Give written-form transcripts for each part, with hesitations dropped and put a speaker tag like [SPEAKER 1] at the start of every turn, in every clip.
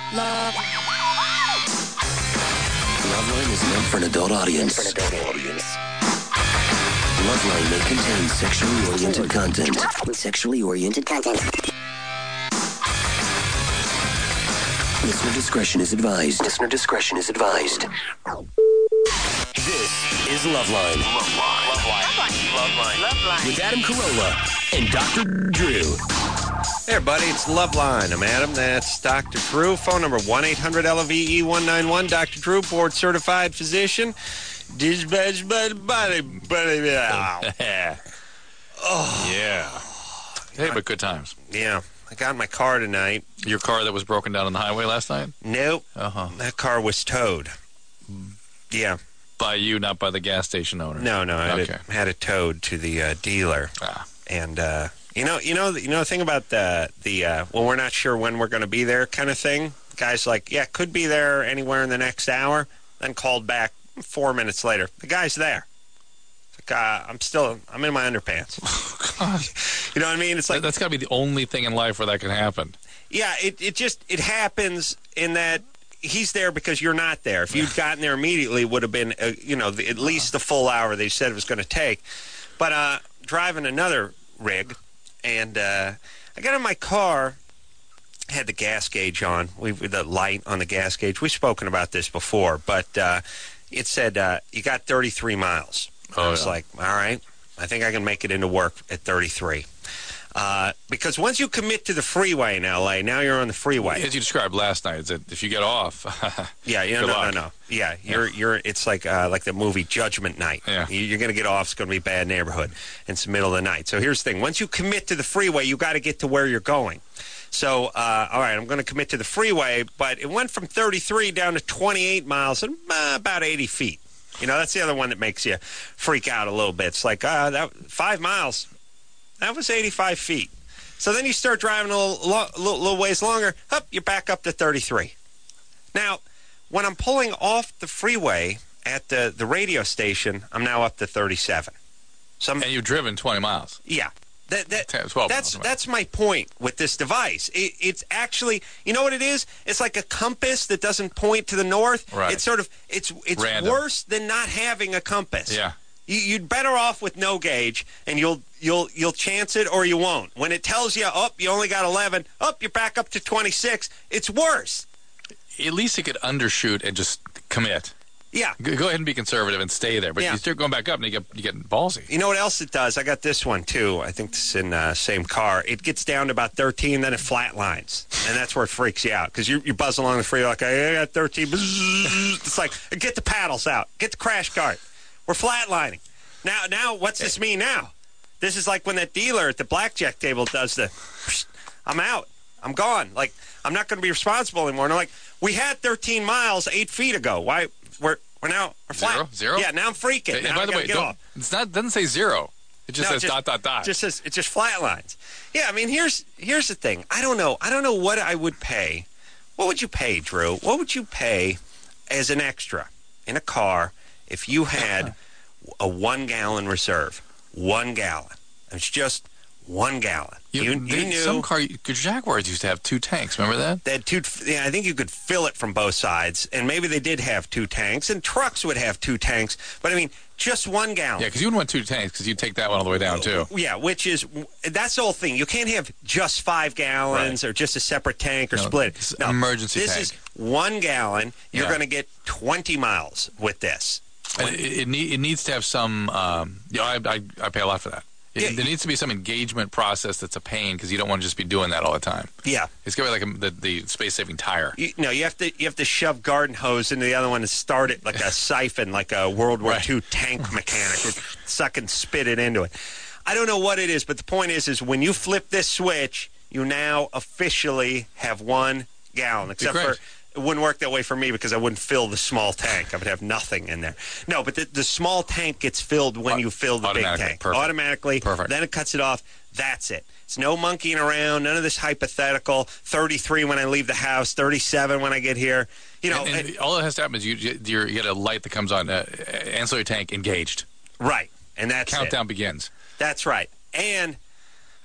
[SPEAKER 1] Loveline is meant for an adult audience. Loveline may contain sexually oriented content. Listener discretion is advised. This is Loveline. Loveline. With Adam Carolla and Dr. Drew.
[SPEAKER 2] Hey, everybody, it's Loveline. I'm Adam. That's Dr. Drew. Phone number 1-800-LOVE-191. Dr. Drew, board-certified physician. Dispatch body.
[SPEAKER 3] Oh. Yeah. Hey, but good times.
[SPEAKER 2] Yeah. I got in my car tonight.
[SPEAKER 3] Your car that was broken down on the highway last night?
[SPEAKER 2] Nope. That car was towed. Yeah.
[SPEAKER 3] By you, not by the gas station owner?
[SPEAKER 2] No. I had it towed to the dealer. And, you know the thing about the well, we're not sure when we're going to be there kind of thing? Guy's like, yeah, could be there anywhere in the next hour. Then called back 4 minutes later. The guy's there. I'm in my underpants.
[SPEAKER 3] Oh, God.
[SPEAKER 2] You know what I mean? It's like
[SPEAKER 3] that's got to be the only thing in life where that can happen.
[SPEAKER 2] Yeah, it happens in that he's there because you're not there. If you'd gotten there immediately, it would have been at least the full hour they said it was going to take. But driving another rig, and I got in my car. Had the gas gauge on. The light on the gas gauge. We've spoken about this before, but it said you got 33 miles. I was like, all right, I think I can make it into work at 33. Because once you commit to the freeway in L.A., now you're on the freeway.
[SPEAKER 3] As you described last night, is that if you get off,
[SPEAKER 2] no. Yeah, you're. It's like the movie Judgment Night.
[SPEAKER 3] Yeah.
[SPEAKER 2] You're going to get off. It's going to be a bad neighborhood. It's the middle of the night. So here's the thing: once you commit to the freeway, you got to get to where you're going. So, all right, I'm going to commit to the freeway, but it went from 33 down to 28 miles and about 80 feet. That's the other one that makes you freak out a little bit. It's like, that 5 miles, that was 85 feet. So then you start driving a little ways longer, you're back up to 33. Now, when I'm pulling off the freeway at the radio station, I'm now up to 37.
[SPEAKER 3] And you've driven 20 miles.
[SPEAKER 2] Yeah.
[SPEAKER 3] 12 miles.
[SPEAKER 2] That's my point with this device. It's actually, you know what it is? It's like a compass that doesn't point to the north.
[SPEAKER 3] Right.
[SPEAKER 2] It's it's
[SPEAKER 3] random.
[SPEAKER 2] Worse than not having a compass.
[SPEAKER 3] Yeah.
[SPEAKER 2] You'd better off with no gauge, and you'll chance it or you won't. When it tells you, you only got 11, you're back up to 26. It's worse.
[SPEAKER 3] At least you could undershoot and just commit.
[SPEAKER 2] Yeah.
[SPEAKER 3] Go ahead and be conservative and stay there. But you start going back up and you get ballsy.
[SPEAKER 2] You know what else it does? I got this one, too. I think this is in the same car. It gets down to about 13, then it flatlines. And that's where it freaks you out. Because you buzz along the freeway like, I got 13. It's like, get the paddles out. Get the crash cart. We're flatlining. Now, what's this mean now? This is like when that dealer at the blackjack table does I'm out. I'm gone. Like, I'm not going to be responsible anymore. And I'm like, we had 13 miles 8 feet ago. Why? We're flat.
[SPEAKER 3] Zero?
[SPEAKER 2] Yeah, now I'm freaking.
[SPEAKER 3] And by the way, it doesn't say zero. It just says ...
[SPEAKER 2] It just flatlines. Yeah, I mean, here's the thing. I don't know what I would pay. What would you pay, Drew? What would you pay as an extra in a car if you had a 1 gallon reserve? 1 gallon. It's just 1 gallon. You knew
[SPEAKER 3] some Jaguars used to have 2 tanks. Remember that?
[SPEAKER 2] They had 2. Yeah, I think you could fill it from both sides, and maybe they did have 2 tanks. And trucks would have 2 tanks, but I mean, just 1 gallon.
[SPEAKER 3] Yeah, because you wouldn't want 2 tanks because you'd take that one all the way down too.
[SPEAKER 2] Yeah, that's the whole thing. You can't have just 5 gallons or just a separate tank or split.
[SPEAKER 3] It's an emergency tank.
[SPEAKER 2] This is 1 gallon. You're going to get 20 miles with this.
[SPEAKER 3] And it needs to have some. I pay a lot for that. There needs to be some engagement process that's a pain because you don't want to just be doing that all the time.
[SPEAKER 2] Yeah,
[SPEAKER 3] it's got to be like the space-saving tire.
[SPEAKER 2] You have to shove garden hose into the other one and start it like a siphon, like a World War II tank mechanic, suck and spit it into it. I don't know what it is, but the point is when you flip this switch, you now officially have 1 gallon. Except for it wouldn't work that way for me because I wouldn't fill the small tank. I would have nothing in there. No, but the small tank gets filled when you fill the big tank.
[SPEAKER 3] Perfect.
[SPEAKER 2] Automatically.
[SPEAKER 3] Perfect.
[SPEAKER 2] Then it cuts it off. That's it. It's no monkeying around, none of this hypothetical. 33 when I leave the house, 37 when I get here.
[SPEAKER 3] And all that has to happen is you get a light that comes on, ancillary tank engaged.
[SPEAKER 2] Right, and that's
[SPEAKER 3] countdown begins.
[SPEAKER 2] That's right. And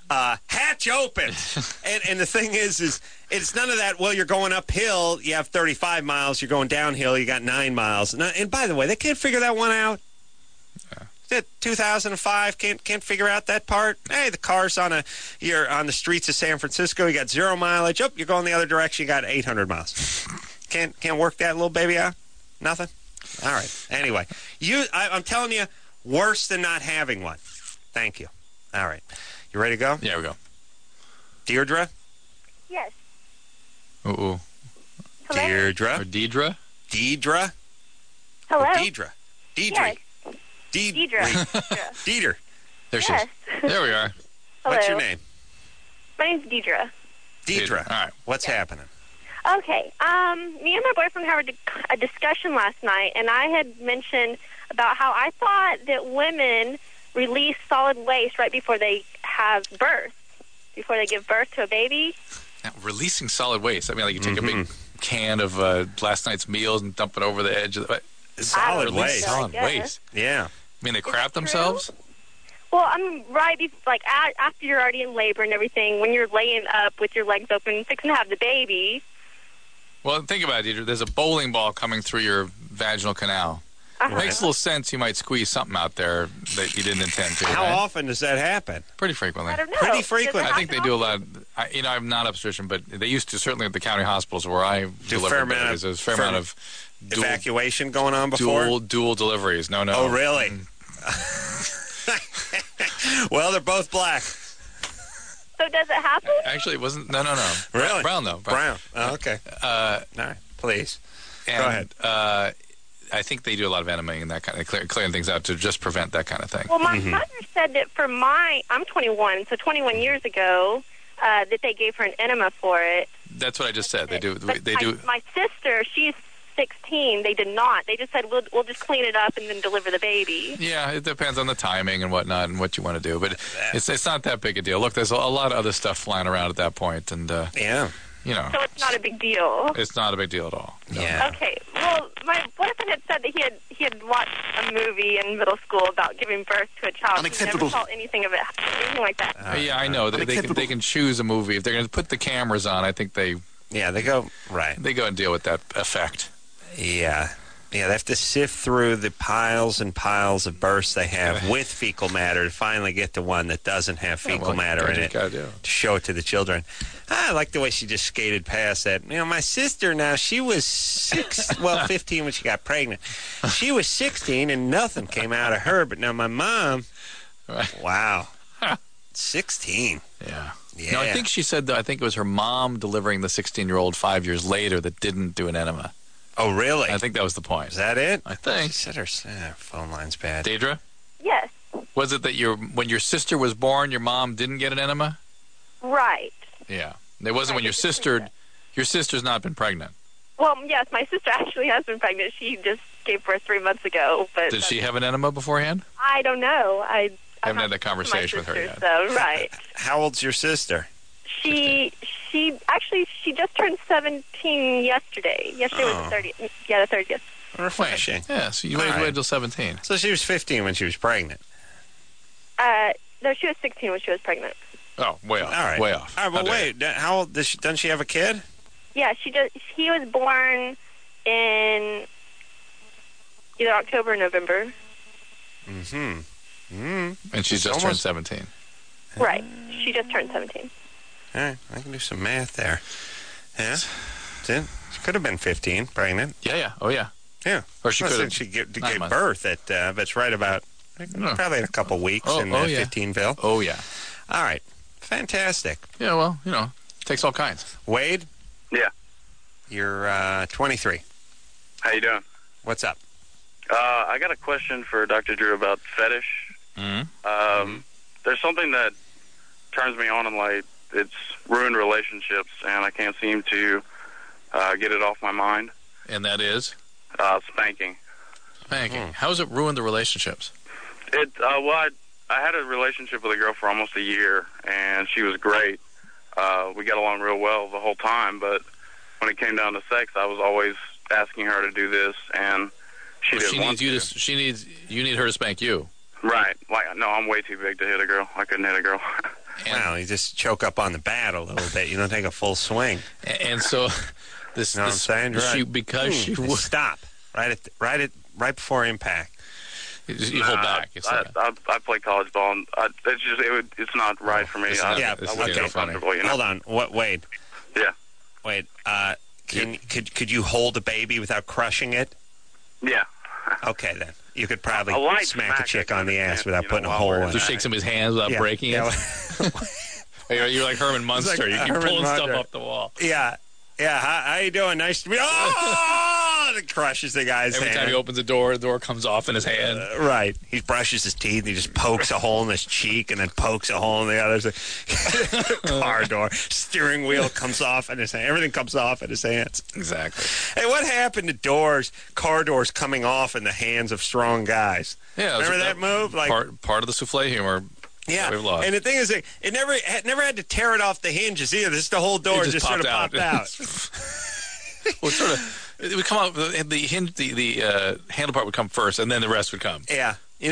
[SPEAKER 2] hatch open. and the thing is it's none of that, well, you're going uphill, you have 35 miles, you're going downhill, you got 9 miles. And by the way, they can't figure that one out. Yeah. 2005 can't figure out that part. Hey, the car's you're on the streets of San Francisco, you got 0 mileage. Oh, you're going the other direction, you got 800 miles. Can't work that little baby out? Nothing? All right. Anyway, I'm telling you, worse than not having one. Thank you. All right. You ready to go?
[SPEAKER 3] Yeah, we go.
[SPEAKER 2] Deirdre?
[SPEAKER 4] Yes.
[SPEAKER 3] Ooh.
[SPEAKER 4] Hello?
[SPEAKER 2] Deirdre?
[SPEAKER 3] Or Deidre?
[SPEAKER 2] Deidre?
[SPEAKER 4] Hello?
[SPEAKER 2] Or Deidre? Deidre?
[SPEAKER 4] Yes. Deidre.
[SPEAKER 2] Deidre.
[SPEAKER 3] There she is. There we are.
[SPEAKER 4] Hello.
[SPEAKER 2] What's your name?
[SPEAKER 4] My name's Deidre.
[SPEAKER 2] Deidre.
[SPEAKER 3] All right.
[SPEAKER 2] What's happening?
[SPEAKER 4] Okay. Me and my boyfriend had a discussion last night, and I had mentioned about how I thought that women release solid waste right before they have birth, before they give birth to a baby.
[SPEAKER 3] Now, releasing solid waste. I mean, like you take a big can of last night's meals and dump it over the edge of the...
[SPEAKER 2] Solid
[SPEAKER 4] Release
[SPEAKER 2] waste.
[SPEAKER 3] Solid waste.
[SPEAKER 2] Yeah.
[SPEAKER 3] I mean, they crap
[SPEAKER 4] that true?
[SPEAKER 3] themselves?
[SPEAKER 4] Well, I'm right after you're already in labor and everything, when you're laying up with your legs open, fixing to have the baby.
[SPEAKER 3] Well, think about it, Deidre. There's a bowling ball coming through your vaginal canal. It makes a little sense you might squeeze something out there that you didn't intend to.
[SPEAKER 2] How
[SPEAKER 3] right?
[SPEAKER 2] often does that happen?
[SPEAKER 3] Pretty frequently.
[SPEAKER 4] I don't know.
[SPEAKER 2] Pretty
[SPEAKER 4] Does it
[SPEAKER 2] frequent.
[SPEAKER 3] I think they
[SPEAKER 4] happen
[SPEAKER 3] do a lot. I'm not obstetrician, but they used to, certainly at the county hospitals where I delivered babies, there's a fair amount of
[SPEAKER 2] evacuation going on before?
[SPEAKER 3] dual deliveries. No.
[SPEAKER 2] Oh, really? Well, they're both black.
[SPEAKER 4] So does it happen?
[SPEAKER 3] Actually, it wasn't. No.
[SPEAKER 2] Really?
[SPEAKER 3] Brown, though.
[SPEAKER 2] Brown. Oh, okay. All right. Please.
[SPEAKER 3] And,
[SPEAKER 2] Go ahead.
[SPEAKER 3] I think they do a lot of enemaing and that kind of clearing things out to just prevent that kind of thing.
[SPEAKER 4] Well, my mother said that I'm 21, so 21 years ago, that they gave her an enema for it.
[SPEAKER 3] That's what I just said. They do.
[SPEAKER 4] But
[SPEAKER 3] They do.
[SPEAKER 4] My sister, she's 16. They did not. They just said we'll just clean it up and then deliver the baby.
[SPEAKER 3] Yeah, it depends on the timing and whatnot and what you want to do, but it's not that big a deal. Look, there's a lot of other stuff flying around at that point, and
[SPEAKER 2] Yeah.
[SPEAKER 3] you know,
[SPEAKER 4] So it's not a big deal.
[SPEAKER 3] it's not a big deal at all. No.
[SPEAKER 2] Yeah.
[SPEAKER 4] Okay. Well, my boyfriend had said that he had watched a movie in middle school about giving birth to a child.
[SPEAKER 5] Unacceptable.
[SPEAKER 4] He never saw anything like that.
[SPEAKER 3] Yeah, I know. They can choose a movie if they're going to put the cameras on. I think they
[SPEAKER 2] go right.
[SPEAKER 3] go and deal with that effect.
[SPEAKER 2] Yeah. Yeah, they have to sift through the piles and piles of births they have with fecal matter to finally get the one that doesn't have fecal matter in it
[SPEAKER 3] to
[SPEAKER 2] to show it to the children. I like the way she just skated past that. You know, my sister now, she was 15 when she got pregnant. She was 16 and nothing came out of her, but now my mom, wow, 16.
[SPEAKER 3] Yeah.
[SPEAKER 2] Yeah.
[SPEAKER 3] No, I think she said that. I think it was her mom delivering the 16-year-old 5 years later that didn't do an enema.
[SPEAKER 2] Oh, really?
[SPEAKER 3] I think that was the point.
[SPEAKER 2] Is that it?
[SPEAKER 3] I think.
[SPEAKER 2] She said her phone line's bad.
[SPEAKER 3] Deidre?
[SPEAKER 4] Yes.
[SPEAKER 3] Was it that when your sister was born, your mom didn't get an enema?
[SPEAKER 4] Right.
[SPEAKER 3] Yeah. It wasn't when your sister's not been pregnant.
[SPEAKER 4] Well, yes, my sister actually has been pregnant. She just gave birth 3 months ago. But
[SPEAKER 3] Did she have an enema beforehand?
[SPEAKER 4] I don't know. I
[SPEAKER 3] haven't had that conversation with her yet.
[SPEAKER 4] So, right.
[SPEAKER 2] How old's your sister?
[SPEAKER 4] She just turned 17 yesterday. Yesterday was the 30th. Yeah, the 30th.
[SPEAKER 2] Refreshing.
[SPEAKER 3] Yeah, so you waited till 17.
[SPEAKER 2] So she was 15 when she was pregnant.
[SPEAKER 4] No, she was 16 when she was pregnant.
[SPEAKER 3] Oh, way off.
[SPEAKER 2] All right.
[SPEAKER 3] Way off.
[SPEAKER 2] All right, but wait. How old doesn't she have a kid?
[SPEAKER 4] Yeah, he was born in either October or November.
[SPEAKER 2] Mm-hmm.
[SPEAKER 3] And she's just turned 17.
[SPEAKER 4] Right. She just turned 17.
[SPEAKER 2] All right, I can do some math there. Yeah. See? She could have been 15, pregnant.
[SPEAKER 3] Yeah. Oh, yeah.
[SPEAKER 2] Yeah.
[SPEAKER 3] Or she could have.
[SPEAKER 2] She gave birth at, that's right about, probably in a couple weeks in 15-ville.
[SPEAKER 3] Oh, yeah.
[SPEAKER 2] All right. Fantastic.
[SPEAKER 3] Yeah, well, takes all kinds.
[SPEAKER 2] Wade?
[SPEAKER 5] Yeah.
[SPEAKER 2] You're 23.
[SPEAKER 5] How you doing?
[SPEAKER 2] What's up?
[SPEAKER 5] I got a question for Dr. Drew about fetish.
[SPEAKER 3] Mm-hmm.
[SPEAKER 5] There's something that turns me on in life. It's ruined relationships, and I can't seem to get it off my mind.
[SPEAKER 3] And that is?
[SPEAKER 5] Spanking.
[SPEAKER 3] Spanking. How has it ruined the relationships?
[SPEAKER 5] I had a relationship with a girl for almost a year, and she was great. We got along real well the whole time, but when it came down to sex, I was always asking her to do this, and she didn't want to.
[SPEAKER 3] You need her to spank you.
[SPEAKER 5] Right. No, I'm way too big to hit a girl. I couldn't hit a girl.
[SPEAKER 2] Wow, you just choke up on the bat a little bit. You don't take a full swing.
[SPEAKER 3] And so this,
[SPEAKER 2] You know what I'm saying?
[SPEAKER 3] she,
[SPEAKER 2] Right.
[SPEAKER 3] because she would
[SPEAKER 2] Stop. Right before impact.
[SPEAKER 3] you hold back. It's
[SPEAKER 5] I play college ball, and it's not right for me.
[SPEAKER 3] This is
[SPEAKER 5] I
[SPEAKER 3] not-
[SPEAKER 2] Yeah,
[SPEAKER 3] this is
[SPEAKER 5] wouldn't feel
[SPEAKER 3] not funny.
[SPEAKER 5] comfortable, you know?
[SPEAKER 2] Hold on. What, Wade?
[SPEAKER 5] Yeah.
[SPEAKER 2] Wade, could you hold a baby without crushing it?
[SPEAKER 5] Yeah.
[SPEAKER 2] Okay, then. You could probably
[SPEAKER 5] A light
[SPEAKER 2] smack a
[SPEAKER 5] smack,
[SPEAKER 2] chick
[SPEAKER 5] I
[SPEAKER 2] on the
[SPEAKER 5] can
[SPEAKER 2] ass
[SPEAKER 5] understand,
[SPEAKER 2] without
[SPEAKER 5] you know,
[SPEAKER 2] putting a
[SPEAKER 5] while
[SPEAKER 2] hole
[SPEAKER 5] we're
[SPEAKER 2] in
[SPEAKER 3] Just
[SPEAKER 2] it.
[SPEAKER 3] shake some of his hands without
[SPEAKER 2] Yeah,
[SPEAKER 3] breaking
[SPEAKER 2] yeah,
[SPEAKER 3] it. You're like Herman Munster.
[SPEAKER 2] like
[SPEAKER 3] you keep
[SPEAKER 2] Herman
[SPEAKER 3] pulling
[SPEAKER 2] Munster.
[SPEAKER 3] stuff off the wall.
[SPEAKER 2] Yeah. How you doing? Nice to meet you. Oh! It crushes the guy's
[SPEAKER 3] Every
[SPEAKER 2] hand.
[SPEAKER 3] time he opens the door comes off in his hand.
[SPEAKER 2] Right. He brushes his teeth and he just pokes a hole in his cheek and then pokes a hole in the other. Car door. Steering wheel comes off in his hand. Everything comes off in his hands.
[SPEAKER 3] Exactly.
[SPEAKER 2] Hey, what happened to car doors coming off in the hands of strong guys?
[SPEAKER 3] Yeah,
[SPEAKER 2] Remember that move? Like,
[SPEAKER 3] part of the souffle humor.
[SPEAKER 2] yeah.
[SPEAKER 3] We've lost.
[SPEAKER 2] And the thing is, it never had to tear it off the hinges either. This the whole door
[SPEAKER 3] It
[SPEAKER 2] just sort of popped out.
[SPEAKER 3] Well, sort of. It would come out. The handle part would come first, and then the rest would come.
[SPEAKER 2] Yeah.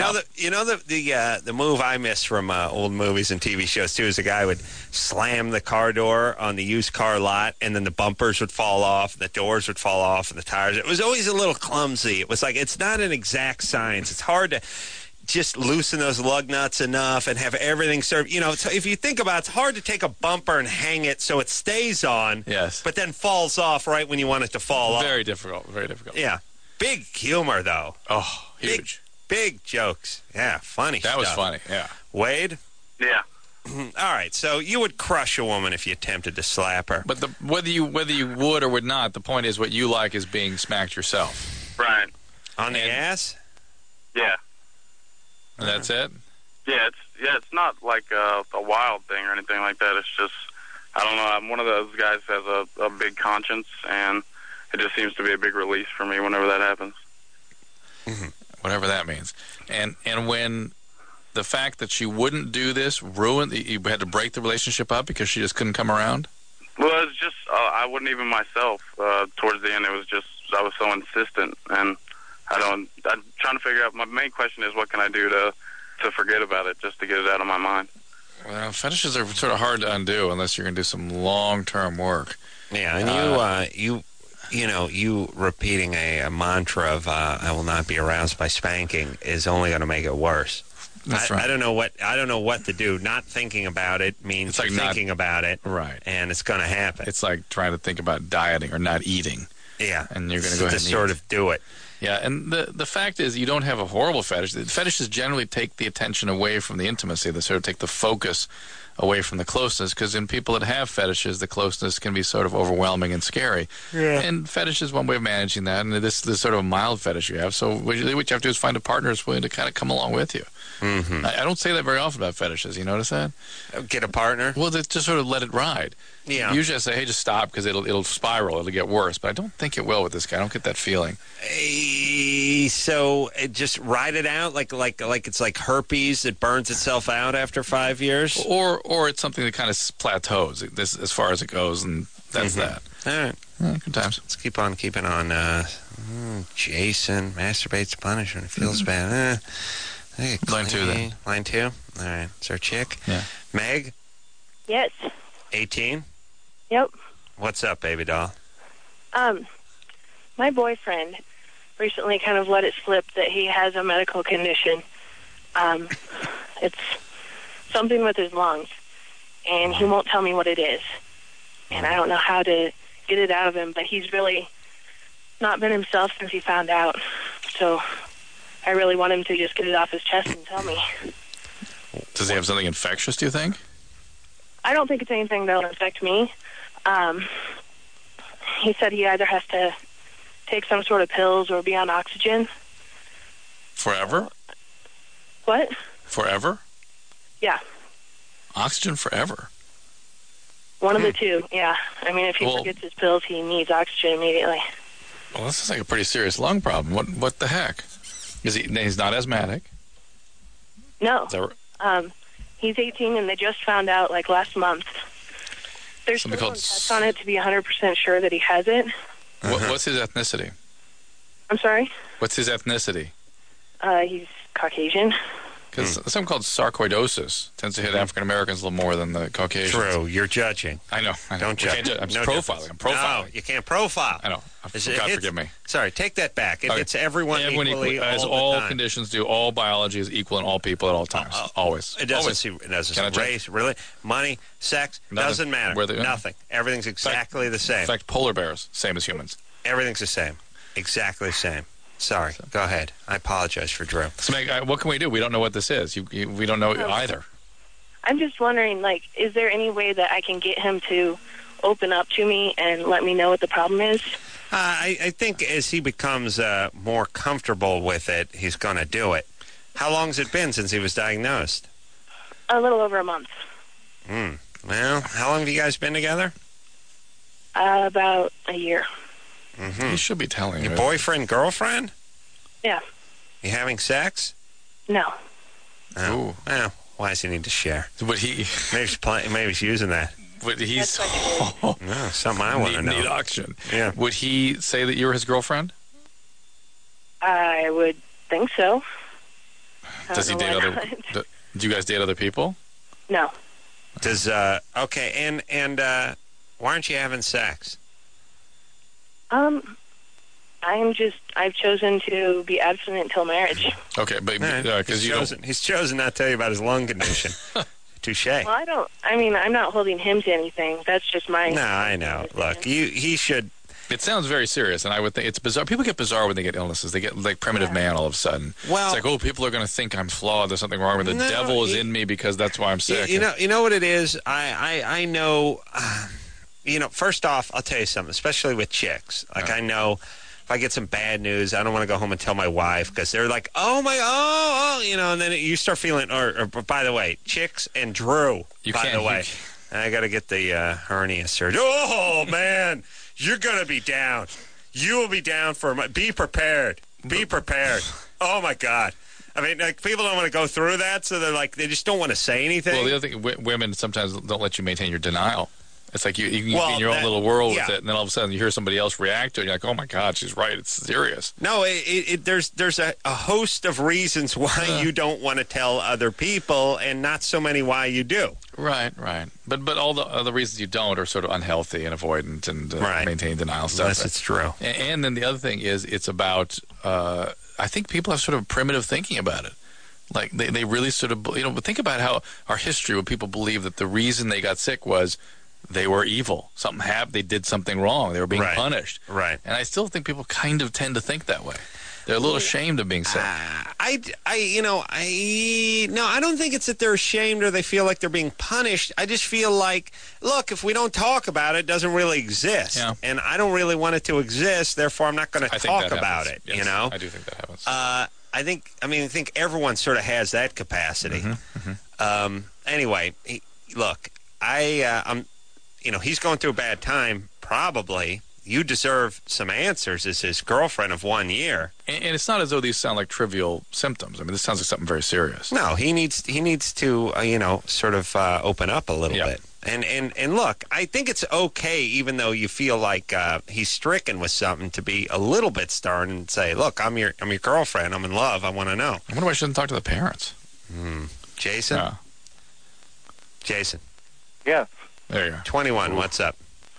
[SPEAKER 2] The move I miss from old movies and TV shows too is the guy would slam the car door on the used car lot, and then the bumpers would fall off, the doors would fall off, and the tires. It was always a little clumsy. It was like it's not an exact science. It's hard to just loosen those lug nuts enough and have everything served. You know, so if you think about it, it's hard to take a bumper and hang it so it stays on,
[SPEAKER 3] Yes.
[SPEAKER 2] but then falls off right when you want it to fall off.
[SPEAKER 3] Very difficult. Very difficult.
[SPEAKER 2] Yeah. Big humor, though.
[SPEAKER 3] Oh, huge.
[SPEAKER 2] Big jokes. Yeah, funny
[SPEAKER 3] That
[SPEAKER 2] stuff.
[SPEAKER 3] was funny. Yeah.
[SPEAKER 2] Wade?
[SPEAKER 5] Yeah.
[SPEAKER 2] All right, so you would crush a woman if you attempted to slap her.
[SPEAKER 3] But whether you would or would not, the point is what you like is being smacked yourself.
[SPEAKER 5] Right.
[SPEAKER 2] On the
[SPEAKER 3] and-
[SPEAKER 2] ass?
[SPEAKER 5] Yeah.
[SPEAKER 3] And that's it.
[SPEAKER 5] Yeah, it's not like a wild thing or anything like that. It's just, I don't know, I'm one of those guys that has a big conscience, and it just seems to be a big release for me whenever that happens.
[SPEAKER 3] Whatever that means. And when the fact that she wouldn't do this ruined, you had to break the relationship up because she just couldn't come around?
[SPEAKER 5] Well, it's just, I wouldn't even myself. Towards the end, it was just, I was so insistent, and I'm trying to figure out, my main question is what can I do to forget about it, just to get it out of my mind.
[SPEAKER 3] Well, fetishes are sort of hard to undo unless you're going to do some long-term work.
[SPEAKER 2] Yeah, and you repeating a mantra of I will not be aroused by spanking is only going to make it worse.
[SPEAKER 3] That's right.
[SPEAKER 2] I don't know what to do. Not thinking about it means
[SPEAKER 3] It's like
[SPEAKER 2] thinking about it.
[SPEAKER 3] Right.
[SPEAKER 2] And it's going to happen.
[SPEAKER 3] It's like trying to think about dieting or not eating.
[SPEAKER 2] Yeah.
[SPEAKER 3] And you're going to go ahead and
[SPEAKER 2] sort
[SPEAKER 3] eat.
[SPEAKER 2] of do it.
[SPEAKER 3] Yeah, and the fact is you don't have a horrible fetish. The fetishes generally take the attention away from the intimacy. They sort of take the focus away from the closeness, because in people that have fetishes, the closeness can be sort of overwhelming and scary.
[SPEAKER 2] Yeah.
[SPEAKER 3] And fetish is one way of managing that, and this is sort of a mild fetish you have. So what you have to do is find a partner who's willing to kind of come along with you.
[SPEAKER 2] Mm-hmm.
[SPEAKER 3] I don't say that very often about fetishes. You notice that?
[SPEAKER 2] Get a partner?
[SPEAKER 3] Well, just sort of let it ride.
[SPEAKER 2] Yeah.
[SPEAKER 3] Usually I say, hey, just stop, because it'll spiral. It'll get worse. But I don't think it will with this guy. I don't get that feeling.
[SPEAKER 2] So just ride it out like it's like herpes that burns itself out after 5 years?
[SPEAKER 3] Or it's something that kind of plateaus this as far as it goes, and that's that.
[SPEAKER 2] All right.
[SPEAKER 3] Yeah, good times.
[SPEAKER 2] Let's keep on keeping on. Jason masturbates to punish when it feels bad.
[SPEAKER 3] Line 2 then.
[SPEAKER 2] Line 2? All right. It's our chick.
[SPEAKER 3] Yeah.
[SPEAKER 2] Meg,
[SPEAKER 4] Yes.
[SPEAKER 2] 18?
[SPEAKER 4] Yep.
[SPEAKER 2] What's up, baby doll?
[SPEAKER 4] My boyfriend recently kind of let it slip that he has a medical condition. It's something with his lungs, and he won't tell me what it is. And I don't know how to get it out of him, but he's really not been himself since he found out. So I really want him to just get it off his chest and tell me.
[SPEAKER 3] Does he have something infectious, do you think?
[SPEAKER 4] I don't think it's anything that'll affect me. He said he either has to take some sort of pills or be on oxygen.
[SPEAKER 3] Forever?
[SPEAKER 4] What?
[SPEAKER 3] Forever?
[SPEAKER 4] Yeah.
[SPEAKER 3] Oxygen forever?
[SPEAKER 4] One of the two, yeah. I mean, if he
[SPEAKER 3] Well-
[SPEAKER 4] forgets his pills, he needs oxygen immediately.
[SPEAKER 3] Well, this is like a pretty serious lung problem. What the heck? He's not asthmatic?
[SPEAKER 4] No.
[SPEAKER 3] Is that right?
[SPEAKER 4] He's 18, and they just found out, like, last month. There's
[SPEAKER 3] Something
[SPEAKER 4] still
[SPEAKER 3] called
[SPEAKER 4] tests on it to be 100% sure that he has it.
[SPEAKER 3] What's his ethnicity?
[SPEAKER 4] I'm sorry?
[SPEAKER 3] What's his ethnicity?
[SPEAKER 4] He's Caucasian.
[SPEAKER 3] Because something called sarcoidosis tends to hit African Americans a little more than the Caucasians.
[SPEAKER 2] True. You're judging.
[SPEAKER 3] I know.
[SPEAKER 2] Don't
[SPEAKER 3] We
[SPEAKER 2] judge.
[SPEAKER 3] can't I'm
[SPEAKER 2] No
[SPEAKER 3] profiling. I'm profiling.
[SPEAKER 2] No, you can't profile.
[SPEAKER 3] I know.
[SPEAKER 2] It's-
[SPEAKER 3] God
[SPEAKER 2] it's-
[SPEAKER 3] forgive me.
[SPEAKER 2] Sorry, take that back. It
[SPEAKER 3] Okay.
[SPEAKER 2] hits everyone equally
[SPEAKER 3] as
[SPEAKER 2] all
[SPEAKER 3] all
[SPEAKER 2] the time.
[SPEAKER 3] conditions do. All biology is equal in all people at all times. Always.
[SPEAKER 2] It doesn't
[SPEAKER 3] Always.
[SPEAKER 2] see it doesn't
[SPEAKER 3] Can I
[SPEAKER 2] see
[SPEAKER 3] check?
[SPEAKER 2] race, really, money, sex,
[SPEAKER 3] Nothing.
[SPEAKER 2] doesn't matter.
[SPEAKER 3] Whether-
[SPEAKER 2] Nothing. Everything's exactly the same.
[SPEAKER 3] In fact, polar bears, same as humans.
[SPEAKER 2] Everything's the same. Exactly the same. Sorry. Go ahead. I apologize for Drew.
[SPEAKER 3] So, Meg, what can we do? We don't know what this is. We don't know either.
[SPEAKER 6] I'm just wondering, like, is there any way that I can get him to open up to me and let me know what the problem is?
[SPEAKER 2] I think as he becomes more comfortable with it, he's going to do it. How long has it been since he was diagnosed?
[SPEAKER 6] A little over a month.
[SPEAKER 2] Well, how long have you guys been together?
[SPEAKER 6] About a year.
[SPEAKER 3] He should be telling
[SPEAKER 2] Your
[SPEAKER 3] you.
[SPEAKER 2] boyfriend, girlfriend?
[SPEAKER 6] Yeah.
[SPEAKER 2] You having sex?
[SPEAKER 6] No.
[SPEAKER 2] Oh.
[SPEAKER 3] Ooh.
[SPEAKER 2] Well, why does he need to share?
[SPEAKER 3] Would he?
[SPEAKER 2] Maybe he's using that.
[SPEAKER 3] Would he?
[SPEAKER 6] That's what
[SPEAKER 2] No, something I want to know.
[SPEAKER 3] Neat auction.
[SPEAKER 2] Yeah.
[SPEAKER 3] Would he say that you were his girlfriend?
[SPEAKER 6] I would think so. I
[SPEAKER 3] Does he
[SPEAKER 6] don't
[SPEAKER 3] date
[SPEAKER 6] know why
[SPEAKER 3] other?
[SPEAKER 6] not.
[SPEAKER 3] Do you guys date other people?
[SPEAKER 6] No.
[SPEAKER 2] Does okay, and why aren't you having sex?
[SPEAKER 6] I've chosen to be abstinent until marriage.
[SPEAKER 3] Okay, but because
[SPEAKER 2] He's chosen not to tell you about his lung condition. Touche.
[SPEAKER 6] Well, I'm not holding him to anything. That's just my...
[SPEAKER 2] No, I know. Look, he should.
[SPEAKER 3] it sounds very serious, and I would think it's bizarre. People get bizarre when they get illnesses. They get like primitive man all of a sudden.
[SPEAKER 2] Well,
[SPEAKER 3] it's like, oh, people are going to think I'm flawed. There's something wrong with the
[SPEAKER 2] No,
[SPEAKER 3] devil is in me because that's why I'm sick.
[SPEAKER 2] You know what it is. I know. First off, I'll tell you something. Especially with chicks, like I know. If I get some bad news, I don't want to go home and tell my wife because they're like, and then you start feeling, or by the way, chicks and Drew, I got to get the hernia surgery. Oh, man, you're going to be down. You will be down be prepared. Be prepared. Oh, my God. I mean, like, people don't want to go through that, so they're like, they just don't want to say anything.
[SPEAKER 3] Well, the other thing, women sometimes don't let you maintain your denial. It's like you can be in your own
[SPEAKER 2] that-
[SPEAKER 3] little world
[SPEAKER 2] yeah.
[SPEAKER 3] with it, and then all of a sudden you hear somebody else react to it, and you're like, oh my God, she's right, it's serious.
[SPEAKER 2] No, there's a host of reasons why you don't want to tell other people, and not so many why you do.
[SPEAKER 3] Right. But all the other reasons you don't are sort of unhealthy and avoidant and maintain denial stuff.
[SPEAKER 2] Unless it's true.
[SPEAKER 3] And then the other thing is it's about, I think people have sort of primitive thinking about it. Like they really sort of, think about how our history where people believe that the reason they got sick was they were evil. Something happened. They did something wrong. They were being punished.
[SPEAKER 2] Right.
[SPEAKER 3] And I still think people kind of tend to think that way. They're a little ashamed of being sick.
[SPEAKER 2] I don't think it's that they're ashamed or they feel like they're being punished. I just feel like, look, if we don't talk about it, it doesn't really exist.
[SPEAKER 3] Yeah.
[SPEAKER 2] And I don't really want it to exist, therefore I'm not going to talk about it,
[SPEAKER 3] Yes, I do think that happens.
[SPEAKER 2] I think everyone sort of has that capacity. Anyway, look, I'm he's going through a bad time, probably. You deserve some answers as his girlfriend of 1 year.
[SPEAKER 3] And it's not as though these sound like trivial symptoms. I mean, this sounds like something very serious.
[SPEAKER 2] No, he needs to, sort of open up a little bit. And look, I think it's okay, even though you feel like he's stricken with something, to be a little bit stern and say, look, I'm your girlfriend. I'm in love. I want to know.
[SPEAKER 3] I wonder why I shouldn't talk to the parents.
[SPEAKER 2] Jason?
[SPEAKER 3] Yeah.
[SPEAKER 2] Jason.
[SPEAKER 5] Yeah.
[SPEAKER 3] There you go.
[SPEAKER 2] 21, what's up?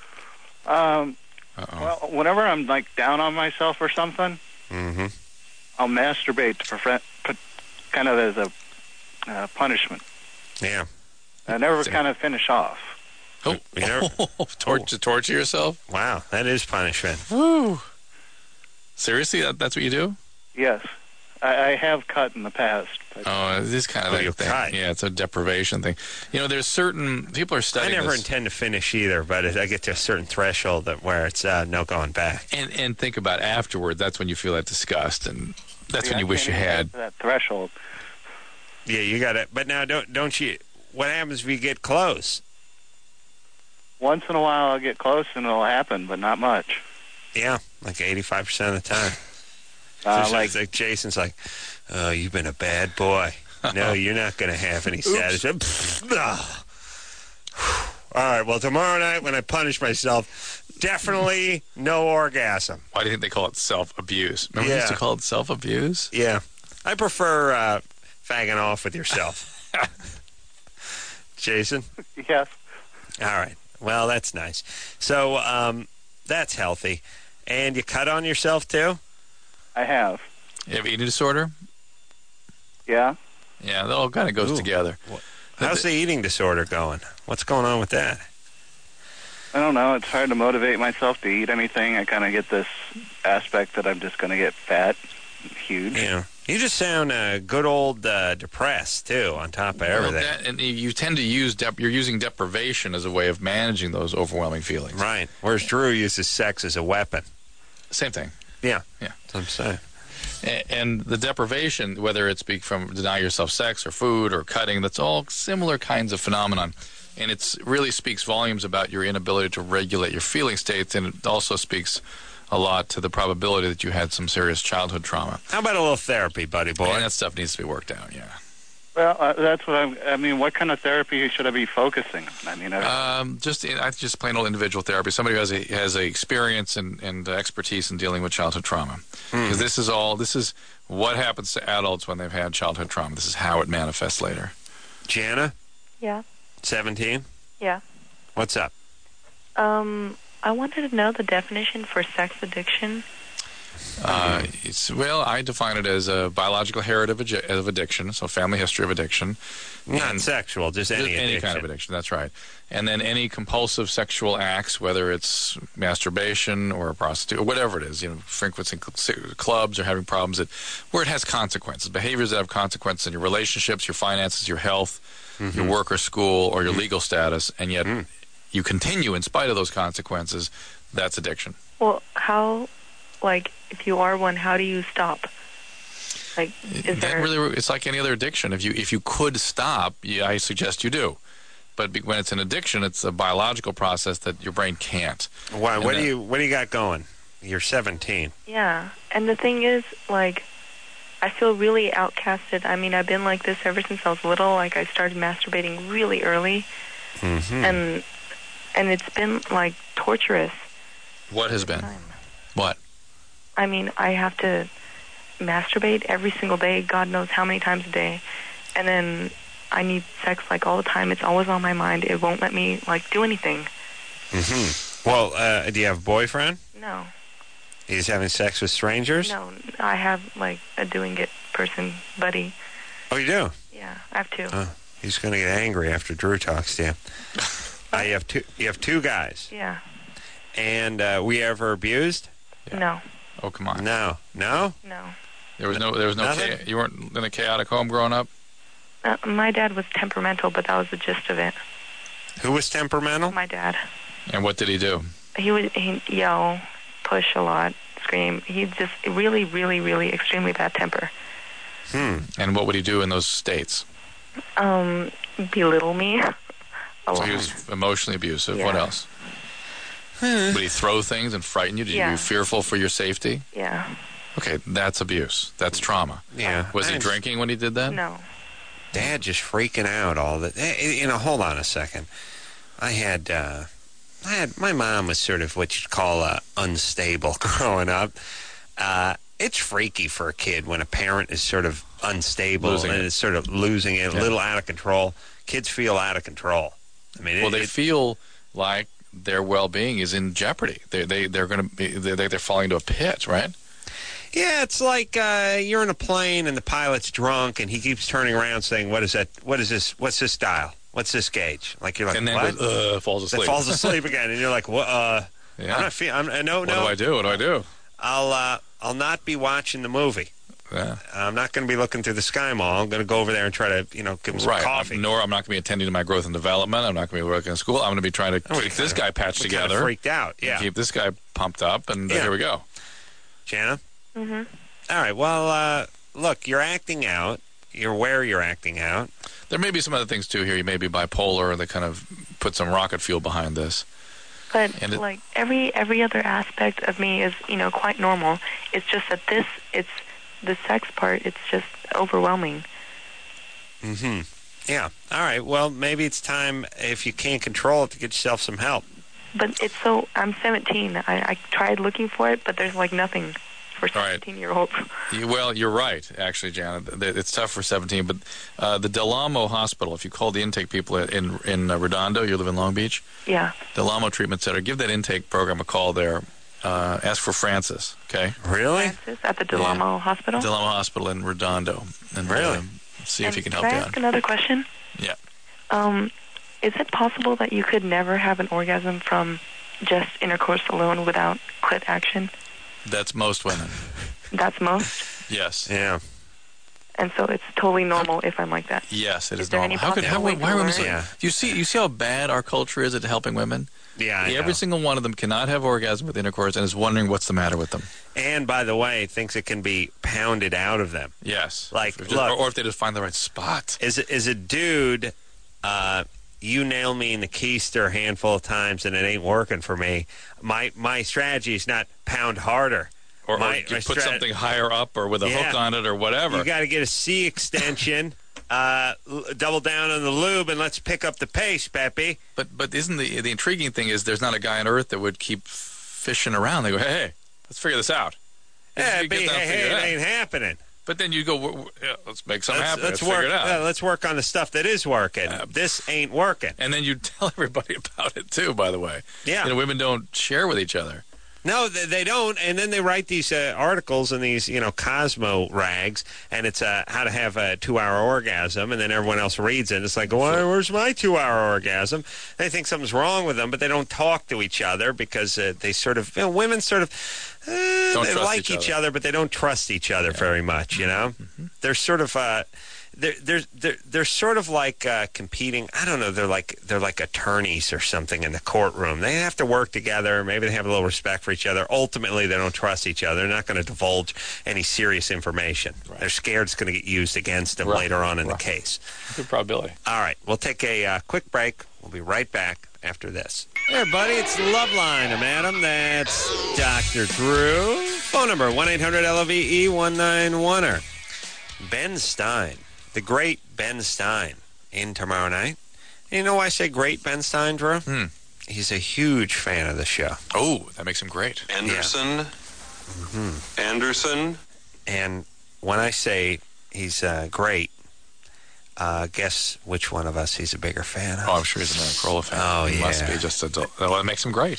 [SPEAKER 5] Well, whenever I'm like down on myself or something, I'll masturbate to kind of as a punishment.
[SPEAKER 2] Yeah.
[SPEAKER 5] I never kind of finish off.
[SPEAKER 3] Oh, torture yourself?
[SPEAKER 2] Wow, that is punishment.
[SPEAKER 3] Woo. Seriously, that's what you do?
[SPEAKER 5] Yes. I have cut in the past. But
[SPEAKER 3] This is kind of that thing.
[SPEAKER 2] Cut.
[SPEAKER 3] Yeah, it's a deprivation thing. There's certain people are
[SPEAKER 2] I
[SPEAKER 3] studying
[SPEAKER 2] never
[SPEAKER 3] this.
[SPEAKER 2] intend to finish either, but I get to a certain threshold where it's no going back.
[SPEAKER 3] And think about afterward, that's when you feel that disgust, and that's when you wish you had.
[SPEAKER 5] that threshold.
[SPEAKER 2] Yeah, you got it. But now, don't you? What happens if you get close?
[SPEAKER 5] Once in a while I'll get close and it'll happen, but not much.
[SPEAKER 2] Yeah, like 85% of the time. Like Jason's like, oh, you've been a bad boy. No, you're not going to have any satisfaction. All right, well, tomorrow night when I punish myself, definitely no orgasm.
[SPEAKER 3] Why do you think they call it self-abuse? Remember we used to call it self-abuse?
[SPEAKER 2] Yeah. I prefer fagging off with yourself. Jason?
[SPEAKER 7] Yes.
[SPEAKER 2] All right. Well, that's nice. So that's healthy. And you cut on yourself, too?
[SPEAKER 7] I have.
[SPEAKER 3] You have eating disorder?
[SPEAKER 7] Yeah.
[SPEAKER 3] Yeah, that all kind of goes together.
[SPEAKER 2] How's the eating disorder going? What's going on with that?
[SPEAKER 7] I don't know. It's hard to motivate myself to eat anything. I kind of get this aspect that I'm just going to get fat, huge.
[SPEAKER 2] Yeah. You just sound good old depressed, too, on top of everything.
[SPEAKER 3] And you tend to use, you're using deprivation as a way of managing those overwhelming feelings.
[SPEAKER 2] Right. Whereas Drew uses sex as a weapon.
[SPEAKER 3] Same thing.
[SPEAKER 2] Yeah.
[SPEAKER 3] Yeah.
[SPEAKER 2] That's what I'm saying.
[SPEAKER 3] And the deprivation, whether it's from deny yourself sex or food or cutting, that's all similar kinds of phenomenon. And it really speaks volumes about your inability to regulate your feeling states, and it also speaks a lot to the probability that you had some serious childhood trauma.
[SPEAKER 2] How about a little therapy, buddy boy?
[SPEAKER 3] And that stuff needs to be worked out, yeah.
[SPEAKER 7] Well, that's what I mean, what kind of therapy should I be focusing on? I mean,
[SPEAKER 3] just plain old individual therapy. Somebody who has a experience and expertise in dealing with childhood trauma. Because this is what happens to adults when they've had childhood trauma. This is how it manifests later.
[SPEAKER 2] Jana?
[SPEAKER 6] Yeah.
[SPEAKER 2] 17?
[SPEAKER 6] Yeah.
[SPEAKER 2] What's up?
[SPEAKER 6] I wanted to know the definition for sex addiction.
[SPEAKER 3] I define it as a biological heritage of addiction, so family history of addiction.
[SPEAKER 2] Not sexual, just any addiction.
[SPEAKER 3] Any kind of addiction, that's right. And then any compulsive sexual acts, whether it's masturbation or prostitute, or whatever it is, frequenting clubs or having problems where it has consequences, behaviors that have consequences in your relationships, your finances, your health, your work or school, or your legal status, and yet you continue in spite of those consequences, that's addiction.
[SPEAKER 6] Well, how... Like, if you are one, how do you stop? Like,
[SPEAKER 3] it's like any other addiction. If you could stop, I suggest you do. But when it's an addiction, it's a biological process that your brain can't.
[SPEAKER 2] Why? What do you got going? You're 17.
[SPEAKER 6] Yeah, and the thing is, like, I feel really outcasted. I mean, I've been like this ever since I was little. Like, I started masturbating really early, and it's been like torturous.
[SPEAKER 3] What has been? What?
[SPEAKER 6] I mean, I have to masturbate every single day, God knows how many times a day, and then I need sex like all the time. It's always on my mind. It won't let me like do anything.
[SPEAKER 2] Well, do you have a boyfriend?
[SPEAKER 6] No.
[SPEAKER 2] He's having sex with strangers?
[SPEAKER 6] No, I have like a doing it person buddy.
[SPEAKER 2] Oh, you do?
[SPEAKER 6] Yeah, I have two.
[SPEAKER 2] Oh, he's going to get angry after Drew talks to you. You have two guys.
[SPEAKER 6] Yeah.
[SPEAKER 2] And were you ever abused?
[SPEAKER 3] Yeah.
[SPEAKER 6] No.
[SPEAKER 3] Oh, come on.
[SPEAKER 2] No.
[SPEAKER 6] No.
[SPEAKER 3] There was no you weren't in a chaotic home growing up?
[SPEAKER 6] My dad was temperamental, but that was the gist of it.
[SPEAKER 2] Who was temperamental?
[SPEAKER 6] My dad.
[SPEAKER 3] And what did he do?
[SPEAKER 6] He'd yell, push a lot, scream. He's just really, really, really extremely bad temper.
[SPEAKER 3] And what would he do in those states?
[SPEAKER 6] Belittle me a lot.
[SPEAKER 3] So he was emotionally abusive.
[SPEAKER 6] Yeah.
[SPEAKER 3] What else? Would he throw things and frighten you? Did you be fearful for your safety?
[SPEAKER 6] Yeah.
[SPEAKER 3] Okay, that's abuse. That's trauma.
[SPEAKER 2] Yeah.
[SPEAKER 3] Was he drinking when he did that?
[SPEAKER 6] No.
[SPEAKER 2] Dad just freaking out all the... hold on a second. My mom was sort of what you'd call unstable growing up. It's freaky for a kid when a parent is sort of unstable is sort of losing it, a little out of control. Kids feel out of control. I mean,
[SPEAKER 3] they feel like their well-being is in jeopardy. They're going to be they're falling into a pit, right?
[SPEAKER 2] Yeah, it's like you're in a plane and the pilot's drunk and he keeps turning around saying, "What is that? What is this? What's this dial? What's this gauge?" Like you're like,
[SPEAKER 3] and then
[SPEAKER 2] what?
[SPEAKER 3] Goes, falls asleep.
[SPEAKER 2] Then falls asleep again, and you're like, "What?
[SPEAKER 3] Yeah.
[SPEAKER 2] I'm not feeling. No.
[SPEAKER 3] What do I do? What do I do?
[SPEAKER 2] I'll not be watching the movie.
[SPEAKER 3] Yeah.
[SPEAKER 2] I'm not going to be looking through the Sky Mall. I'm going to go over there and try to, give him some coffee.
[SPEAKER 3] I'm not going to be attending to my growth and development. I'm not going to be working in school. I'm going to be trying to keep this guy patched together.
[SPEAKER 2] Kind of freaked out, yeah.
[SPEAKER 3] Keep this guy pumped up, and here we go.
[SPEAKER 2] Jana?
[SPEAKER 6] Mm-hmm.
[SPEAKER 2] All right, well, look, you're acting out. You're aware you're acting out.
[SPEAKER 3] There may be some other things, too, here. You may be bipolar that kind of put some rocket fuel behind this.
[SPEAKER 6] But, like, every other aspect of me is, quite normal. It's just that it's the sex part, it's just overwhelming.
[SPEAKER 2] Mm-hmm. Yeah. All right. Well, maybe it's time, if you can't control it, to get yourself some help.
[SPEAKER 6] But I'm 17. I tried looking for it, but there's, like, nothing. for 17-year-olds.
[SPEAKER 3] Well, you're right, actually, Janet. It's tough for 17, but the Del Amo Hospital, if you call the intake people in Redondo, you live in Long Beach?
[SPEAKER 6] Yeah.
[SPEAKER 3] Del Amo Treatment Center, give that intake program a call there. Ask for Francis, okay?
[SPEAKER 2] Really?
[SPEAKER 6] Francis at the Del Amo Hospital?
[SPEAKER 3] Del Amo Hospital in Redondo. And,
[SPEAKER 2] Really?
[SPEAKER 3] See if he can help
[SPEAKER 6] Can
[SPEAKER 3] you
[SPEAKER 6] I
[SPEAKER 3] out.
[SPEAKER 6] ask another question?
[SPEAKER 3] Yeah.
[SPEAKER 6] Is it possible that you could never have an orgasm from just intercourse alone without clit action?
[SPEAKER 3] That's most women.
[SPEAKER 6] That's most?
[SPEAKER 3] Yes.
[SPEAKER 2] Yeah.
[SPEAKER 6] And so it's totally normal if I'm like that.
[SPEAKER 3] Yes, it is
[SPEAKER 6] there
[SPEAKER 3] normal.
[SPEAKER 6] any possible way
[SPEAKER 3] Why are
[SPEAKER 6] to
[SPEAKER 3] women
[SPEAKER 6] learn?
[SPEAKER 3] so...
[SPEAKER 2] Yeah.
[SPEAKER 3] You see how bad our culture is at helping women?
[SPEAKER 2] Yeah, I
[SPEAKER 3] Every
[SPEAKER 2] know.
[SPEAKER 3] single one of them cannot have orgasm with intercourse and is wondering what's the matter with them.
[SPEAKER 2] And, by the way, thinks it can be pounded out of them.
[SPEAKER 3] Yes.
[SPEAKER 2] Like,
[SPEAKER 3] If-
[SPEAKER 2] look-
[SPEAKER 3] or if they just find the right spot.
[SPEAKER 2] As a dude, you nail me in the keister a handful of times and it ain't working for me. My strategy is not pound harder.
[SPEAKER 3] Or
[SPEAKER 2] my
[SPEAKER 3] you put something higher up or with a hook on it or whatever.
[SPEAKER 2] You got to get a C extension, double down on the lube, and let's pick up the pace, Pepe.
[SPEAKER 3] But isn't the intriguing thing is there's not a guy on earth that would keep fishing around. They go, hey, let's figure this out.
[SPEAKER 2] Yeah,
[SPEAKER 3] Let's get down and figure
[SPEAKER 2] it
[SPEAKER 3] it out.
[SPEAKER 2] ain't happening.
[SPEAKER 3] But then you go, yeah, let's make something happen. Let's
[SPEAKER 2] work.
[SPEAKER 3] figure it out.
[SPEAKER 2] Let's work on the stuff that is working. This ain't working.
[SPEAKER 3] And then you tell everybody about it too, by the way.
[SPEAKER 2] Yeah.
[SPEAKER 3] You know, women don't share with each other.
[SPEAKER 2] No, they don't. And then they write these articles in these, Cosmo rags, and it's how to have a 2-hour orgasm, and then everyone else reads it. And it's like, where's my 2-hour orgasm? They think something's wrong with them, but they don't talk to each other because they sort of, women sort of, they
[SPEAKER 3] trust
[SPEAKER 2] like each other, but they don't trust each other very much,
[SPEAKER 3] Mm-hmm.
[SPEAKER 2] They're sort of... They're sort of like competing. I don't know. They're like attorneys or something in the courtroom. They have to work together. Maybe they have a little respect for each other. Ultimately, they don't trust each other. They're not going to divulge any serious information. Right. They're scared it's going to get used against them later on in the case.
[SPEAKER 3] Good probability.
[SPEAKER 2] All right, we'll take a quick break. We'll be right back after this. Hey, everybody, it's Loveline. I'm Adam. That's Dr. Drew. Phone number 1-800-LOVE-1910. Ben Stein. The great Ben Stein in tomorrow night. And you know why I say great Ben Stein, Drew? He's a huge fan of the show.
[SPEAKER 3] Oh, that makes him great.
[SPEAKER 8] Anderson.
[SPEAKER 2] Yeah.
[SPEAKER 8] Anderson.
[SPEAKER 2] And when I say he's great, guess which one of us he's a bigger fan of?
[SPEAKER 3] Oh, I'm sure he's an Adam Carolla fan.
[SPEAKER 2] Oh,
[SPEAKER 3] He must
[SPEAKER 2] yeah.
[SPEAKER 3] be just well, it makes him great.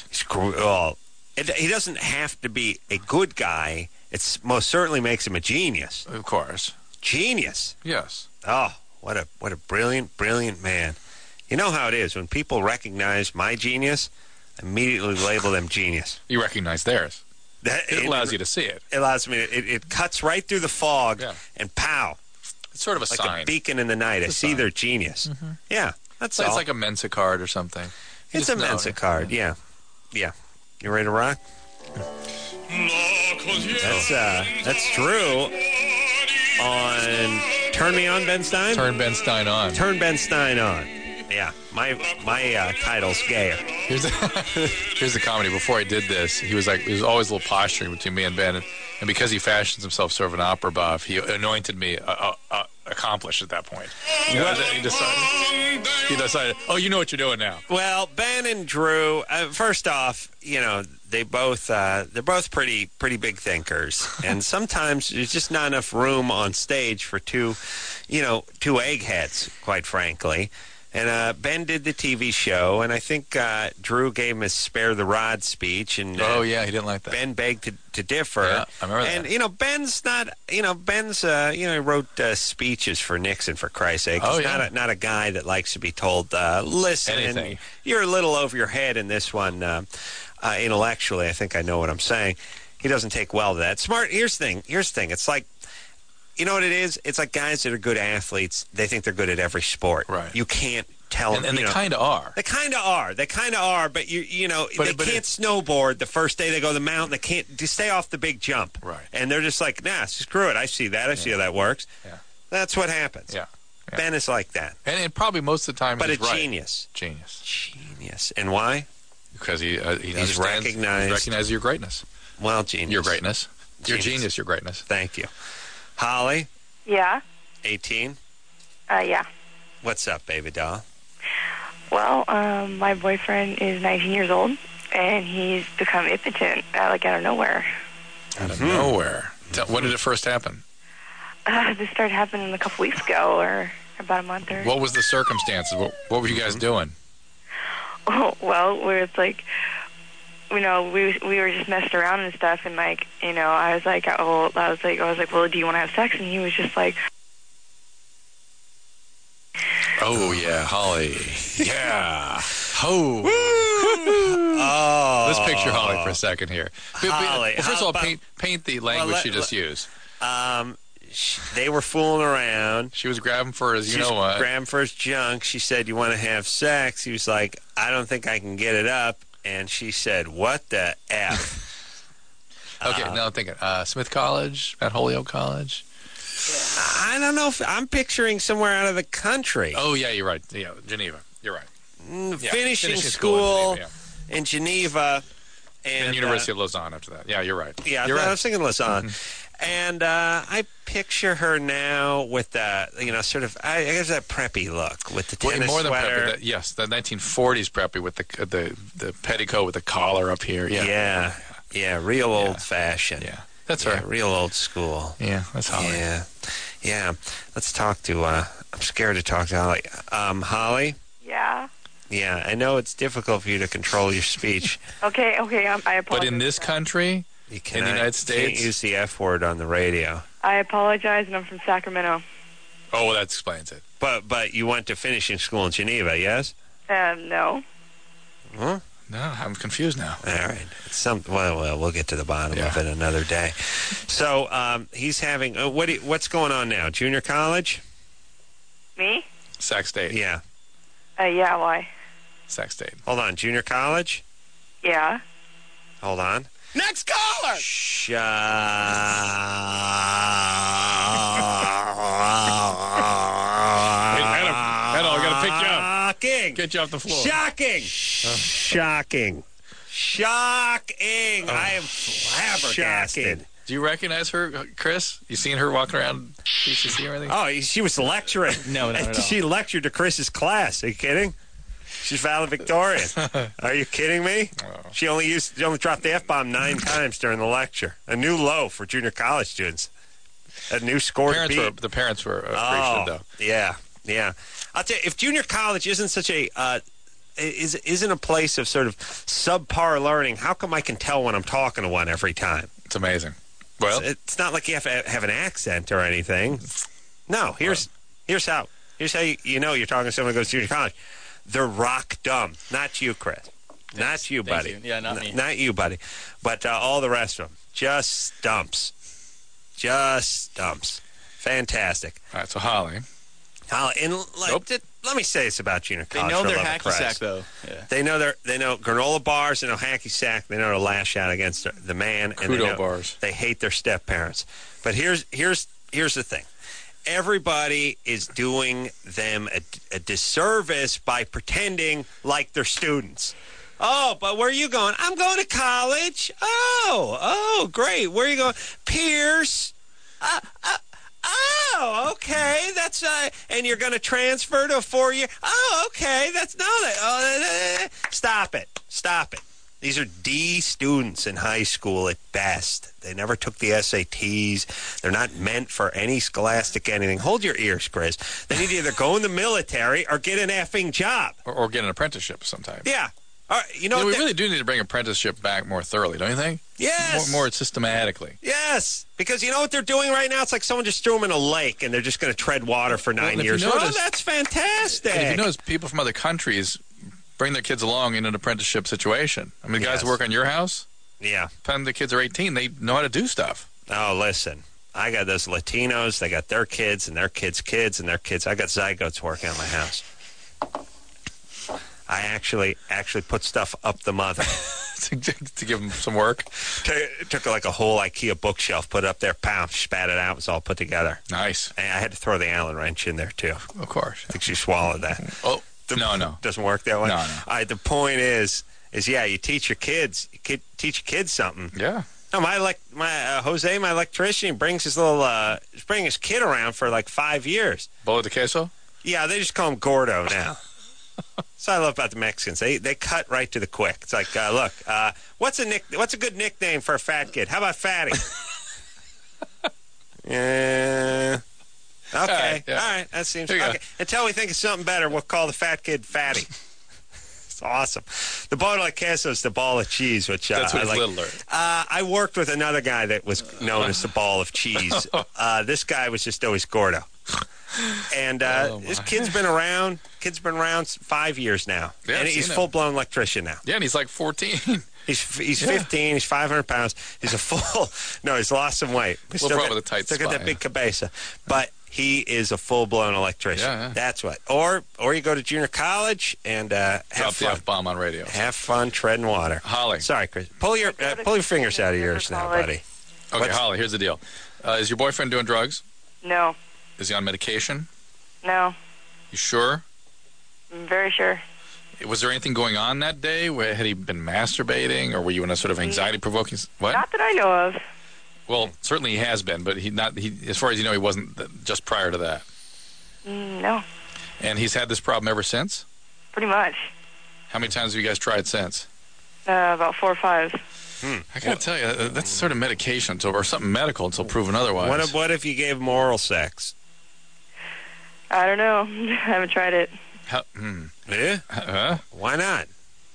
[SPEAKER 2] He doesn't have to be a good guy. It most certainly makes him a genius.
[SPEAKER 3] Of course.
[SPEAKER 2] Genius.
[SPEAKER 3] Yes.
[SPEAKER 2] Oh, what a brilliant, brilliant man. You know how it is. When people recognize my genius, I immediately label them genius.
[SPEAKER 3] You recognize theirs. It allows you to see it.
[SPEAKER 2] It allows me. It cuts right through the fog, and pow.
[SPEAKER 3] It's sort of a
[SPEAKER 2] like
[SPEAKER 3] sign.
[SPEAKER 2] a beacon in the night. I see their genius. Yeah, that's all.
[SPEAKER 3] It's like a Mensa card or something.
[SPEAKER 2] It's a Mensa card. Yeah. You ready to rock? That's Drew on Turn Me On, Ben Stein?
[SPEAKER 3] Turn Ben Stein on.
[SPEAKER 2] Turn Ben Stein on. Yeah, my title's gayer.
[SPEAKER 3] Here's the comedy. Before I did this, he was always a little posturing between me and Ben, and because he fashions himself sort of an opera buff, he anointed me accomplished at that point. He decided, oh, you know what you're doing now.
[SPEAKER 2] Well, Ben and Drew, first off, they're both pretty big thinkers, and sometimes there's just not enough room on stage for two eggheads, quite frankly. And Ben did the TV show, and I think Drew gave him his spare the rod speech. And
[SPEAKER 3] oh yeah, he didn't like that.
[SPEAKER 2] Ben begged to differ.
[SPEAKER 3] Yeah, I remember that.
[SPEAKER 2] And Ben's not, Ben's he wrote speeches for Nixon, for Christ's sake. He's not a guy that likes to be told, listen, you're a little over your head in this one. Intellectually, I think I know what I'm saying. He doesn't take well to that. Smart. Here's the thing. It's like, you know what it is? It's like guys that are good athletes. They think they're good at every sport.
[SPEAKER 3] Right.
[SPEAKER 2] You can't tell them.
[SPEAKER 3] And they kind of are.
[SPEAKER 2] They kind of are. But they can't snowboard the first day they go to the mountain. They can't stay off the big jump.
[SPEAKER 3] Right.
[SPEAKER 2] And they're just like, nah, screw it. I see that. I see how that works.
[SPEAKER 3] Yeah.
[SPEAKER 2] That's what happens.
[SPEAKER 3] Yeah.
[SPEAKER 2] Ben is like that.
[SPEAKER 3] And probably most of the time,
[SPEAKER 2] but
[SPEAKER 3] he's right.
[SPEAKER 2] Genius.
[SPEAKER 3] Genius.
[SPEAKER 2] And why?
[SPEAKER 3] Because he
[SPEAKER 2] he's recognized
[SPEAKER 3] your greatness.
[SPEAKER 2] Well, genius.
[SPEAKER 3] Your greatness. Your genius, your greatness.
[SPEAKER 2] Thank you. Holly?
[SPEAKER 6] Yeah?
[SPEAKER 2] 18?
[SPEAKER 6] Yeah.
[SPEAKER 2] What's up, baby doll?
[SPEAKER 6] Well, my boyfriend is 19 years old, and he's become impotent, out of nowhere.
[SPEAKER 3] Out of nowhere. When did it first happen?
[SPEAKER 6] This started happening a couple weeks ago, or about a month or.
[SPEAKER 3] What was the circumstances? What were you guys doing?
[SPEAKER 6] Oh, well, where it's like, we were just messing around and stuff, and like, I was like, well, do you want to have sex? And he was just like,
[SPEAKER 3] oh yeah, Holly, yeah, ho.
[SPEAKER 2] Oh,
[SPEAKER 3] Let's picture Holly for a second here.
[SPEAKER 2] Holly,
[SPEAKER 3] well, first of all, paint the language she just used.
[SPEAKER 2] They were fooling around.
[SPEAKER 3] She was grabbing for his,
[SPEAKER 2] She was grabbing for his junk. She said, "You want to have sex?" He was like, "I don't think I can get it up." And she said, "What the F?"
[SPEAKER 3] Okay, now I'm thinking, Smith College, at Holyoke College.
[SPEAKER 2] I don't know if I'm picturing somewhere out of the country.
[SPEAKER 3] Oh yeah, you're right. Yeah, Geneva. You're right.
[SPEAKER 2] Finishing school in Geneva.
[SPEAKER 3] And University of Lausanne after that. Yeah, you're right.
[SPEAKER 2] Yeah, I was thinking Lausanne. And I picture her now with that, sort of, I guess that preppy look with the tennis
[SPEAKER 3] more than
[SPEAKER 2] sweater.
[SPEAKER 3] Preppy. Yes, the 1940s preppy with the petticoat with the collar up here.
[SPEAKER 2] Yeah, real old-fashioned.
[SPEAKER 3] Yeah, that's right.
[SPEAKER 2] Real old school.
[SPEAKER 3] Yeah, that's Holly.
[SPEAKER 2] Yeah. Let's talk to, I'm scared to talk to Holly. Holly?
[SPEAKER 6] yeah.
[SPEAKER 2] Yeah, I know it's difficult for you to control your speech.
[SPEAKER 6] Okay, I apologize.
[SPEAKER 3] But in this country,
[SPEAKER 2] You
[SPEAKER 3] in the United States,
[SPEAKER 2] can't use the F word on the radio.
[SPEAKER 6] I apologize, and I'm from Sacramento.
[SPEAKER 3] Oh, well, that explains it.
[SPEAKER 2] But you went to finishing school in Geneva, yes?
[SPEAKER 6] No.
[SPEAKER 2] Huh?
[SPEAKER 3] No, I'm confused now.
[SPEAKER 2] All right. It's well, we'll get to the bottom of it another day. So he's having what's going on now? Junior college?
[SPEAKER 6] Me?
[SPEAKER 3] Sac State.
[SPEAKER 2] Yeah.
[SPEAKER 6] Yeah, why?
[SPEAKER 3] Sac State.
[SPEAKER 2] Hold on. Junior college?
[SPEAKER 6] Yeah.
[SPEAKER 2] Hold on.
[SPEAKER 1] Next caller!
[SPEAKER 3] Hello, I got to pick you up.
[SPEAKER 2] Shocking.
[SPEAKER 3] Get you off the floor.
[SPEAKER 2] Shocking. Shocking. I am flabbergasted.
[SPEAKER 3] Do you recognize her, Chris? You seen her walking around PCC or anything?
[SPEAKER 2] Oh, she was lecturing.
[SPEAKER 3] No.
[SPEAKER 2] She lectured to Chris's class. Are you kidding? She's valedictorian. Are you kidding me?
[SPEAKER 3] Oh.
[SPEAKER 2] She only dropped the F-bomb 9 times during the lecture. A new low for junior college students. A new score to beat.
[SPEAKER 3] The parents were appreciative, though.
[SPEAKER 2] Yeah. I'll tell you, if junior college isn't such a isn't a place of sort of subpar learning, how come I can tell when I'm talking to one every time?
[SPEAKER 3] It's amazing. Well,
[SPEAKER 2] it's not like you have to have an accent or anything. No, here's how you know you're talking to someone who goes to junior college. They're rock dumb. Not you, Chris.
[SPEAKER 9] Thanks.
[SPEAKER 2] Not you, buddy.
[SPEAKER 9] You. Yeah, not me.
[SPEAKER 2] Not you, buddy. But all the rest of them. Just stumps. Fantastic.
[SPEAKER 3] all right, so Holly.
[SPEAKER 2] And let me say this about junior
[SPEAKER 9] They
[SPEAKER 2] college.
[SPEAKER 9] know
[SPEAKER 2] for
[SPEAKER 9] their
[SPEAKER 2] love of
[SPEAKER 9] hacky
[SPEAKER 2] Christ.
[SPEAKER 9] sack, though. Yeah.
[SPEAKER 2] They know granola bars, they know hacky sack, they know to lash out against the man, and
[SPEAKER 3] Kudo bars.
[SPEAKER 2] They hate their step parents. But here's the thing. Everybody is doing them a disservice by pretending like they're students. Oh, but where are you going? I'm going to college. Oh, great. Where are you going? Pierce. Oh, okay. That's and you're going to transfer to a 4-year. Oh, okay. Stop it. These are D students in high school at best. They never took the SATs. They're not meant for any scholastic anything. Hold your ears, Chris. They need to either go in the military or get an effing job.
[SPEAKER 3] Or get an apprenticeship sometime.
[SPEAKER 2] Yeah. All right, we
[SPEAKER 3] really do need to bring apprenticeship back more thoroughly, don't you think?
[SPEAKER 2] Yes.
[SPEAKER 3] More systematically.
[SPEAKER 2] Yes. Because you know what they're doing right now? It's like someone just threw them in a lake and they're just going to tread water for 9 years. That's fantastic.
[SPEAKER 3] And if you notice, people from other countries bring their kids along in an apprenticeship situation. I mean, the guys who work on your house,
[SPEAKER 2] yeah.
[SPEAKER 3] When the kids are 18, they know how to do stuff.
[SPEAKER 2] Oh, listen. I got those Latinos. They got their kids and their kids' kids and their kids. I got zygotes working on my house. I actually put stuff up the mother.
[SPEAKER 3] to give them some work?
[SPEAKER 2] Took like a whole IKEA bookshelf, put it up there, pow, spat it out. It was all put together.
[SPEAKER 3] Nice.
[SPEAKER 2] And I had to throw the Allen wrench in there, too.
[SPEAKER 3] Of course.
[SPEAKER 2] I think she swallowed that.
[SPEAKER 3] Oh, no.
[SPEAKER 2] Doesn't work that way?
[SPEAKER 3] No.
[SPEAKER 2] All right, the point is you teach your kids. You teach your kids something.
[SPEAKER 3] Yeah.
[SPEAKER 2] No, Jose, my electrician, brings his kid around for like 5 years.
[SPEAKER 3] Bola de queso?
[SPEAKER 2] Yeah, they just call him Gordo now. That's what I love about the Mexicans. They cut right to the quick. It's like, look, what's a good nickname for a fat kid? How about Fatty? Yeah. Okay.
[SPEAKER 3] Yeah.
[SPEAKER 2] All right. That seems
[SPEAKER 3] There you
[SPEAKER 2] okay.
[SPEAKER 3] go.
[SPEAKER 2] Until we think of something better, we'll call the fat kid Fatty. It's awesome. The bola de queso is the ball of cheese, which
[SPEAKER 3] That's what
[SPEAKER 2] I
[SPEAKER 3] his
[SPEAKER 2] like.
[SPEAKER 3] little
[SPEAKER 2] I worked with another guy that was known as the ball of cheese. This guy was just always Gordo. And this kid's been around. 5 years now.
[SPEAKER 3] Yeah,
[SPEAKER 2] and
[SPEAKER 3] I've
[SPEAKER 2] he's
[SPEAKER 3] seen him.
[SPEAKER 2] full-blown electrician now.
[SPEAKER 3] Yeah, and he's like 14.
[SPEAKER 2] He's 15. He's 500 pounds. He's a full. No, he's lost some weight. He's
[SPEAKER 3] Well, probably with a tight
[SPEAKER 2] still got that
[SPEAKER 3] spine.
[SPEAKER 2] big cabeza, but he is a full-blown electrician.
[SPEAKER 3] Yeah.
[SPEAKER 2] That's what. Or you go to junior college and have
[SPEAKER 3] Drop the
[SPEAKER 2] fun.
[SPEAKER 3] F-bomb on radio.
[SPEAKER 2] Have fun treading water.
[SPEAKER 3] Holly.
[SPEAKER 2] Sorry, Chris. Pull your fingers out of yours now, buddy.
[SPEAKER 3] Okay,
[SPEAKER 2] What's-
[SPEAKER 3] Holly, here's the deal. Is your boyfriend doing drugs?
[SPEAKER 6] No.
[SPEAKER 3] Is he on medication?
[SPEAKER 6] No.
[SPEAKER 3] You sure?
[SPEAKER 6] I'm very sure.
[SPEAKER 3] Was there anything going on that day? Had he been masturbating, or were you in a sort of anxiety-provoking... What?
[SPEAKER 6] Not that I know of.
[SPEAKER 3] Well, certainly he has been, but as far as you know, he wasn't just prior to that.
[SPEAKER 6] No.
[SPEAKER 3] And he's had this problem ever since?
[SPEAKER 6] Pretty much.
[SPEAKER 3] How many times have you guys tried since?
[SPEAKER 6] About 4 or 5.
[SPEAKER 3] I gotta tell you, that's sort of medication or something medical until proven otherwise.
[SPEAKER 2] What if you gave him oral sex?
[SPEAKER 6] I don't know. I haven't tried it.
[SPEAKER 2] Yeah?
[SPEAKER 3] Huh?
[SPEAKER 2] Why not?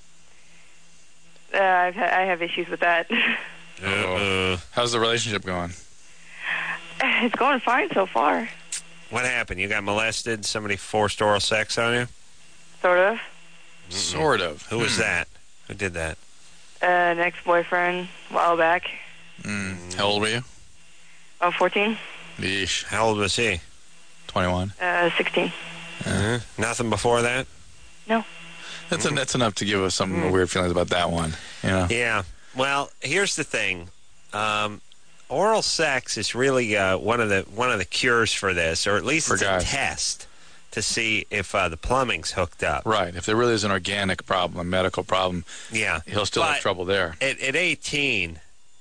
[SPEAKER 6] I have issues with that.
[SPEAKER 3] How's the relationship going?
[SPEAKER 6] It's going fine so far.
[SPEAKER 2] What happened? You got molested? Somebody forced oral sex on you?
[SPEAKER 6] Sort of.
[SPEAKER 3] Sort of.
[SPEAKER 2] Who was that? Who did that?
[SPEAKER 6] An ex-boyfriend a while back.
[SPEAKER 3] How old were you?
[SPEAKER 6] 14.
[SPEAKER 3] Yeesh.
[SPEAKER 2] How old was he?
[SPEAKER 3] 21.
[SPEAKER 6] 16.
[SPEAKER 2] Nothing before that?
[SPEAKER 6] No.
[SPEAKER 3] That's enough to give us some weird feelings about that one. You know?
[SPEAKER 2] Yeah. Well, here's the thing. Oral sex is really one of the cures for this, or at least
[SPEAKER 3] For
[SPEAKER 2] it's
[SPEAKER 3] guys.
[SPEAKER 2] a test to see if the plumbing's hooked up.
[SPEAKER 3] Right. If there really is an organic problem, a medical problem,
[SPEAKER 2] Yeah.
[SPEAKER 3] he'll still have
[SPEAKER 2] But
[SPEAKER 3] trouble there.
[SPEAKER 2] At 18,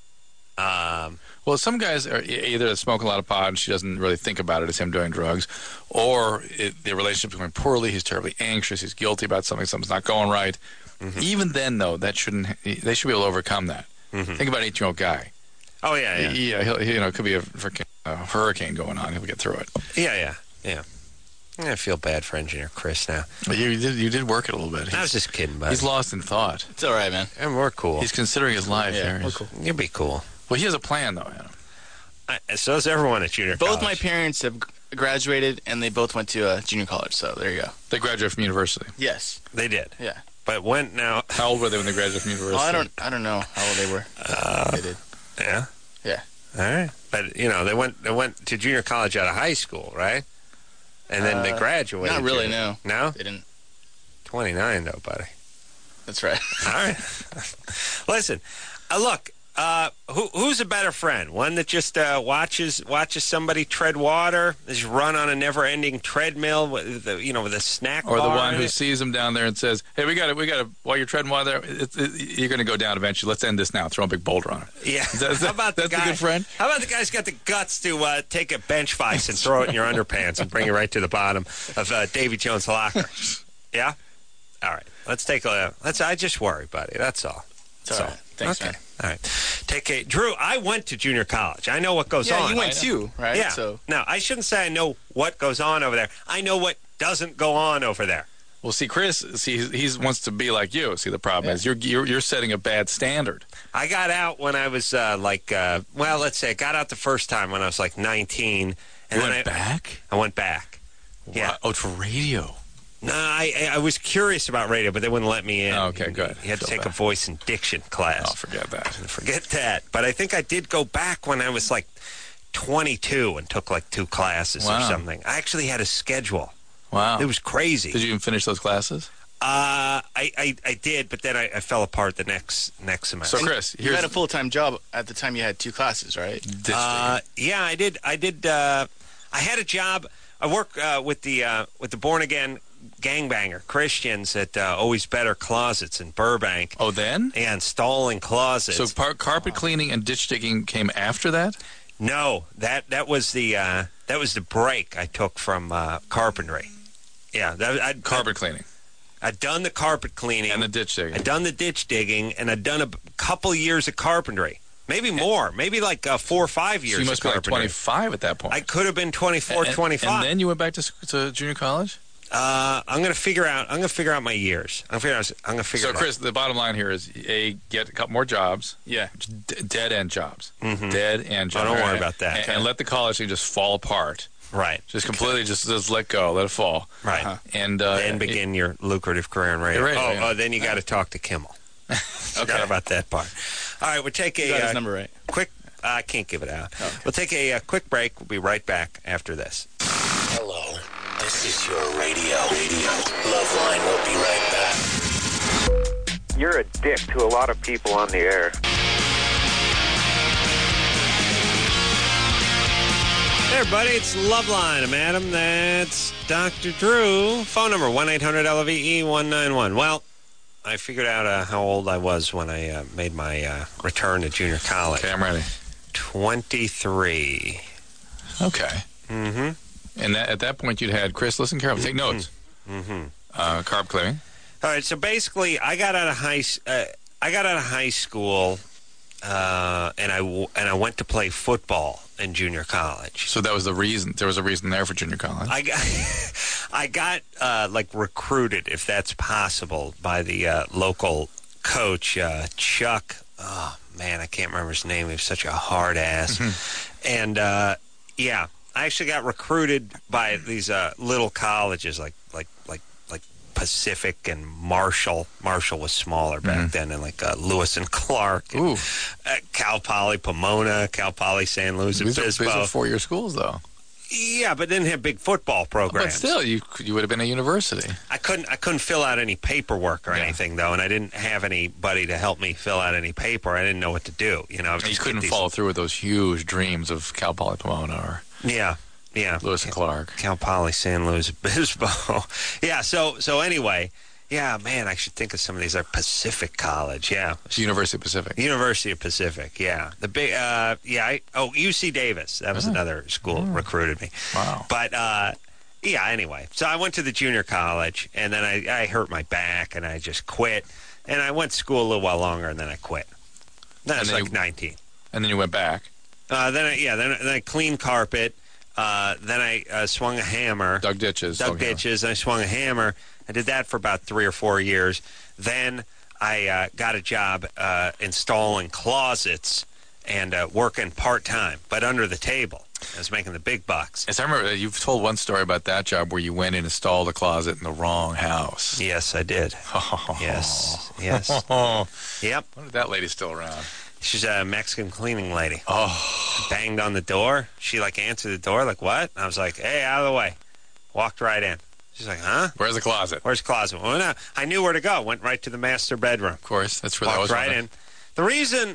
[SPEAKER 3] Well, some guys are either smoke a lot of pot and she doesn't really think about it as him doing drugs, or the relationship's going poorly, he's terribly anxious, he's guilty about something's not going right. Even then, though, they should be able to overcome that. Think about an 18-year-old guy.
[SPEAKER 2] oh yeah,
[SPEAKER 3] Yeah, it could be a freaking hurricane going on. He'll get through it.
[SPEAKER 2] yeah. I feel bad for Engineer Chris now.
[SPEAKER 3] But you did work it a little bit.
[SPEAKER 2] I was just kidding, buddy.
[SPEAKER 3] He's lost in thought.
[SPEAKER 9] It's all right, man.
[SPEAKER 2] And we're cool.
[SPEAKER 3] He's considering his life
[SPEAKER 9] Yeah,
[SPEAKER 3] there.
[SPEAKER 9] we're cool.
[SPEAKER 2] You'll be cool.
[SPEAKER 3] Well, he has a plan, though, Adam.
[SPEAKER 2] So is everyone at junior
[SPEAKER 9] Both
[SPEAKER 2] college.
[SPEAKER 9] my parents have graduated, and they both went to junior college. So there you go.
[SPEAKER 3] They graduated from university.
[SPEAKER 9] Yes.
[SPEAKER 2] They did.
[SPEAKER 9] Yeah.
[SPEAKER 2] But when now?
[SPEAKER 3] How old were they when they graduated from university?
[SPEAKER 9] Oh, I don't know how old they were. They did.
[SPEAKER 2] Yeah.
[SPEAKER 9] Yeah.
[SPEAKER 2] All right. But they went to junior college out of high school, right? And then they graduated.
[SPEAKER 9] Not really. No.
[SPEAKER 2] No.
[SPEAKER 9] They didn't.
[SPEAKER 2] 29 though, buddy.
[SPEAKER 9] That's right.
[SPEAKER 2] All right. Listen, look. Who's a better friend? One that just watches somebody tread water, just run on a never-ending treadmill with a snack
[SPEAKER 3] Or the
[SPEAKER 2] bar
[SPEAKER 3] one
[SPEAKER 2] in
[SPEAKER 3] who
[SPEAKER 2] it?
[SPEAKER 3] sees him down there and says, "Hey, we got to. While you're treading water, you're going to go down eventually. Let's end this now. Throw a big boulder on it."
[SPEAKER 2] Yeah.
[SPEAKER 3] How about
[SPEAKER 2] the
[SPEAKER 3] that's
[SPEAKER 2] guy,
[SPEAKER 3] a good friend?
[SPEAKER 2] How about the guy's got the guts to take a bench vice and throw it in your underpants and bring it right to the bottom of Davy Jones' locker? Yeah. All right. Let's take a. I just worry, buddy. That's all.
[SPEAKER 9] It's all right. Thanks,
[SPEAKER 2] okay.
[SPEAKER 9] man.
[SPEAKER 2] All right. Take a Drew. I went to junior college. I know what goes
[SPEAKER 9] Yeah,
[SPEAKER 2] on.
[SPEAKER 9] you went too, right?
[SPEAKER 2] Yeah.
[SPEAKER 9] So
[SPEAKER 2] No, I shouldn't say I know what goes on over there. I know what doesn't go on over there.
[SPEAKER 3] Well, see, Chris, he wants to be like you. See, the problem is you're setting a bad standard.
[SPEAKER 2] I got out when I was let's say I got out the first time when I was like 19. And
[SPEAKER 3] You
[SPEAKER 2] then
[SPEAKER 3] went back?
[SPEAKER 2] I went back. Yeah.
[SPEAKER 3] Wow. Oh, to radio.
[SPEAKER 2] No, I was curious about radio, but they wouldn't let me in.
[SPEAKER 3] Oh, okay, good.
[SPEAKER 2] You had to
[SPEAKER 3] Feel
[SPEAKER 2] take a
[SPEAKER 3] bad.
[SPEAKER 2] voice and diction class.
[SPEAKER 3] Oh, forget that.
[SPEAKER 2] Forget that. But I think I did go back when I was like 22 and took like 2 classes or
[SPEAKER 3] Wow.
[SPEAKER 2] something. I actually had a schedule.
[SPEAKER 3] Wow.
[SPEAKER 2] It was crazy.
[SPEAKER 3] Did you even finish those classes?
[SPEAKER 2] I did, but then I fell apart the next semester.
[SPEAKER 3] So, Chris,
[SPEAKER 9] you had a full-time job at the time. You had 2 classes, right?
[SPEAKER 2] Yeah, I did. I had a job. I work with the Born Again Gangbanger Christians at Always Better Closets in Burbank.
[SPEAKER 3] Oh, then?
[SPEAKER 2] Yeah, installing closets.
[SPEAKER 3] So carpet cleaning and ditch digging came after that?
[SPEAKER 2] No, that was the break I took from carpentry. Yeah,
[SPEAKER 3] Carpet cleaning.
[SPEAKER 2] I'd done the carpet cleaning.
[SPEAKER 3] And the ditch digging.
[SPEAKER 2] I'd done the ditch digging, and I'd done a couple years of carpentry. Maybe more. Maybe like 4 or 5 years
[SPEAKER 3] So you must
[SPEAKER 2] of
[SPEAKER 3] be like
[SPEAKER 2] carpentry.
[SPEAKER 3] 25 at that point.
[SPEAKER 2] I could have been 24, 25.
[SPEAKER 3] And then you went back to junior college?
[SPEAKER 2] I'm going to figure out my years. I'm going to figure
[SPEAKER 3] So,
[SPEAKER 2] it out.
[SPEAKER 3] Chris, the bottom line here is, get a couple more jobs.
[SPEAKER 9] Yeah.
[SPEAKER 3] Dead-end jobs.
[SPEAKER 2] Mm-hmm.
[SPEAKER 3] Dead-end jobs.
[SPEAKER 2] Oh, don't worry about that.
[SPEAKER 3] And let the college thing just fall apart.
[SPEAKER 2] Right.
[SPEAKER 3] Just completely just let go. Let it fall.
[SPEAKER 2] Right.
[SPEAKER 3] And
[SPEAKER 2] then begin your lucrative career in radio.
[SPEAKER 3] Radio,
[SPEAKER 2] Then you got to talk to Kimmel. Forgot about that part. All right, we'll take
[SPEAKER 9] You got his number right.
[SPEAKER 2] quick... I can't give it out. We'll take a quick break. We'll be right back after this.
[SPEAKER 1] Hello, this is your radio. Loveline will be right back.
[SPEAKER 10] You're a dick to a lot of people on the air.
[SPEAKER 2] Hey, everybody, it's Loveline. I'm Adam. That's Dr. Drew. Phone number, 1-800-LVE-191. Well, I figured out how old I was when I made my return to junior college.
[SPEAKER 3] Okay, I'm ready.
[SPEAKER 2] 23.
[SPEAKER 3] Okay.
[SPEAKER 2] Mm-hmm.
[SPEAKER 3] And at that point, you'd had, Chris, listen carefully. Take notes.
[SPEAKER 2] Mm-hmm.
[SPEAKER 3] Carb clearing.
[SPEAKER 2] All right, so basically, I got out of high school, and I went to play football in junior college.
[SPEAKER 3] So that was the reason. There was a reason there for junior college.
[SPEAKER 2] I got like recruited, if that's possible, by the local coach, Chuck. Oh man, I can't remember his name. He was such a hard ass. And yeah, I actually got recruited by these little colleges, like Pacific and Marshall. Marshall was smaller back then, and like Lewis and Clark. And, Cal Poly Pomona, Cal Poly San Luis Obispo.
[SPEAKER 3] These are 4-year schools, though.
[SPEAKER 2] Yeah, but didn't have big football programs.
[SPEAKER 3] But still, you would have been a university.
[SPEAKER 2] I couldn't fill out any paperwork or anything though, and I didn't have anybody to help me fill out any paper. I didn't know what to do. You know,
[SPEAKER 3] You couldn't follow through with those huge dreams of Cal Poly Pomona or Lewis and Clark,
[SPEAKER 2] Cal Poly San Luis Obispo. Yeah. So anyway. Yeah, man, I should think of some of these. Pacific College, yeah.
[SPEAKER 3] University of Pacific.
[SPEAKER 2] University of Pacific, yeah. The big, UC Davis. That was another school that recruited me.
[SPEAKER 3] Wow.
[SPEAKER 2] But, yeah, anyway. So I went to the junior college, and then I hurt my back, and I just quit. And I went to school a little while longer, and then I quit. Then I was like 19.
[SPEAKER 3] And then you went back.
[SPEAKER 2] Then I cleaned carpet. Then I swung a hammer.
[SPEAKER 3] Dug ditches.
[SPEAKER 2] And I swung a hammer. I did that for about 3 or 4 years. Then I got a job installing closets and working part-time, but under the table. I was making the big bucks.
[SPEAKER 3] Yes, I remember you've told one story about that job where you went and installed a closet in the wrong house.
[SPEAKER 2] Yes, I did. Yes. Yep.
[SPEAKER 3] Wonder if that lady's still around.
[SPEAKER 2] She's a Mexican cleaning lady.
[SPEAKER 3] Oh.
[SPEAKER 2] Banged on the door. She, answered the door, what? I was like, hey, out of the way. Walked right in. She's like, huh?
[SPEAKER 3] Where's the closet?
[SPEAKER 2] Where's the closet? Well, no, I knew where to go. Went right to the master bedroom.
[SPEAKER 3] Of course. That's where that was.
[SPEAKER 2] Walked right in. The reason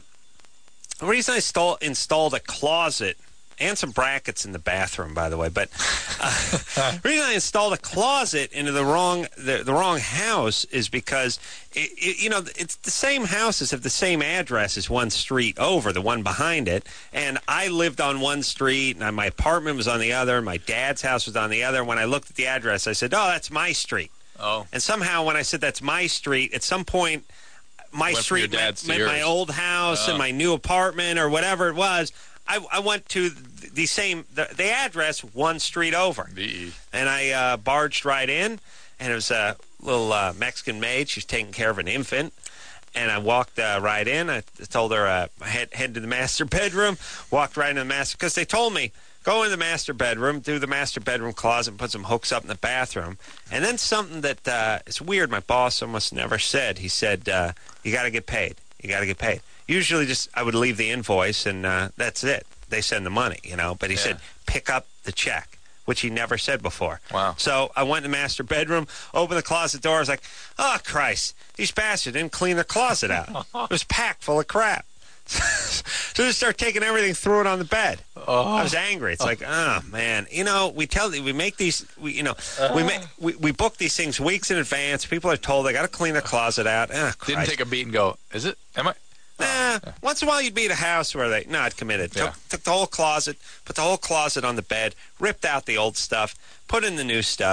[SPEAKER 2] I installed a closet and some brackets in the bathroom, by the way, but the reason I installed a closet into the wrong house is because it's the same houses have the same address as one street over, the one behind it, and I lived on one street, and my apartment was on the other, my dad's house was on the other. When I looked at the address, I said, "Oh, that's my street."
[SPEAKER 3] Oh,
[SPEAKER 2] and somehow when I said that's my street, at some point, my street meant my old house and my new apartment or whatever it was. I went to the address one street over. And I barged right in, and it was a little Mexican maid. She was taking care of an infant. And I walked right in. I told her, head to the master bedroom, walked right into the master, because they told me, go in the master bedroom, do the master bedroom closet, and put some hooks up in the bathroom. And then something that is weird, my boss almost never said. He said, you got to get paid. You got to get paid. Usually just I would leave the invoice, and that's it. They send the money, But he said, pick up the check, which he never said before.
[SPEAKER 3] Wow.
[SPEAKER 2] So I went in the master bedroom, opened the closet door. I was like, oh, Christ, these bastards didn't clean their closet out. It was packed full of crap. So they start taking everything, threw it on the bed. I was angry. It's like, oh man, we make these, we book these things weeks in advance. People are told they got to clean their closet out.
[SPEAKER 3] Didn't take a beat and go, is it? Am I?
[SPEAKER 2] Once in a while you'd be at a house where I'd committed. Took the whole closet, put the whole closet on the bed, ripped out the old stuff, put in the new stuff,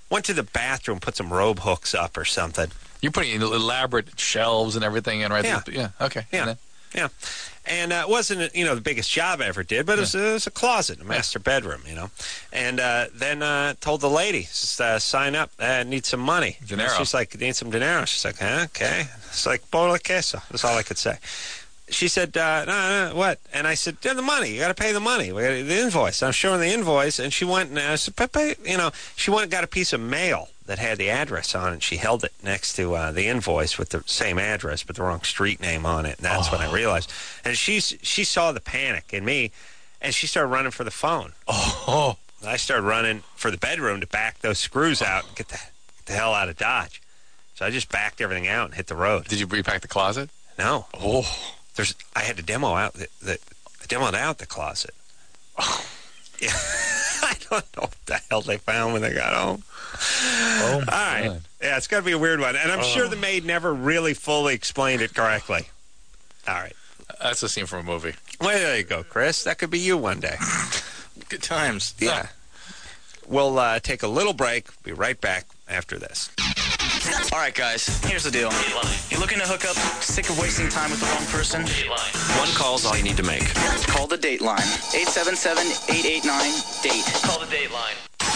[SPEAKER 2] went to the bathroom, put some robe hooks up or something.
[SPEAKER 3] You're putting elaborate shelves and everything in, right?
[SPEAKER 2] Yeah.
[SPEAKER 3] Yeah. Okay.
[SPEAKER 2] Yeah. Yeah. And it wasn't, the biggest job I ever did, but it was a closet, a master bedroom, And then told the lady, sign up, need some money.
[SPEAKER 3] Dinero.
[SPEAKER 2] She's like, need some dinero. She's like, okay. It's like, por la queso. That's all I could say. She said, no, what? And I said, the money. You got to pay the money. We got the invoice. I'm showing the invoice, and she went and I said, she went and got a piece of mail that had the address on it. She held it next to the invoice with the same address, but the wrong street name on it. And that's when I realized. And she saw the panic in me, and she started running for the phone.
[SPEAKER 3] Oh.
[SPEAKER 2] I started running for the bedroom to back those screws out and get the hell out of Dodge. So I just backed everything out and hit the road.
[SPEAKER 3] Did you repack the closet?
[SPEAKER 2] No.
[SPEAKER 3] Oh.
[SPEAKER 2] I had to demo out I demoed out the closet. Oh. Yeah. I don't know what the hell they found when they got home.
[SPEAKER 3] Oh, my
[SPEAKER 2] all right.
[SPEAKER 3] God.
[SPEAKER 2] Yeah, it's got to be a weird one. And I'm sure the maid never really fully explained it correctly. All right.
[SPEAKER 3] That's a scene from a movie.
[SPEAKER 2] Well, there you go, Chris. That could be you one day.
[SPEAKER 9] Good times.
[SPEAKER 2] Yeah. We'll take a little break. Be right back after this.
[SPEAKER 9] All right, guys, here's the deal. You're looking to hook up, sick of wasting time with the wrong person?
[SPEAKER 1] One call's all you need to make.
[SPEAKER 9] Call the Dateline. 877-889-DATE.
[SPEAKER 1] Call the Dateline.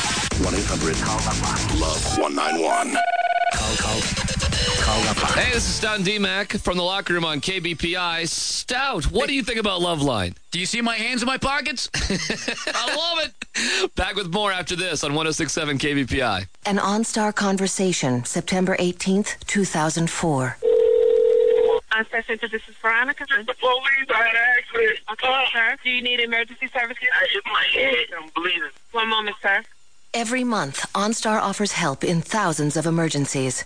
[SPEAKER 11] 1-800-LOVE-191.
[SPEAKER 12] Hey, this is Stout D-Mac from the locker room on KBPI. Stout, what do you think about Loveline?
[SPEAKER 13] Do you see my hands in my pockets?
[SPEAKER 12] I love it. Back with more after this on 106.7 KBPI.
[SPEAKER 14] An OnStar Conversation, September 18th, 2004.
[SPEAKER 15] OnStar Center, this is Veronica. The police, I had an accident. Okay, sir. Do you need emergency services?
[SPEAKER 16] I hit my head. I'm bleeding.
[SPEAKER 15] One moment, sir.
[SPEAKER 14] Every month, OnStar offers help in thousands of emergencies.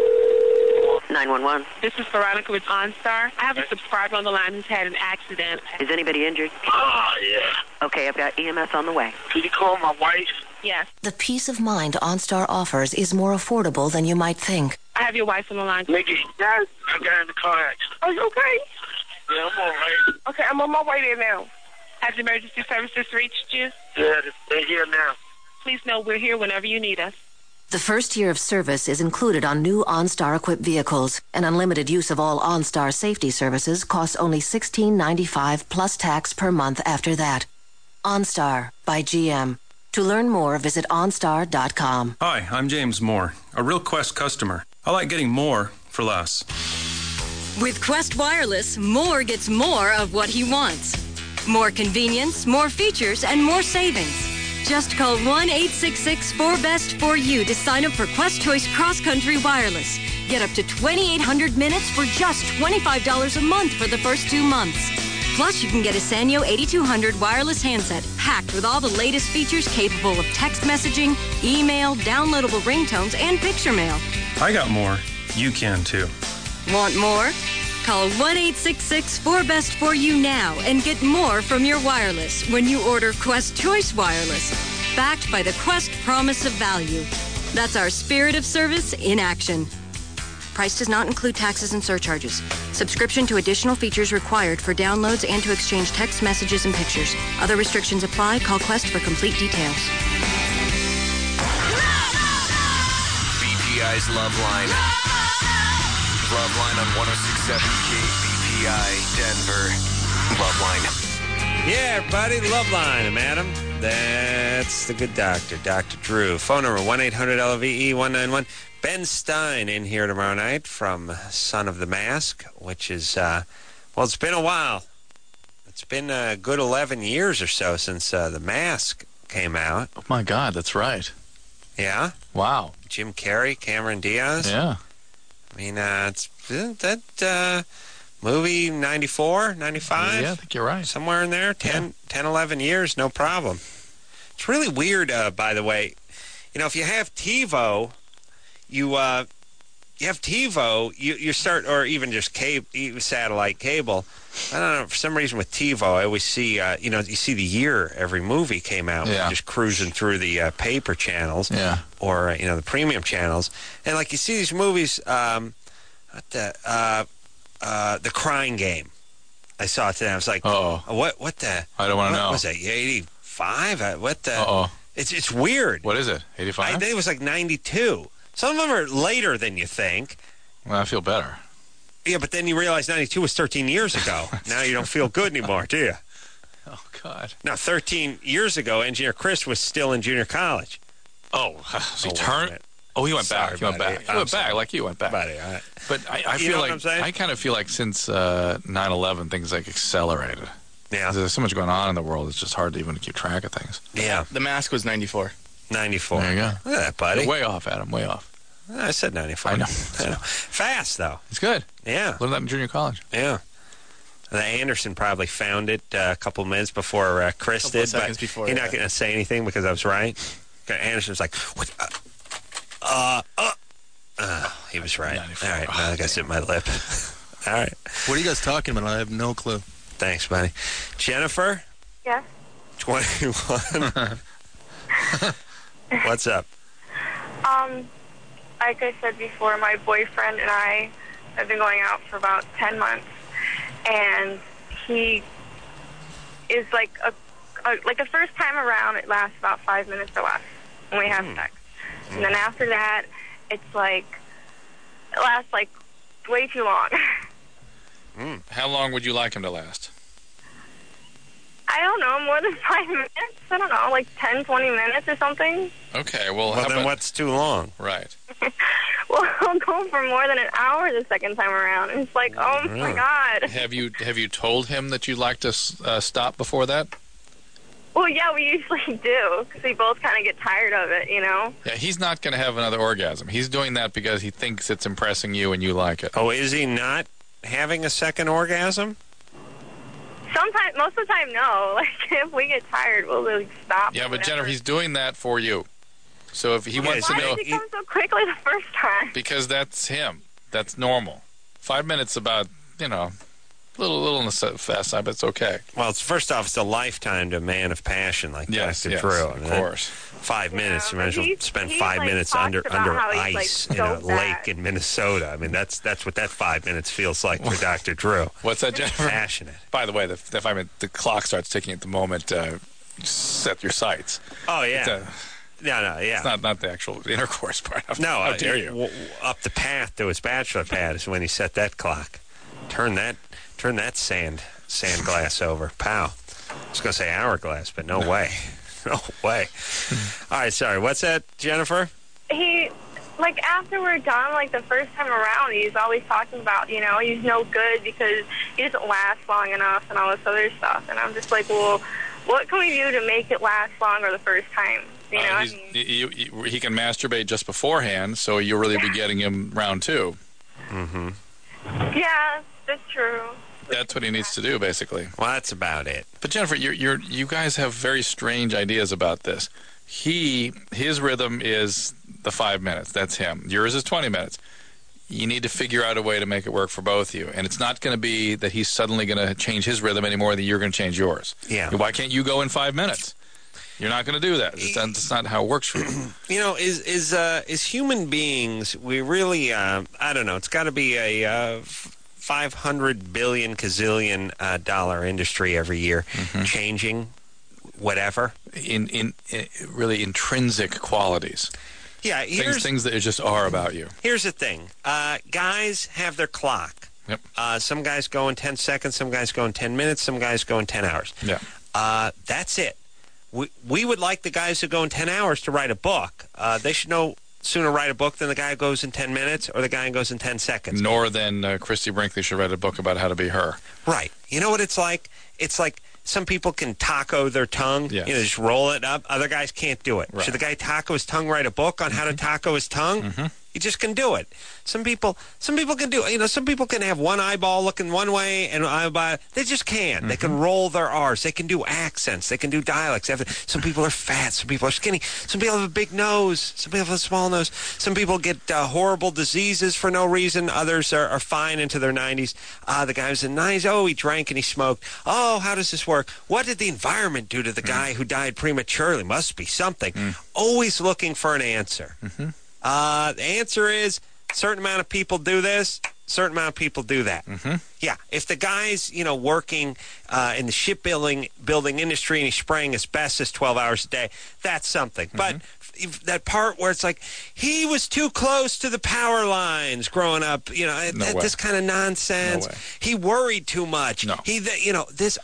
[SPEAKER 15] 911. This is Veronica with OnStar. I have a subscriber on the line who's had an accident.
[SPEAKER 17] Is anybody injured?
[SPEAKER 16] Oh, yeah.
[SPEAKER 17] Okay, I've got EMS on the way.
[SPEAKER 16] Could you call my wife?
[SPEAKER 15] Yes.
[SPEAKER 14] The peace of mind OnStar offers is more affordable than you might think.
[SPEAKER 15] I have your wife on the line.
[SPEAKER 16] Nikki, I got in the car accident.
[SPEAKER 15] Are you okay?
[SPEAKER 16] Yeah, I'm all right.
[SPEAKER 15] Okay, I'm on my way there now. Has emergency services reached you?
[SPEAKER 16] Yeah, they're here now.
[SPEAKER 15] Please know we're here whenever you need us.
[SPEAKER 14] The first year of service is included on new OnStar-equipped vehicles, and unlimited use of all OnStar safety services costs only $16.95 plus tax per month after that. OnStar by GM. To learn more, visit OnStar.com.
[SPEAKER 18] Hi, I'm James Moore, a real Quest customer. I like getting more for less.
[SPEAKER 19] With Quest Wireless, Moore gets more of what he wants. More convenience, more features, and more savings. Just call 1-866-4BEST-4U to sign up for Quest Choice Cross Country Wireless. Get up to 2,800 minutes for just $25 a month for the first 2 months. Plus, you can get a Sanyo 8200 wireless handset packed with all the latest features capable of text messaging, email, downloadable ringtones, and picture mail.
[SPEAKER 18] I got more. You can too.
[SPEAKER 19] Want more? Call 1-866-4BEST-4U now and get more from your wireless when you order Quest Choice Wireless, backed by the Quest Promise of Value. That's our spirit of service in action. Price does not include taxes and surcharges. Subscription to additional features required for downloads and to exchange text messages and pictures. Other restrictions apply. Call Quest for complete details.
[SPEAKER 1] BPI's Loveline. Loveline on 106.7 KBPI Denver. Loveline.
[SPEAKER 2] Yeah, everybody, Loveline. I'm Adam. That's the good doctor, Dr. Drew. Phone number 1-800-LVE-191. Ben Stein in here tomorrow night from Son of the Mask, which is, it's been a while. It's been a good 11 years or so since The Mask came out.
[SPEAKER 3] Oh, my God, that's right.
[SPEAKER 2] Yeah?
[SPEAKER 3] Wow.
[SPEAKER 2] Jim Carrey, Cameron Diaz.
[SPEAKER 3] Yeah.
[SPEAKER 2] I mean, it's that movie 94, 95?
[SPEAKER 3] Yeah, I think you're right.
[SPEAKER 2] Somewhere in there, 10, 11 years, no problem. It's really weird, by the way. If you have TiVo, you have TiVo, you start, or even just satellite cable. I don't know, for some reason with TiVo, I always see, you see the year every movie came out.
[SPEAKER 3] Yeah.
[SPEAKER 2] Just cruising through the paper channels.
[SPEAKER 3] Yeah.
[SPEAKER 2] Or, the premium channels. And, you see these movies, The Crying Game. I saw it today. I was like, what the?
[SPEAKER 3] I don't want to know.
[SPEAKER 2] What was that, 85? What the?
[SPEAKER 3] Uh-oh.
[SPEAKER 2] It's weird.
[SPEAKER 3] What is it, 85?
[SPEAKER 2] I think it was like 92. Some of them are later than you think.
[SPEAKER 3] Well, I feel better.
[SPEAKER 2] Yeah, but then you realize 92 was 13 years ago. Now you don't feel good anymore, do you?
[SPEAKER 3] Oh, God.
[SPEAKER 2] Now, 13 years ago, Engineer Chris was still in junior college.
[SPEAKER 3] Oh, so he turned? Oh, he went back. He went back. He went back like you went back.
[SPEAKER 2] Buddy, all right.
[SPEAKER 3] But I
[SPEAKER 2] You
[SPEAKER 3] feel
[SPEAKER 2] know what
[SPEAKER 3] like
[SPEAKER 2] I'm saying?
[SPEAKER 3] I kind of feel like since 9/11, things like accelerated.
[SPEAKER 2] Yeah.
[SPEAKER 3] There's so much going on in the world. It's just hard to even keep track of things.
[SPEAKER 2] Yeah.
[SPEAKER 9] The mask was 94.
[SPEAKER 2] 94.
[SPEAKER 3] There you go.
[SPEAKER 2] Look at that, buddy.
[SPEAKER 3] You're way off, Adam. Way off.
[SPEAKER 2] I said 94.
[SPEAKER 3] I know.
[SPEAKER 2] Fast, though.
[SPEAKER 3] It's good.
[SPEAKER 2] Yeah.
[SPEAKER 3] Learned that in junior college.
[SPEAKER 2] Yeah. And Anderson probably found it a couple minutes before Chris
[SPEAKER 9] Couple
[SPEAKER 2] did.
[SPEAKER 9] seconds
[SPEAKER 2] But
[SPEAKER 9] before,
[SPEAKER 2] he's
[SPEAKER 9] yeah.
[SPEAKER 2] not going to say anything because I was right. Anderson's like, what? He was right.
[SPEAKER 3] 94.
[SPEAKER 2] All right. Now I got to my lip. All right.
[SPEAKER 11] What are you guys talking about? I have no clue.
[SPEAKER 2] Thanks, buddy. Jennifer,
[SPEAKER 15] Yes.
[SPEAKER 2] 21. What's up?
[SPEAKER 15] Like I said before, my boyfriend and I have been going out for about 10 months, and he is like like the first time around, it lasts about 5 minutes or less when we have sex, and then after that, it's like it lasts like way too long.
[SPEAKER 3] How long would you like him to last?
[SPEAKER 15] I don't know, more than 5 minutes. I don't know, like 10, 20 minutes or something.
[SPEAKER 3] Okay, well,
[SPEAKER 2] Well,
[SPEAKER 3] how
[SPEAKER 2] then
[SPEAKER 3] about...
[SPEAKER 2] what's too long?
[SPEAKER 3] Right.
[SPEAKER 15] Well, I'll go for more than an hour the second time around. And it's like, oh my God.
[SPEAKER 3] Have you told him that you'd like to stop before that?
[SPEAKER 15] Well, yeah, we usually do, because we both kind of get tired of it, you know?
[SPEAKER 3] Yeah, he's not going to have another orgasm. He's doing that because he thinks it's impressing you and you like it.
[SPEAKER 2] Oh, is he not having a second orgasm?
[SPEAKER 15] Sometimes, most of the time, no. Like, if we get tired, we'll like, stop.
[SPEAKER 3] Yeah,
[SPEAKER 15] or
[SPEAKER 3] but
[SPEAKER 15] whatever.
[SPEAKER 3] Jennifer, he's doing that for you. So if he wants to
[SPEAKER 15] Why
[SPEAKER 3] know...
[SPEAKER 15] did he come so quickly the first time?
[SPEAKER 3] Because that's him. That's normal. 5 minutes about, a little on the fast side, but it's okay.
[SPEAKER 2] Well, first off, it's a lifetime to a man of passion like
[SPEAKER 3] Yes,
[SPEAKER 2] Dr.
[SPEAKER 3] yes,
[SPEAKER 2] Drew.
[SPEAKER 3] of course.
[SPEAKER 2] 5 minutes, you might as well
[SPEAKER 15] he's-
[SPEAKER 2] spend
[SPEAKER 15] he,
[SPEAKER 2] 5
[SPEAKER 15] like,
[SPEAKER 2] minutes
[SPEAKER 15] talks
[SPEAKER 2] under
[SPEAKER 15] about how he's,
[SPEAKER 2] ice
[SPEAKER 15] like,
[SPEAKER 2] in a
[SPEAKER 15] so bad.
[SPEAKER 2] lake in Minnesota. I mean, that's what that 5 minutes feels like for Dr. Drew.
[SPEAKER 3] What's that, Jennifer?
[SPEAKER 2] Passionate.
[SPEAKER 3] By the way, the 5 minute, the clock starts ticking at the moment. You set your sights.
[SPEAKER 2] Oh, yeah.
[SPEAKER 3] Yeah.
[SPEAKER 2] It's
[SPEAKER 3] not the actual intercourse part.
[SPEAKER 2] No,
[SPEAKER 3] How dare you?
[SPEAKER 2] Up the path to his bachelor pad is when he set that clock. Turn that sand glass over. Pow. I was going to say hourglass, but no way. No way. All right, sorry. What's that, Jennifer?
[SPEAKER 15] He, like, after we're done, like, the first time around, he's always talking about, he's no good because he doesn't last long enough and all this other stuff. And I'm just like, well, what can we do to make it last longer the first time?
[SPEAKER 3] He can masturbate just beforehand, so you'll really be getting him round two.
[SPEAKER 2] Mm-hmm.
[SPEAKER 15] Yeah, that's true.
[SPEAKER 3] That's what he needs to do, basically.
[SPEAKER 2] Well, that's about it.
[SPEAKER 3] But Jennifer, you guys have very strange ideas about this. His rhythm is the 5 minutes. That's him. Yours is 20 minutes. You need to figure out a way to make it work for both of you. And it's not going to be that he's suddenly going to change his rhythm any more than you're going to change yours.
[SPEAKER 2] Yeah.
[SPEAKER 3] Why can't you go in 5 minutes? You're not going to do that. That's not how it works for you.
[SPEAKER 2] Is human beings, we really, I don't know, it's got to be a 500 billion gazillion dollar industry every year, changing whatever.
[SPEAKER 3] In really intrinsic qualities.
[SPEAKER 2] Yeah,
[SPEAKER 3] things that just are about you.
[SPEAKER 2] Here's the thing. Guys have their clock.
[SPEAKER 3] Yep.
[SPEAKER 2] Some guys go in 10 seconds, some guys go in 10 minutes, some guys go in 10 hours.
[SPEAKER 3] Yeah.
[SPEAKER 2] That's it. We would like the guys who go in 10 hours to write a book. They should know sooner write a book than the guy who goes in 10 minutes or the guy who goes in 10 seconds.
[SPEAKER 3] Nor than Christy Brinkley should write a book about how to be her.
[SPEAKER 2] Right. You know what it's like? It's like some people can taco their tongue,
[SPEAKER 3] Yes.
[SPEAKER 2] just roll it up. Other guys can't do it.
[SPEAKER 3] Right.
[SPEAKER 2] Should the guy taco his tongue write a book on how to taco his tongue? You just can do it. Some people can do it. Some people can have one eyeball looking one way and eyeball. They just can. They can roll their R's. They can do accents. They can do dialects. Some people are fat. Some people are skinny. Some people have a big nose. Some people have a small nose. Some people get horrible diseases for no reason. Others are fine into their 90s. The guy was in 90s. Oh, he drank and he smoked. Oh, how does this work? What did the environment do to the guy who died prematurely? Must be something. Always looking for an answer. The answer is a certain amount of people do this, certain amount of people do that.
[SPEAKER 3] Mm-hmm.
[SPEAKER 2] Yeah, if the guy's, working in the shipbuilding industry and he's spraying asbestos 12 hours a day, that's something. But that part where it's like, he was too close to the power lines growing up, this kind of nonsense.
[SPEAKER 3] No way.
[SPEAKER 2] He worried too much.
[SPEAKER 3] No.
[SPEAKER 2] That's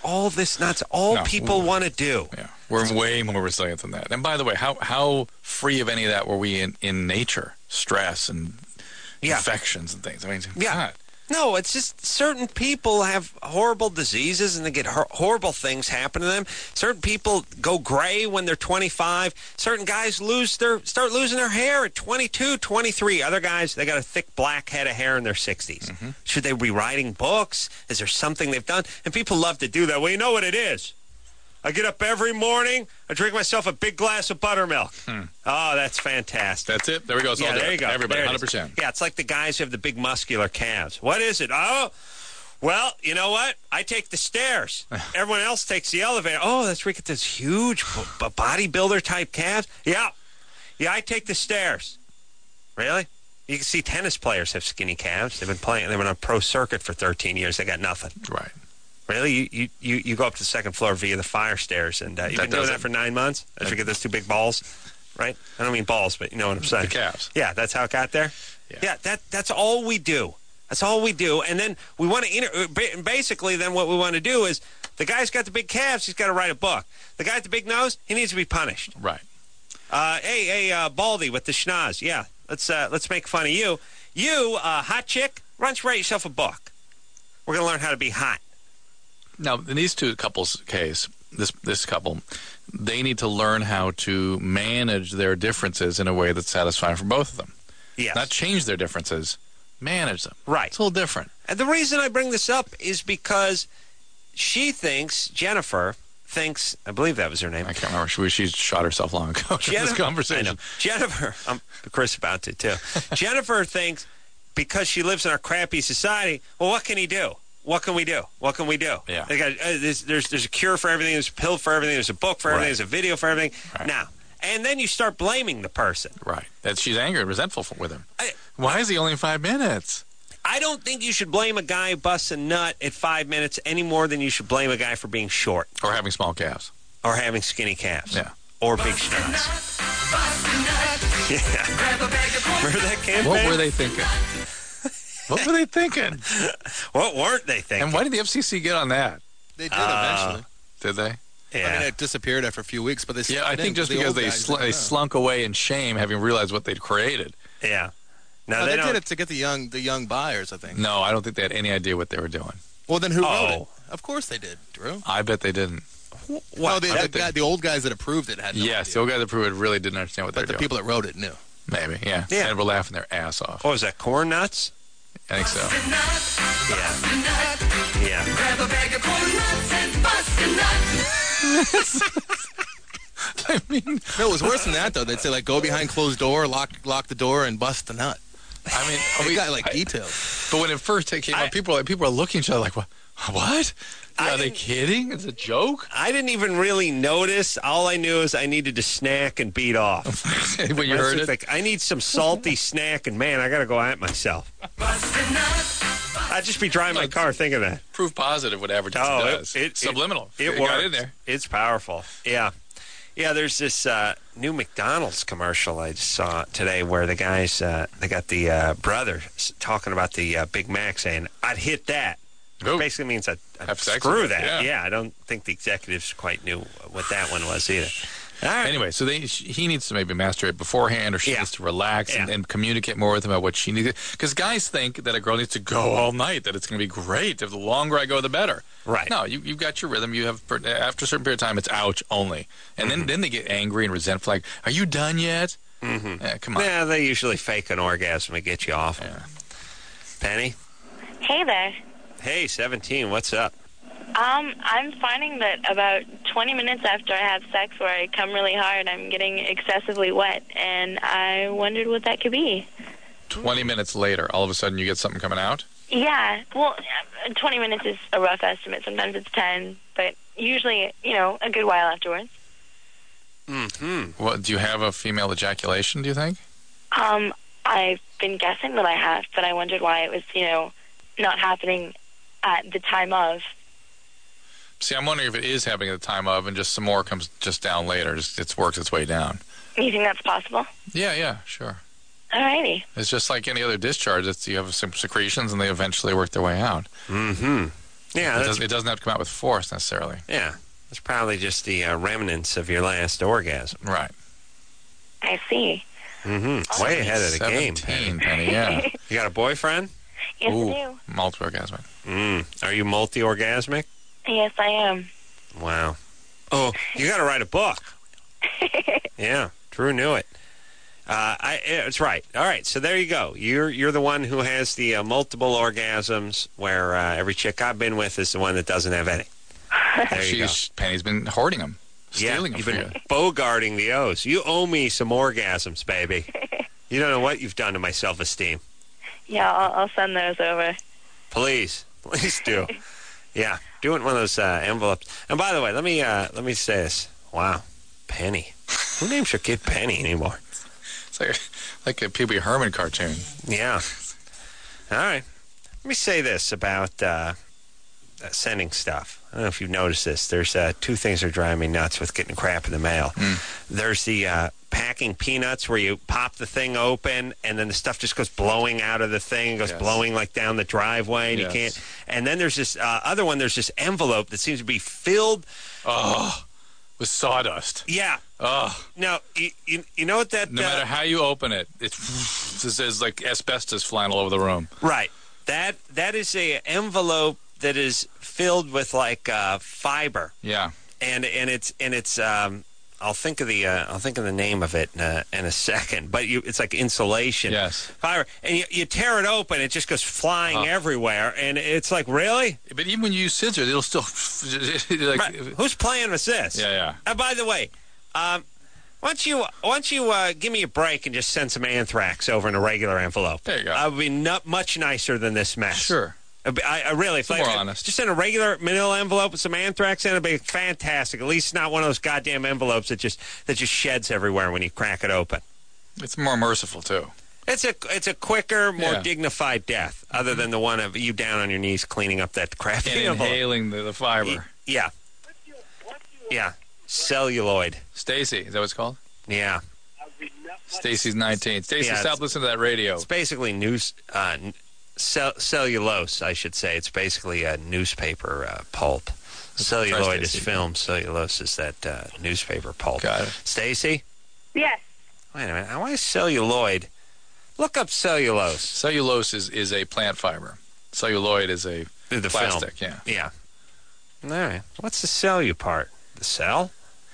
[SPEAKER 2] all people want to do.
[SPEAKER 3] Yeah, we're way more resilient than that. And by the way, how free of any of that were we in nature? Stress and infections and things. I mean, God.
[SPEAKER 2] No, it's just certain people have horrible diseases and they get horrible things happen to them. Certain people go gray when they're 25. Certain guys start losing their hair at 22, 23. Other guys, they got a thick black head of hair in their 60s.
[SPEAKER 3] Mm-hmm.
[SPEAKER 2] Should they be writing books? Is there something they've done? And people love to do that. Well, you know what it is. I get up every morning, I drink myself a big glass of buttermilk. Oh, that's fantastic.
[SPEAKER 3] That's it. There we go. It's all
[SPEAKER 2] there
[SPEAKER 3] done.
[SPEAKER 2] you go.
[SPEAKER 3] Everybody,
[SPEAKER 2] There it
[SPEAKER 3] 100%.
[SPEAKER 2] is. Yeah, it's like the guys who have the big muscular calves. What is it? Oh, well, you know what? I take the stairs. Everyone else takes the elevator. Oh, that's where you get this huge bodybuilder-type calves. Yeah, I take the stairs. Really? You can see tennis players have skinny calves. They've been on a pro circuit for 13 years. They got nothing.
[SPEAKER 3] Right.
[SPEAKER 2] Really? You go up to the second floor via the fire stairs, and you've been doing that for 9 months? As you get those two big balls, right? I don't mean balls, but you know what I'm saying.
[SPEAKER 3] The calves.
[SPEAKER 2] Yeah, that's how it got there? Yeah, that's all we do. That's all we do. And then we want to, basically then what we want to do is, the guy's got the big calves, he's got to write a book. The guy with the big nose, he needs to be punished.
[SPEAKER 3] Right.
[SPEAKER 2] Hey, Baldy with the schnoz, yeah, let's make fun of you. You, hot chick, why don't you write yourself a book? We're going to learn how to be hot.
[SPEAKER 3] Now, in these two couples' case, this couple, they need to learn how to manage their differences in a way that's satisfying for both of them.
[SPEAKER 2] Yes.
[SPEAKER 3] Not change their differences, manage them.
[SPEAKER 2] Right.
[SPEAKER 3] It's a little different.
[SPEAKER 2] And the reason I bring this up is because Jennifer thinks, I believe that was her name.
[SPEAKER 3] I can't remember. She shot herself long ago during this conversation.
[SPEAKER 2] I know. Jennifer, Chris about to too. Jennifer thinks because she lives in our crappy society, well, what can he do? What can we do? What can we do?
[SPEAKER 3] Yeah.
[SPEAKER 2] They got, there's a cure for everything. There's a pill for everything. There's a book for everything.
[SPEAKER 3] Right.
[SPEAKER 2] There's a video for everything.
[SPEAKER 3] Right.
[SPEAKER 2] Now, and then you start blaming the person.
[SPEAKER 3] Right. That she's angry and resentful with him. Why is he only 5 minutes?
[SPEAKER 2] I don't think you should blame a guy busts a nut at 5 minutes any more than you should blame a guy for being short.
[SPEAKER 3] Or having small calves.
[SPEAKER 2] Or having skinny calves.
[SPEAKER 3] Yeah.
[SPEAKER 2] Or big schnoz. Yeah. Remember that campaign?
[SPEAKER 3] What were they thinking? What were they thinking?
[SPEAKER 2] What weren't they thinking?
[SPEAKER 3] And why did the FCC get on that?
[SPEAKER 11] They did eventually.
[SPEAKER 3] Did they?
[SPEAKER 11] Yeah. I mean, it disappeared after a few weeks, but they
[SPEAKER 3] I think just because they slunk away in shame, having realized what they'd created.
[SPEAKER 2] Yeah.
[SPEAKER 11] No, they did it to get the young buyers, I think.
[SPEAKER 3] No, I don't think they had any idea what they were doing.
[SPEAKER 11] Well, then who wrote it? Of course they did, Drew.
[SPEAKER 3] I bet they didn't.
[SPEAKER 11] Well, the old guys that approved it had no idea.
[SPEAKER 3] the old guys that approved it really didn't understand what they were doing.
[SPEAKER 11] But the people that wrote it knew.
[SPEAKER 3] Maybe, yeah. And were laughing their ass off.
[SPEAKER 2] What was that, corn nuts?
[SPEAKER 3] I think so.
[SPEAKER 2] Yeah.
[SPEAKER 20] Grab a bag of corn nuts and bust a nut.
[SPEAKER 3] I mean,
[SPEAKER 11] no, it was worse than that though. They'd say like, go behind closed door, lock the door, and bust the nut.
[SPEAKER 3] I mean,
[SPEAKER 11] we got like details.
[SPEAKER 3] But when it first came out, people are looking at each other like, what? Are they kidding? It's a joke?
[SPEAKER 2] I didn't even really notice. All I knew is I needed to snack and beat off.
[SPEAKER 3] When you heard it?
[SPEAKER 2] Like, I need some salty snack, and man, I got to go at myself. I'd just be driving my car thinking that.
[SPEAKER 3] Proof positive what advertising does. Subliminal.
[SPEAKER 2] It
[SPEAKER 3] works.
[SPEAKER 2] Got
[SPEAKER 3] in there.
[SPEAKER 2] It's powerful. Yeah. Yeah, there's this new McDonald's commercial I just saw today where the guys, they got the brother talking about the Big Mac saying, I'd hit that. Which basically means I'd screw that. Yeah, I don't think the executives quite knew what that one was either. All right.
[SPEAKER 3] Anyway, so he needs to maybe masturbate beforehand, or she needs to relax and communicate more with him about what she needs. Because guys think that a girl needs to go all night, that it's going to be great. If the longer I go, the better.
[SPEAKER 2] Right.
[SPEAKER 3] No, you've got your rhythm. You have after a certain period of time, it's ouch only. And then they get angry and resentful. Like, are you done yet?
[SPEAKER 2] Mm-hmm.
[SPEAKER 3] Yeah, come on.
[SPEAKER 2] Yeah, they usually fake an orgasm to get you off.
[SPEAKER 3] Yeah.
[SPEAKER 2] Penny?
[SPEAKER 4] Hey there.
[SPEAKER 2] Hey, 17, what's up?
[SPEAKER 4] I'm finding that about 20 minutes after I have sex where I come really hard, I'm getting excessively wet, and I wondered what that could be.
[SPEAKER 3] 20 minutes later, all of a sudden you get something coming out?
[SPEAKER 4] Yeah, well, 20 minutes is a rough estimate. Sometimes it's 10, but usually, a good while afterwards.
[SPEAKER 2] Mm-hmm.
[SPEAKER 3] Well, do you have a female ejaculation, do you think?
[SPEAKER 4] I've been guessing that I have, but I wondered why it was,
[SPEAKER 15] not happening at the time of.
[SPEAKER 3] See, I'm wondering if it is happening at the time of, and just some more comes just down later. It works its way down.
[SPEAKER 15] You think that's possible?
[SPEAKER 3] Yeah, sure.
[SPEAKER 15] Alrighty.
[SPEAKER 3] It's just like any other discharge. You have some secretions, and they eventually work their way out.
[SPEAKER 2] Mm-hmm. Yeah,
[SPEAKER 3] it doesn't have to come out with force necessarily.
[SPEAKER 2] Yeah, it's probably just the remnants of your last orgasm.
[SPEAKER 3] Right.
[SPEAKER 15] I see.
[SPEAKER 2] Mm-hmm. Way ahead of the game,
[SPEAKER 3] 17, Penny. Yeah.
[SPEAKER 2] You got a boyfriend?
[SPEAKER 15] Yes, I do.
[SPEAKER 3] Multi-orgasmic.
[SPEAKER 2] Are you multi-orgasmic?
[SPEAKER 15] Yes, I am.
[SPEAKER 2] Wow. Oh, you got to write a book. Yeah, Drew knew it. It's right. All right, so there you go. You're the one who has the multiple orgasms, where every chick I've been with is the one that doesn't have any. There you go.
[SPEAKER 3] Penny's been hoarding them, stealing them
[SPEAKER 2] you've
[SPEAKER 3] from
[SPEAKER 2] been
[SPEAKER 3] you.
[SPEAKER 2] bogarting the O's. You owe me some orgasms, baby. You don't know what you've done to my self-esteem.
[SPEAKER 15] Yeah, I'll send those over.
[SPEAKER 2] Please do. Yeah, do it in one of those envelopes. And by the way, let me say this. Wow, Penny. Who names your kid Penny anymore?
[SPEAKER 3] It's like a Pee Wee Herman cartoon.
[SPEAKER 2] Yeah. All right. Let me say this about sending stuff. I don't know if you've noticed this. There's two things that are driving me nuts with getting crap in the mail. There's the packing peanuts where you pop the thing open and then the stuff just goes blowing out of the thing, goes blowing like down the driveway, and you can't. And then there's this other one. There's this envelope that seems to be filled.
[SPEAKER 3] With sawdust.
[SPEAKER 2] Yeah. Now, you know what that...
[SPEAKER 3] No matter how you open it, there's like asbestos flying all over the room.
[SPEAKER 2] Right. That is a envelope that is filled with like fiber.
[SPEAKER 3] Yeah.
[SPEAKER 2] And it's I'll think of the name of it in a second. But it's like insulation.
[SPEAKER 3] Yes.
[SPEAKER 2] Fiber, and you tear it open, it just goes flying everywhere, and it's like, really?
[SPEAKER 3] But even when you use scissors, it'll still like.
[SPEAKER 2] Right. Whose plan was this?
[SPEAKER 3] Yeah.
[SPEAKER 2] By the way, why don't you give me a break and just send some anthrax over in a regular envelope?
[SPEAKER 3] There you go.
[SPEAKER 2] I would be much nicer than this mess.
[SPEAKER 3] Sure.
[SPEAKER 2] I really, if
[SPEAKER 3] more honest.
[SPEAKER 2] Just in a regular manila envelope with some anthrax in it, it'd be fantastic. At least not one of those goddamn envelopes that just sheds everywhere when you crack it open.
[SPEAKER 3] It's more merciful too.
[SPEAKER 2] It's a quicker, more dignified death, other than the one of you down on your knees cleaning up that crappy envelope.
[SPEAKER 3] Inhaling the fiber.
[SPEAKER 2] Yeah. Celluloid.
[SPEAKER 3] Stacy, is that what it's called?
[SPEAKER 2] Yeah.
[SPEAKER 3] Stacy's 19. Stacy, stop listening to that radio.
[SPEAKER 2] It's basically cellulose, I should say. It's basically a newspaper pulp. Celluloid is film. Cellulose is that newspaper pulp.
[SPEAKER 3] Got it.
[SPEAKER 2] Stacy?
[SPEAKER 15] Yes.
[SPEAKER 2] Wait a minute. Why is celluloid? Look up cellulose.
[SPEAKER 3] Cellulose is a plant fiber. Celluloid is a plastic.
[SPEAKER 2] Film.
[SPEAKER 3] Yeah.
[SPEAKER 2] All right. What's the cellu part? The cell?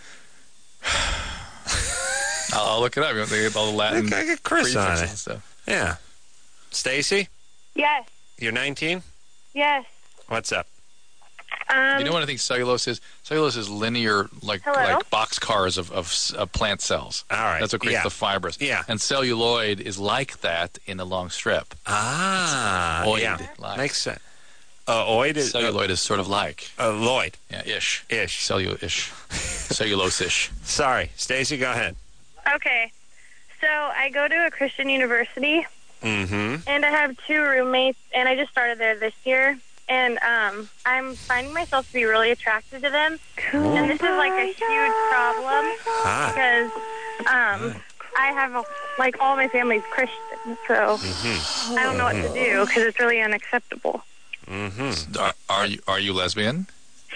[SPEAKER 3] I'll look it up. You want all the Latin
[SPEAKER 2] I got Chris on it.
[SPEAKER 3] and stuff.
[SPEAKER 2] Yeah. Stacy?
[SPEAKER 15] Yes.
[SPEAKER 2] You're 19?
[SPEAKER 15] Yes.
[SPEAKER 2] What's up?
[SPEAKER 3] You know what I think cellulose is? Cellulose is linear, like boxcars of plant cells.
[SPEAKER 2] All right.
[SPEAKER 3] That's what creates the fibers.
[SPEAKER 2] Yeah.
[SPEAKER 3] And celluloid is like that in a long strip.
[SPEAKER 2] Oid, yeah.
[SPEAKER 3] Like.
[SPEAKER 2] Makes sense. Oid is...
[SPEAKER 3] Celluloid is sort of like.
[SPEAKER 2] Lloyd.
[SPEAKER 3] Yeah, ish.
[SPEAKER 2] Ish.
[SPEAKER 3] Cellulose-ish.
[SPEAKER 2] Sorry. Stacy, go ahead.
[SPEAKER 15] Okay. So I go to a Christian university.
[SPEAKER 2] Mm-hmm.
[SPEAKER 15] And I have 2 roommates, and I just started there this year. And I'm finding myself to be really attracted to them. Cool. And this is like a huge problem because I have all my family's Christian, so I don't know what to do because it's really unacceptable.
[SPEAKER 2] Mm-hmm.
[SPEAKER 3] Are you lesbian?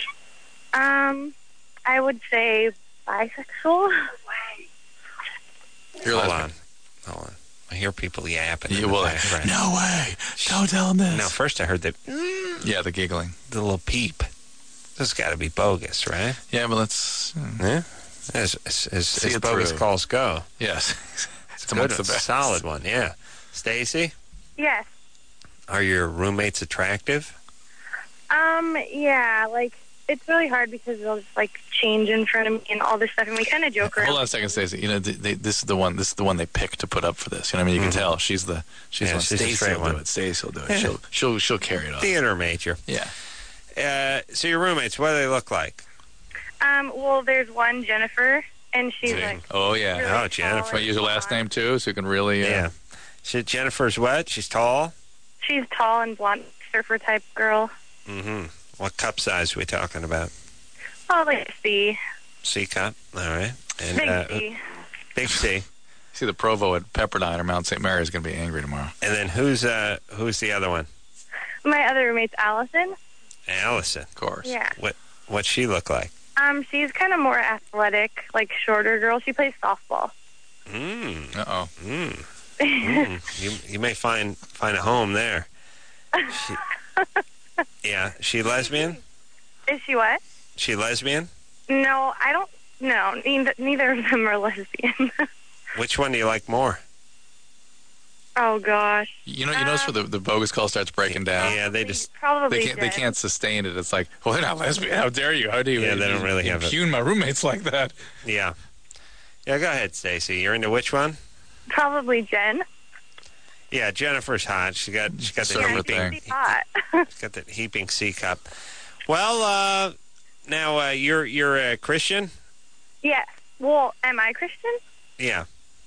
[SPEAKER 15] I would say bisexual.
[SPEAKER 3] You're
[SPEAKER 2] Hold
[SPEAKER 3] lesbian.
[SPEAKER 2] on. I hear people yapping.
[SPEAKER 3] You will. No way. Don't tell them this.
[SPEAKER 2] No, first I heard the...
[SPEAKER 3] Yeah, the giggling.
[SPEAKER 2] The little peep. This has got to be bogus, right?
[SPEAKER 3] Yeah, but let's...
[SPEAKER 2] Yeah? As bogus calls go.
[SPEAKER 3] Yes.
[SPEAKER 2] It's amongst the best. Solid one, yeah. Stacy?
[SPEAKER 15] Yes.
[SPEAKER 2] Are your roommates attractive?
[SPEAKER 15] Yeah, it's really hard because they'll just change in front of me and all this stuff, and we kind of joke around.
[SPEAKER 3] Hold on a second, Stacey. You know, this is the one they pick to put up for this. You know what I mean? You can tell she's the one. Stacey will do it. Stacey will do it. She'll carry it off.
[SPEAKER 2] Theater major.
[SPEAKER 3] Yeah.
[SPEAKER 2] So your roommates, what do they look like?
[SPEAKER 15] Well, there's one, Jennifer, and she's
[SPEAKER 3] Oh yeah.
[SPEAKER 15] Really
[SPEAKER 2] Jennifer.
[SPEAKER 3] Want to use her last name too, so you can really.
[SPEAKER 2] Yeah. Jennifer's what? She's tall.
[SPEAKER 15] She's tall and blonde
[SPEAKER 4] surfer type girl.
[SPEAKER 2] Mm-hmm. What cup size are we talking about?
[SPEAKER 4] Oh, like a C.
[SPEAKER 2] C cup. All right. And,
[SPEAKER 4] Big C.
[SPEAKER 2] Big C.
[SPEAKER 3] See, the Provo at Pepperdine or Mount St. Mary is going to be angry tomorrow.
[SPEAKER 2] And then who's the other one?
[SPEAKER 4] My other roommate's Allison.
[SPEAKER 2] Allison.
[SPEAKER 3] Of course.
[SPEAKER 4] Yeah.
[SPEAKER 2] What's she look like?
[SPEAKER 4] She's kind of more athletic, like shorter girl. She plays softball.
[SPEAKER 3] Uh-oh.
[SPEAKER 2] You may find a home there. Yeah. She lesbian?
[SPEAKER 4] Is she what?
[SPEAKER 2] She lesbian?
[SPEAKER 4] No, I don't. No, neither of them are lesbian.
[SPEAKER 2] Which one do you like more?
[SPEAKER 4] Oh gosh.
[SPEAKER 3] You notice where the bogus call starts breaking down?
[SPEAKER 2] Yeah, they just
[SPEAKER 4] probably
[SPEAKER 3] they can't sustain it. It's like, well, they're not lesbian. How dare you? How do you?
[SPEAKER 2] Yeah, they don't really have it.
[SPEAKER 3] Impugn my roommates like that.
[SPEAKER 2] Yeah. Yeah, go ahead, Stacy. You're into which one?
[SPEAKER 4] Probably Jen.
[SPEAKER 2] Yeah, Jennifer's hot. She got the heaping.
[SPEAKER 4] Hot.
[SPEAKER 2] She's got the heaping C cup. Well, now you're a Christian?
[SPEAKER 4] Yes. Well, am I Christian?
[SPEAKER 2] Yeah.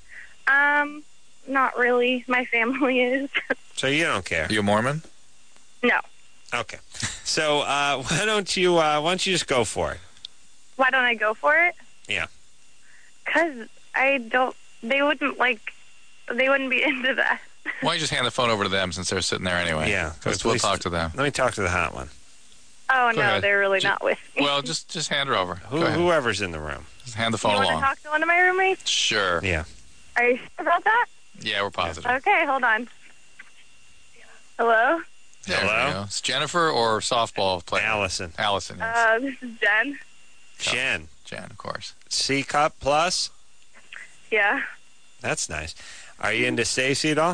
[SPEAKER 4] Not really. My family is.
[SPEAKER 2] So you don't care?
[SPEAKER 3] You a Mormon?
[SPEAKER 4] No.
[SPEAKER 2] Okay. So why don't you just go for it?
[SPEAKER 4] Why don't I go for it?
[SPEAKER 2] Yeah.
[SPEAKER 4] 'Cause I don't. They wouldn't be into that.
[SPEAKER 3] Why don't you just hand the phone over to them since they're sitting there anyway?
[SPEAKER 2] Yeah.
[SPEAKER 3] We'll talk to them.
[SPEAKER 2] Let me talk to the hot one.
[SPEAKER 4] Oh,
[SPEAKER 3] Go
[SPEAKER 4] no,
[SPEAKER 3] ahead.
[SPEAKER 4] they're really not with me.
[SPEAKER 3] Well, just hand her over. Go ahead.
[SPEAKER 2] Whoever's in the room.
[SPEAKER 3] Just hand the
[SPEAKER 4] You
[SPEAKER 3] phone
[SPEAKER 4] want to
[SPEAKER 3] along.
[SPEAKER 4] talk to one of my roommates?
[SPEAKER 3] Sure.
[SPEAKER 2] Yeah.
[SPEAKER 4] Are you sure about that?
[SPEAKER 3] Yeah, we're positive.
[SPEAKER 4] Okay, hold on. Hello?
[SPEAKER 3] There we go. It's Jennifer or softball player?
[SPEAKER 2] Allison.
[SPEAKER 3] Allison, yes.
[SPEAKER 4] This is Jen.
[SPEAKER 3] Jen, of course.
[SPEAKER 2] C cup plus?
[SPEAKER 4] Yeah.
[SPEAKER 2] That's nice. Are you into Stacy at all?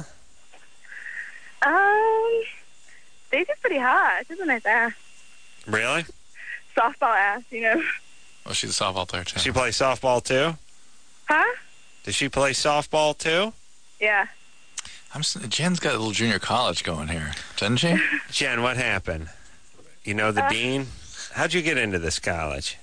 [SPEAKER 4] Stacy's pretty hot. She's a nice ass.
[SPEAKER 2] Really?
[SPEAKER 4] Softball ass, you know.
[SPEAKER 3] Oh, she's a softball player, too.
[SPEAKER 2] Does she play softball, too?
[SPEAKER 4] Huh?
[SPEAKER 2] Does she play softball, too?
[SPEAKER 4] Yeah.
[SPEAKER 3] Jen's got a little junior college going here, doesn't she?
[SPEAKER 2] Jen, what happened? You know the dean? How'd you get into this college?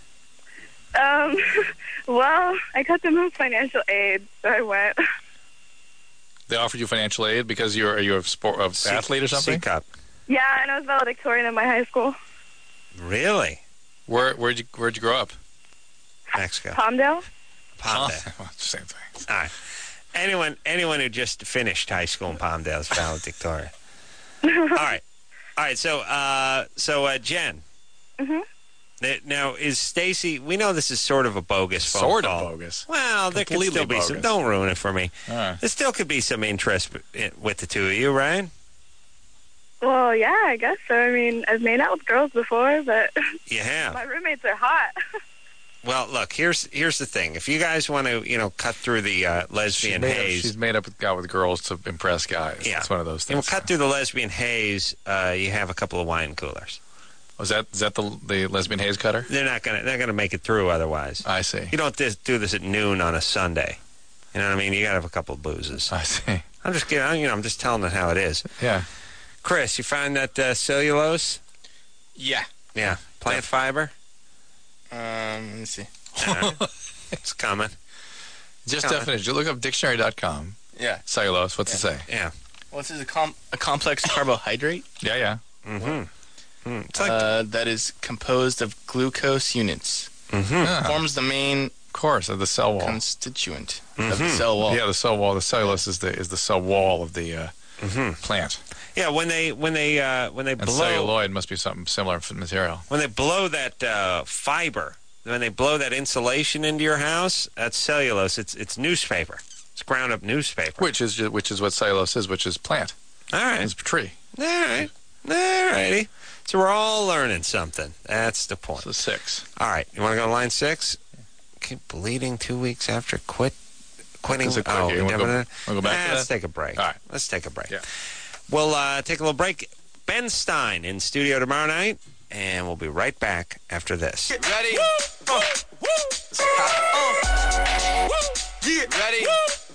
[SPEAKER 4] Well, I got the most financial aid, so I went.
[SPEAKER 3] They offered you financial aid because are you a athlete or something?
[SPEAKER 2] C cup.
[SPEAKER 4] Yeah, and I was valedictorian in my high school.
[SPEAKER 2] Really?
[SPEAKER 3] Where'd you grow up?
[SPEAKER 2] Mexico.
[SPEAKER 4] Palmdale?
[SPEAKER 2] Palmdale.
[SPEAKER 3] Same thing.
[SPEAKER 2] All right. Anyone who just finished high school in Palmdale is valedictorian. All right. So Jen.
[SPEAKER 4] Mm-hmm.
[SPEAKER 2] Now, is Stacy? We know this is sort of a bogus phone
[SPEAKER 3] Sort
[SPEAKER 2] call.
[SPEAKER 3] of bogus.
[SPEAKER 2] Well, there could still be some. Don't ruin it for me. There still could be some interest with the two of you, right?
[SPEAKER 4] Well, yeah, I guess so. I mean, I've made out with girls before, but
[SPEAKER 2] You have.
[SPEAKER 4] my roommates are hot.
[SPEAKER 2] Well, look, here's the thing. If you guys want to, cut through the lesbian haze,
[SPEAKER 3] She's made up with girls to impress guys.
[SPEAKER 2] Yeah.
[SPEAKER 3] It's one of those
[SPEAKER 2] We'll
[SPEAKER 3] things.
[SPEAKER 2] cut through the lesbian haze. You have a couple of wine coolers.
[SPEAKER 3] Is that the lesbian haze cutter?
[SPEAKER 2] They're not gonna make it through otherwise.
[SPEAKER 3] I see.
[SPEAKER 2] You don't do this at noon on a Sunday. You know what I mean? You gotta have a couple of boozes.
[SPEAKER 3] I see.
[SPEAKER 2] I'm just kidding. I'm just telling it how it is.
[SPEAKER 3] Yeah.
[SPEAKER 2] Chris, you find that cellulose?
[SPEAKER 11] Yeah.
[SPEAKER 2] Yeah. Plant fiber?
[SPEAKER 11] Let me see.
[SPEAKER 2] All right. It's coming.
[SPEAKER 3] Just definition. Look up dictionary.com.
[SPEAKER 11] Yeah.
[SPEAKER 3] Cellulose. What's it say?
[SPEAKER 2] Yeah.
[SPEAKER 11] Well, this is a complex carbohydrate.
[SPEAKER 3] Yeah.
[SPEAKER 2] Mm-hmm. It's
[SPEAKER 11] that is composed of glucose units.
[SPEAKER 2] Mm-hmm.
[SPEAKER 11] Forms the main
[SPEAKER 3] of the cell wall
[SPEAKER 11] constituent of the cell wall.
[SPEAKER 3] Yeah, the cell wall. The cellulose is the cell wall of the plant.
[SPEAKER 2] Yeah, when they
[SPEAKER 3] And
[SPEAKER 2] blow
[SPEAKER 3] celluloid must be something similar material.
[SPEAKER 2] when they blow that fiber, when they blow that insulation into your house, that's cellulose. It's newspaper. It's ground up newspaper.
[SPEAKER 3] Which is what cellulose is, which is plant.
[SPEAKER 2] All right.
[SPEAKER 3] It's a tree.
[SPEAKER 2] All right. All righty. So we're all learning something. That's the point.
[SPEAKER 3] So 6.
[SPEAKER 2] All right. You want to go to line 6? Keep bleeding 2 weeks after quitting.
[SPEAKER 3] Is it quick? You wanna go back to
[SPEAKER 2] Let's
[SPEAKER 3] that?
[SPEAKER 2] take a break.
[SPEAKER 3] All right.
[SPEAKER 2] Let's take a break.
[SPEAKER 3] Yeah.
[SPEAKER 2] We'll take a little break. Ben Stein in studio tomorrow night, and we'll be right back after this.
[SPEAKER 11] Get ready. Get ready.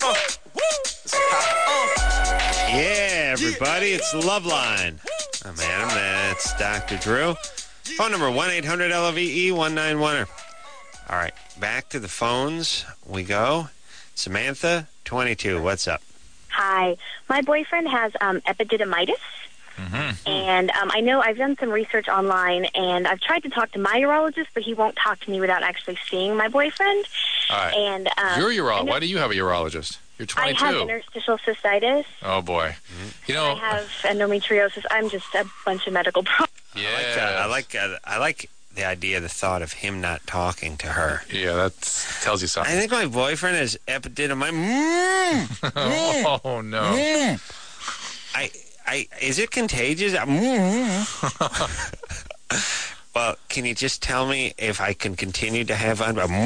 [SPEAKER 2] Yeah, everybody, it's Loveline. I'm Adam, that's Dr. Drew. Phone number 1-800-LOVE-191. All right, back to the phones we go. Samantha, 22, what's up?
[SPEAKER 21] Hi. My boyfriend has epididymitis,
[SPEAKER 4] And I know I've done some research online, and I've tried to talk to my urologist, but he won't talk to me without actually seeing my boyfriend.
[SPEAKER 3] All right.
[SPEAKER 4] And
[SPEAKER 3] Why do you have a urologist? You're 22.
[SPEAKER 4] I have interstitial cystitis.
[SPEAKER 3] Oh, boy. You know,
[SPEAKER 4] I have endometriosis. I'm just a bunch of medical problems.
[SPEAKER 3] Yeah.
[SPEAKER 2] I like the idea, the thought of him not talking to her.
[SPEAKER 3] Yeah, that tells you something.
[SPEAKER 2] I think my boyfriend has epididymitis.
[SPEAKER 3] Oh, no.
[SPEAKER 2] Is it contagious? Well, can you just tell me if I can continue to have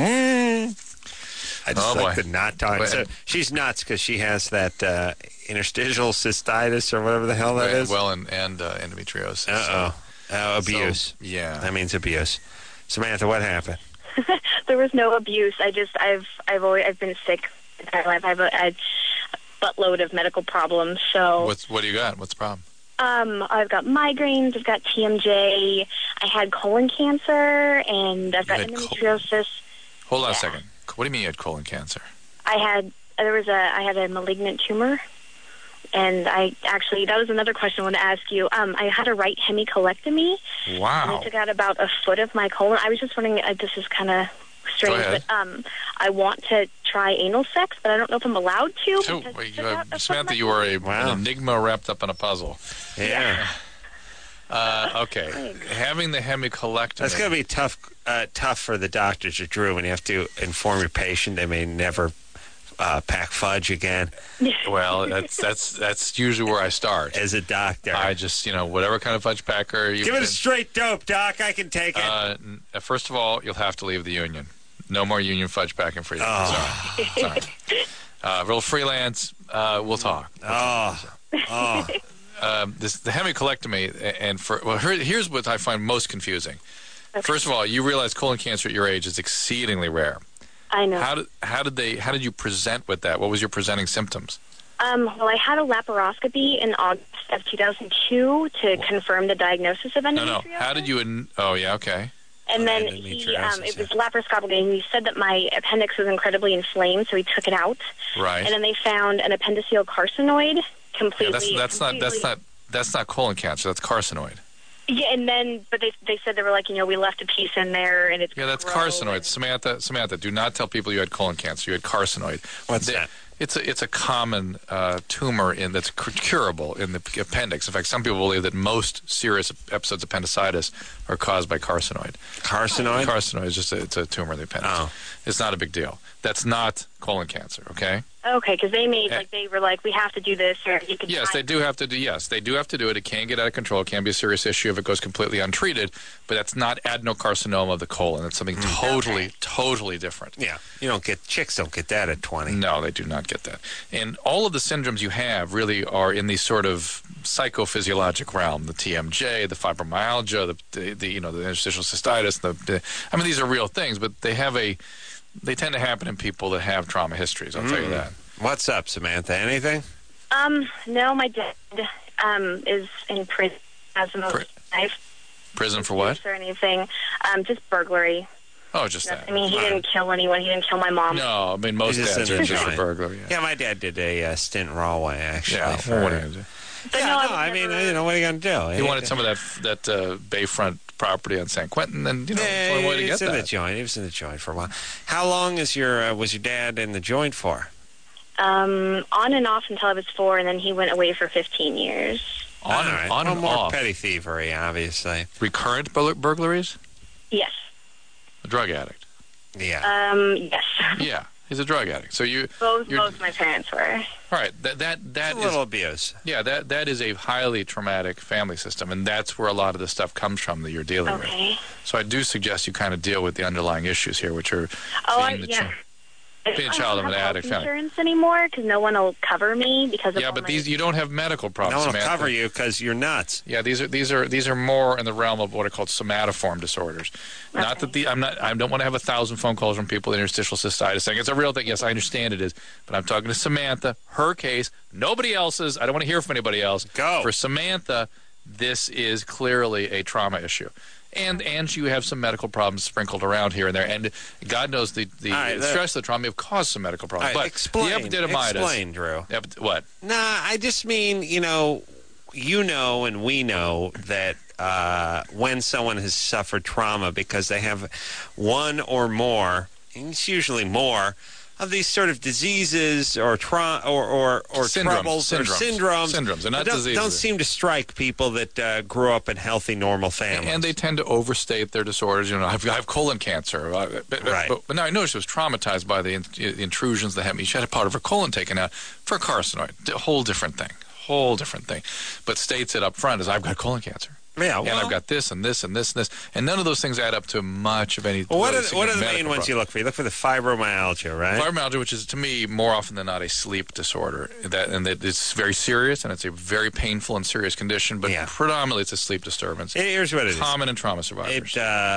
[SPEAKER 2] I just could not talk. So she's nuts because she has that interstitial cystitis or whatever the hell that is.
[SPEAKER 3] Well, and endometriosis.
[SPEAKER 2] Abuse.
[SPEAKER 3] So, yeah.
[SPEAKER 2] That means abuse. Samantha, what happened?
[SPEAKER 4] There was no abuse. I've been sick my entire life. I have a buttload of medical problems. So
[SPEAKER 3] what do you got? What's the problem?
[SPEAKER 4] I've got migraines. I've got TMJ. I had colon cancer, and I've got endometriosis.
[SPEAKER 3] Hold on a second. What do you mean you had colon cancer?
[SPEAKER 4] I had a malignant tumor, and that was another question I wanted to ask you. I had a right hemicolectomy.
[SPEAKER 3] Wow.
[SPEAKER 4] And they took out about a foot of my colon. I was just wondering, this is kind of strange, but I want to try anal sex, but I don't know if I'm allowed to.
[SPEAKER 3] Samantha, you are an enigma wrapped up in a puzzle.
[SPEAKER 2] Yeah.
[SPEAKER 3] Okay. Having the hemicolectomy.
[SPEAKER 2] That's going to be tough for the doctors at Drew when you have to inform your patient they may never pack fudge again.
[SPEAKER 3] Well, that's usually where I start.
[SPEAKER 2] As a doctor.
[SPEAKER 3] I just, whatever kind of fudge packer you
[SPEAKER 2] give it a straight dope, Doc. I can take it.
[SPEAKER 3] First of all, you'll have to leave the union. No more union fudge packing for you.
[SPEAKER 2] Oh.
[SPEAKER 3] Sorry. Real freelance, we'll talk. The hemicolectomy, here's what I find most confusing.
[SPEAKER 4] Okay.
[SPEAKER 3] First of all, you realize colon cancer at your age is exceedingly rare.
[SPEAKER 4] I know.
[SPEAKER 3] How did you present with that? What was your presenting symptoms?
[SPEAKER 4] Well, I had a laparoscopy in August of 2002 to confirm the diagnosis of endometriosis.
[SPEAKER 3] No. How did you? Oh, yeah, okay.
[SPEAKER 4] And then it was laparoscopic, and he said that my appendix was incredibly inflamed, so he took it out.
[SPEAKER 3] Right.
[SPEAKER 4] And then they found an appendiceal carcinoid completely.
[SPEAKER 3] Yeah, that's not colon cancer. That's carcinoid.
[SPEAKER 4] Yeah, and then, but they said they were like, we left a piece in there, and it's
[SPEAKER 3] that's carcinoid. Samantha, do not tell people you had colon cancer. You had carcinoid.
[SPEAKER 2] What's that?
[SPEAKER 3] It's a common tumor that's curable in the appendix. In fact, some people believe that most serious episodes of appendicitis are caused by carcinoid.
[SPEAKER 2] Carcinoid?
[SPEAKER 3] Carcinoid is just it's a tumor in the appendix.
[SPEAKER 2] Oh.
[SPEAKER 3] It's not a big deal. That's not colon cancer, okay?
[SPEAKER 4] Okay, because they were like, we have to do this, or you could.
[SPEAKER 3] Yes, they do have to do. Yes, they do have to do it. It can get out of control. It can be a serious issue if it goes completely untreated. But that's not adenocarcinoma of the colon. It's something totally different.
[SPEAKER 2] Yeah, chicks don't get that at 20.
[SPEAKER 3] No, they do not get that. And all of the syndromes you have really are in the sort of psychophysiologic realm: the TMJ, the fibromyalgia, the interstitial cystitis. These are real things, but they tend to happen in people that have trauma histories. I'll tell you that.
[SPEAKER 2] What's up, Samantha? Anything?
[SPEAKER 4] No, my dad is in prison as a knife.
[SPEAKER 3] Prison for what?
[SPEAKER 4] Or anything. Just burglary.
[SPEAKER 3] Oh, just that.
[SPEAKER 4] I mean, he didn't kill anyone. He didn't kill my mom.
[SPEAKER 3] No, I mean, most dads are just a burglary.
[SPEAKER 2] Yeah, my dad did a stint in Rahway, actually.
[SPEAKER 3] Yeah, what are you going to do?
[SPEAKER 4] But
[SPEAKER 2] what are you going to do?
[SPEAKER 3] He wanted some of that Bayfront property on San Quentin, and it's the only way to get that.
[SPEAKER 2] He was in the joint for a while. How long was your dad in the joint for?
[SPEAKER 4] On and off until I was 4, and then he went away for 15 years.
[SPEAKER 3] On and
[SPEAKER 2] more
[SPEAKER 3] off.
[SPEAKER 2] Petty thievery, obviously.
[SPEAKER 3] Recurrent burglaries?
[SPEAKER 4] Yes.
[SPEAKER 3] A drug addict?
[SPEAKER 2] Yeah.
[SPEAKER 4] Yes.
[SPEAKER 3] Yeah, he's a drug addict. So
[SPEAKER 4] both my parents were.
[SPEAKER 3] All right, that
[SPEAKER 2] it's a little abuse.
[SPEAKER 3] Yeah, that is a highly traumatic family system, and that's where a lot of the stuff comes from that you're dealing with. So I do suggest you kind of deal with the underlying issues here, which are being a child of an addict.
[SPEAKER 4] I don't have health insurance anymore because no one will cover me because of
[SPEAKER 3] you don't have medical problems.
[SPEAKER 2] No one will cover you because you're nuts.
[SPEAKER 3] Yeah, these are more in the realm of what are called somatoform disorders. Okay. Not that I don't want to have 1,000 phone calls from people with interstitial cystitis saying it's a real thing. Yes, I understand it is, but I'm talking to Samantha. Her case, nobody else's. I don't want to hear from anybody else.
[SPEAKER 2] Go.
[SPEAKER 3] For Samantha, this is clearly a trauma issue. And you have some medical problems sprinkled around here and there. And God knows the stress of the trauma may have caused some medical problems.
[SPEAKER 2] Right,
[SPEAKER 3] but
[SPEAKER 2] explain,
[SPEAKER 3] the epididymitis.
[SPEAKER 2] Explain, Drew.
[SPEAKER 3] What?
[SPEAKER 2] Nah, I just mean, you know and we know that when someone has suffered trauma because they have one or more, and it's usually more, of these sort of diseases or troubles or syndromes.
[SPEAKER 3] They're not diseases.
[SPEAKER 2] Don't seem to strike people that grew up in healthy, normal families.
[SPEAKER 3] And they tend to overstate their disorders. You know, I have colon cancer. But now I know she was traumatized by the intrusions that happened. She had a part of her colon taken out for a carcinoid. A whole different thing. But states it up front as I've got colon cancer.
[SPEAKER 2] Yeah,
[SPEAKER 3] and I've got this and this and this and this, and none of those things add up to much of any.
[SPEAKER 2] Well, what are the main ones you look for? You look for the fibromyalgia, right?
[SPEAKER 3] Fibromyalgia, which is to me more often than not a sleep disorder, and it's very serious, and it's a very painful and serious condition. But predominantly, it's a sleep disturbance.
[SPEAKER 2] Here's what it is:
[SPEAKER 3] common in trauma survivors.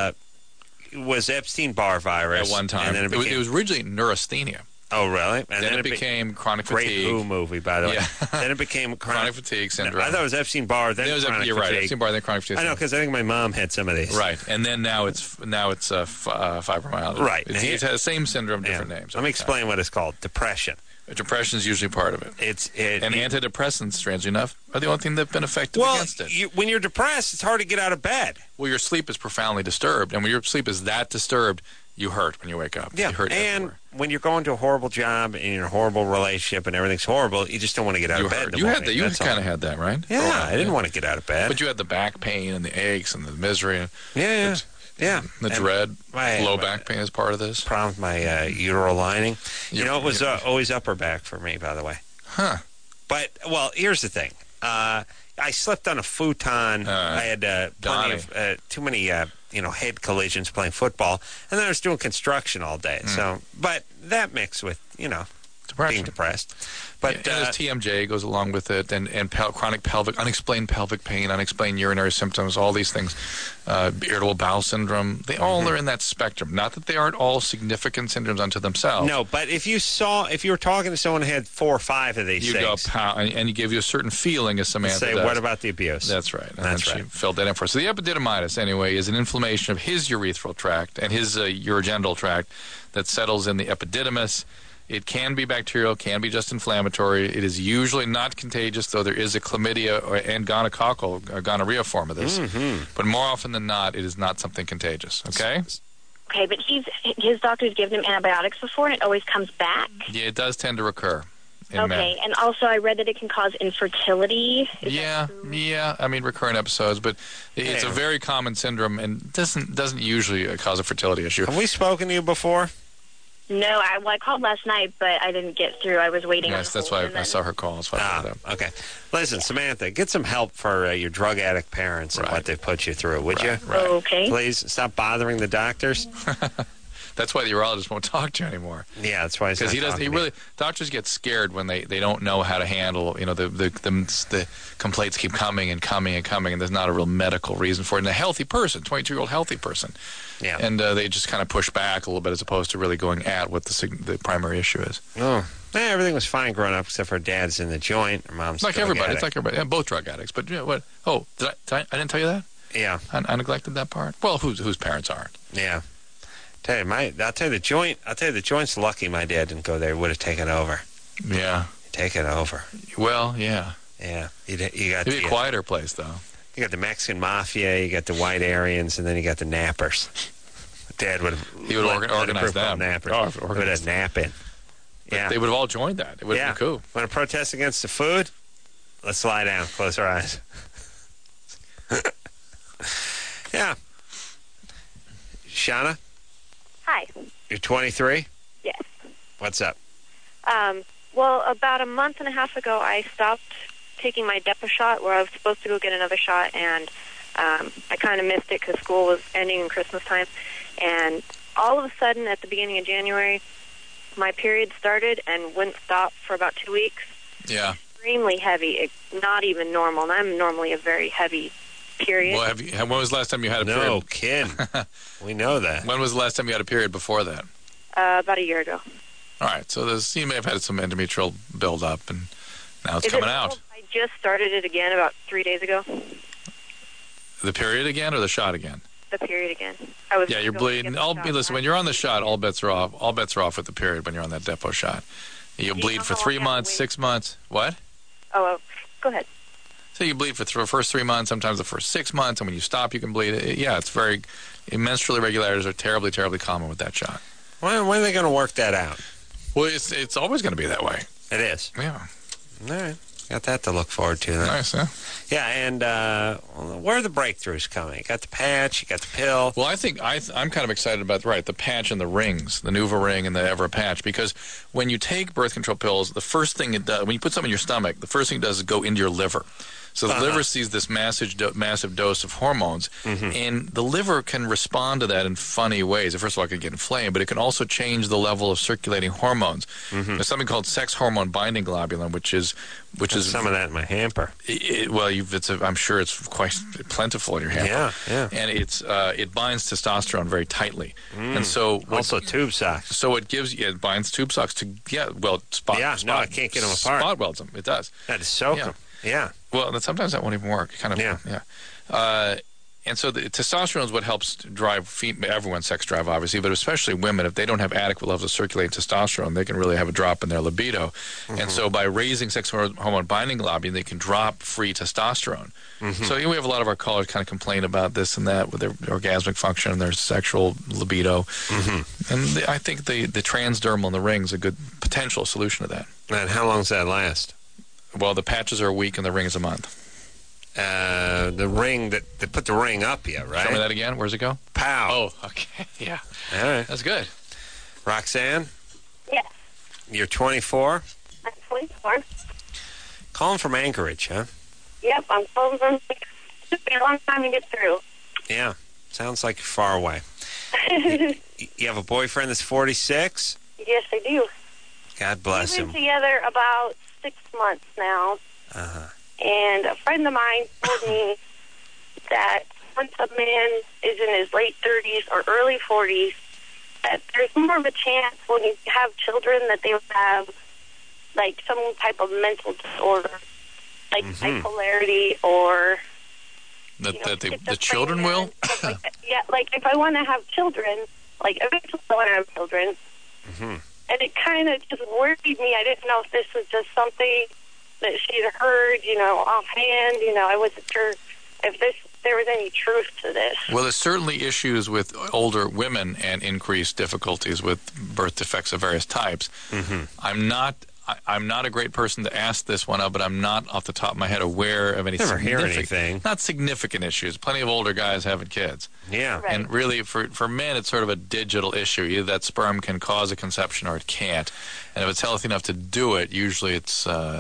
[SPEAKER 2] It was Epstein-Barr virus
[SPEAKER 3] at one time.
[SPEAKER 2] And then
[SPEAKER 3] it was originally neurasthenia.
[SPEAKER 2] Oh, really? And
[SPEAKER 3] then it became chronic fatigue.
[SPEAKER 2] Great Who movie, by the way.
[SPEAKER 3] Yeah.
[SPEAKER 2] Then it became
[SPEAKER 3] chronic fatigue syndrome.
[SPEAKER 2] I thought it was Epstein-Barr, then chronic fatigue.
[SPEAKER 3] You're right, Epstein-Barr, then chronic fatigue.
[SPEAKER 2] I know, because I think my mom had some of these.
[SPEAKER 3] Right, and then now it's fibromyalgia.
[SPEAKER 2] Right.
[SPEAKER 3] It has the same syndrome, different names.
[SPEAKER 2] Let me explain what it's called. Depression.
[SPEAKER 3] Depression is usually part of it. And antidepressants, strangely enough, are the only thing that have been effective against it.
[SPEAKER 2] When you're depressed, it's hard to get out of bed.
[SPEAKER 3] Well, your sleep is profoundly disturbed, and when your sleep is that disturbed, you hurt when you wake up.
[SPEAKER 2] Yeah,
[SPEAKER 3] you hurt
[SPEAKER 2] and
[SPEAKER 3] everywhere.
[SPEAKER 2] When you're going to a horrible job and you're in a horrible relationship and everything's horrible, you just don't want to get out of bed.
[SPEAKER 3] You had that. You kind of had that, right?
[SPEAKER 2] Yeah, I didn't want to get out of bed.
[SPEAKER 3] But you had the back pain and the aches and the misery.
[SPEAKER 2] Yeah.
[SPEAKER 3] The dread. Low back pain is part of this.
[SPEAKER 2] Problem with my uteral lining. It was always upper back for me, by the way.
[SPEAKER 3] Huh.
[SPEAKER 2] But, here's the thing. I slept on a futon. I had too many head collisions playing football, and then I was doing construction all day. So, but that mixed with being depressed. But
[SPEAKER 3] and TMJ goes along with it, and chronic unexplained pelvic pain, unexplained urinary symptoms, all these things, irritable bowel syndrome. They all are in that spectrum. Not that they aren't all significant syndromes unto themselves.
[SPEAKER 2] No, but if you were talking to someone who had 4 or 5 of these things,
[SPEAKER 3] and you give you a certain feeling, as Samantha
[SPEAKER 2] say,
[SPEAKER 3] does.
[SPEAKER 2] what about the abuse?
[SPEAKER 3] That's right. And she filled that in for us. So the epididymitis, anyway, is an inflammation of his urethral tract and his urogenital tract that settles in the epididymis. It can be bacterial, can be just inflammatory. It is usually not contagious, though there is a chlamydia and gonococcal, gonorrhea form of this. Mm-hmm. But more often than not, it is not something contagious, okay?
[SPEAKER 4] Okay, but his doctor's given him antibiotics before, and it always comes back?
[SPEAKER 3] Yeah, it does tend to recur.
[SPEAKER 4] Okay, and also I read that it can cause infertility.
[SPEAKER 3] Yeah, I mean recurrent episodes, but it's a very common syndrome and doesn't usually cause a fertility issue.
[SPEAKER 2] Have we spoken to you before?
[SPEAKER 4] No, I called last night, but I didn't get through. I was waiting.
[SPEAKER 3] Yes, that's why I saw her call. That's why
[SPEAKER 2] okay. Listen, Samantha, get some help for your drug addict parents and what they've put you through, would you?
[SPEAKER 3] Right.
[SPEAKER 4] Okay.
[SPEAKER 2] Please stop bothering the doctors.
[SPEAKER 3] That's why the urologist won't talk to you anymore.
[SPEAKER 2] Yeah, that's why
[SPEAKER 3] because he doesn't. He really doctors get scared when they don't know how to handle. The complaints keep coming and coming and coming, and there's not a real medical reason for it. And a healthy person, 22-year-old healthy person, and they just kind of push back a little bit as opposed to really going at what the primary issue is.
[SPEAKER 2] Oh, everything was fine growing up except for dad's in the joint, or mom's
[SPEAKER 3] like everybody. It's like everybody. Yeah, both drug addicts. But what? Oh, I didn't tell you that.
[SPEAKER 2] Yeah,
[SPEAKER 3] I neglected that part. Well, whose parents aren't?
[SPEAKER 2] Yeah. I'll tell you the joint's lucky my dad didn't go there. He would have taken over.
[SPEAKER 3] Yeah.
[SPEAKER 2] Taken over.
[SPEAKER 3] Well, yeah.
[SPEAKER 2] Yeah. You got
[SPEAKER 3] a quieter place, though.
[SPEAKER 2] You got the Mexican mafia, you got the white Aryans, and then you got the nappers. Dad would have...
[SPEAKER 3] He would organize them.
[SPEAKER 2] Nappers. He would have nap in.
[SPEAKER 3] Yeah. They would have all joined that. It would have been cool.
[SPEAKER 2] Want to protest against the food? Let's lie down. Close our eyes. Yeah. Shauna?
[SPEAKER 4] Hi.
[SPEAKER 2] You're 23?
[SPEAKER 4] Yes.
[SPEAKER 2] What's up?
[SPEAKER 4] Well, about a month and a half ago, I stopped taking my Depo shot where I was supposed to go get another shot, and I kind of missed it because school was ending in Christmas time. And all of a sudden, at the beginning of January, my period started and wouldn't stop for about 2 weeks.
[SPEAKER 3] Yeah.
[SPEAKER 4] Extremely heavy, not even normal. And I'm normally a very heavy period.
[SPEAKER 3] Well, when was the last time you had a period?
[SPEAKER 2] No kidding. We know that.
[SPEAKER 3] When was the last time you had a period before that?
[SPEAKER 4] About a year ago.
[SPEAKER 3] All right, so you may have had some endometrial buildup, and now it's coming out.
[SPEAKER 4] I just started it again about 3 days ago.
[SPEAKER 3] The period again or the shot again?
[SPEAKER 4] The period again.
[SPEAKER 3] You're bleeding. Listen, when you're on the shot, all bets are off. All bets are off with the period when you're on that Depo shot. You'll bleed for 3 months, 6 months. What?
[SPEAKER 4] Oh, go ahead.
[SPEAKER 3] So you bleed for the first 3 months, sometimes the first 6 months, and when you stop, you can bleed. It's very... Menstrual irregularities are terribly, terribly common with that shot.
[SPEAKER 2] When are they going to work that out?
[SPEAKER 3] Well, it's always going to be that way.
[SPEAKER 2] It is?
[SPEAKER 3] Yeah.
[SPEAKER 2] All right. Got that to look forward to then.
[SPEAKER 3] Nice, huh?
[SPEAKER 2] Yeah, and where are the breakthroughs coming? You got the patch, you got the pill.
[SPEAKER 3] Well, I think I'm kind of excited about, the patch and the rings, the Nuva ring and the Evra patch, because when you take birth control pills, the first thing it does, when you put something in your stomach, the first thing it does is go into your liver. So the liver sees this massive dose of hormones, and the liver can respond to that in funny ways. First of all, it can get inflamed, but it can also change the level of circulating hormones. There's something called sex hormone binding globulin, which is
[SPEAKER 2] some of that in my hamper.
[SPEAKER 3] I'm sure it's quite plentiful in your hamper.
[SPEAKER 2] Yeah.
[SPEAKER 3] And it binds testosterone very tightly, and so
[SPEAKER 2] also tube socks.
[SPEAKER 3] So it binds tube socks to spot.
[SPEAKER 2] Yeah, no, I can't get them apart.
[SPEAKER 3] Spot welds them. It does.
[SPEAKER 2] That is soak them. Yeah.
[SPEAKER 3] Well, sometimes that won't even work. And so the testosterone is what helps drive everyone's sex drive, obviously, but especially women. If they don't have adequate levels of circulating testosterone, they can really have a drop in their libido. And so by raising sex hormone binding globulin, they can drop free testosterone. So we have a lot of our callers kind of complain about this and that with their orgasmic function and their sexual libido. And I think the transdermal and the ring is a good potential solution to that.
[SPEAKER 2] And how long does that last?
[SPEAKER 3] Well, the patches are a week and the ring is a month.
[SPEAKER 2] The ring that they put the ring up yet, right?
[SPEAKER 3] Show me that again. Where's it go?
[SPEAKER 2] Pow.
[SPEAKER 3] Oh, okay. Yeah.
[SPEAKER 2] All right.
[SPEAKER 3] That's good.
[SPEAKER 2] Roxanne?
[SPEAKER 4] Yes.
[SPEAKER 2] You're 24?
[SPEAKER 4] I'm 24.
[SPEAKER 2] Calling from Anchorage, huh?
[SPEAKER 4] Yep, I'm calling from... It took me a long time to get through.
[SPEAKER 2] Yeah. Sounds like you're far away. You have a boyfriend that's 46?
[SPEAKER 4] Yes, I do.
[SPEAKER 2] God bless him.
[SPEAKER 4] We've been together about 6 months now. And a friend of mine told me that once a man is in his late 30s or early 40s, that there's more of a chance when you have children that they will have, like, some type of mental disorder, like bipolarity or...
[SPEAKER 3] The children will?
[SPEAKER 4] Yeah, like, if I want to have children, like, eventually I want to have children. And it kind of just worried me. I didn't know if this was just something that she'd heard, offhand. I wasn't sure if there was any truth to this.
[SPEAKER 3] Well, there's certainly issues with older women and increased difficulties with birth defects of various types. I'm not a great person to ask this one up, but I'm not off the top of my head aware of any not significant issues. Plenty of older guys having kids.
[SPEAKER 2] Yeah.
[SPEAKER 4] Right.
[SPEAKER 3] And really, for men, it's sort of a digital issue. Either that sperm can cause a conception or it can't. And if it's healthy enough to do it, usually it's
[SPEAKER 2] so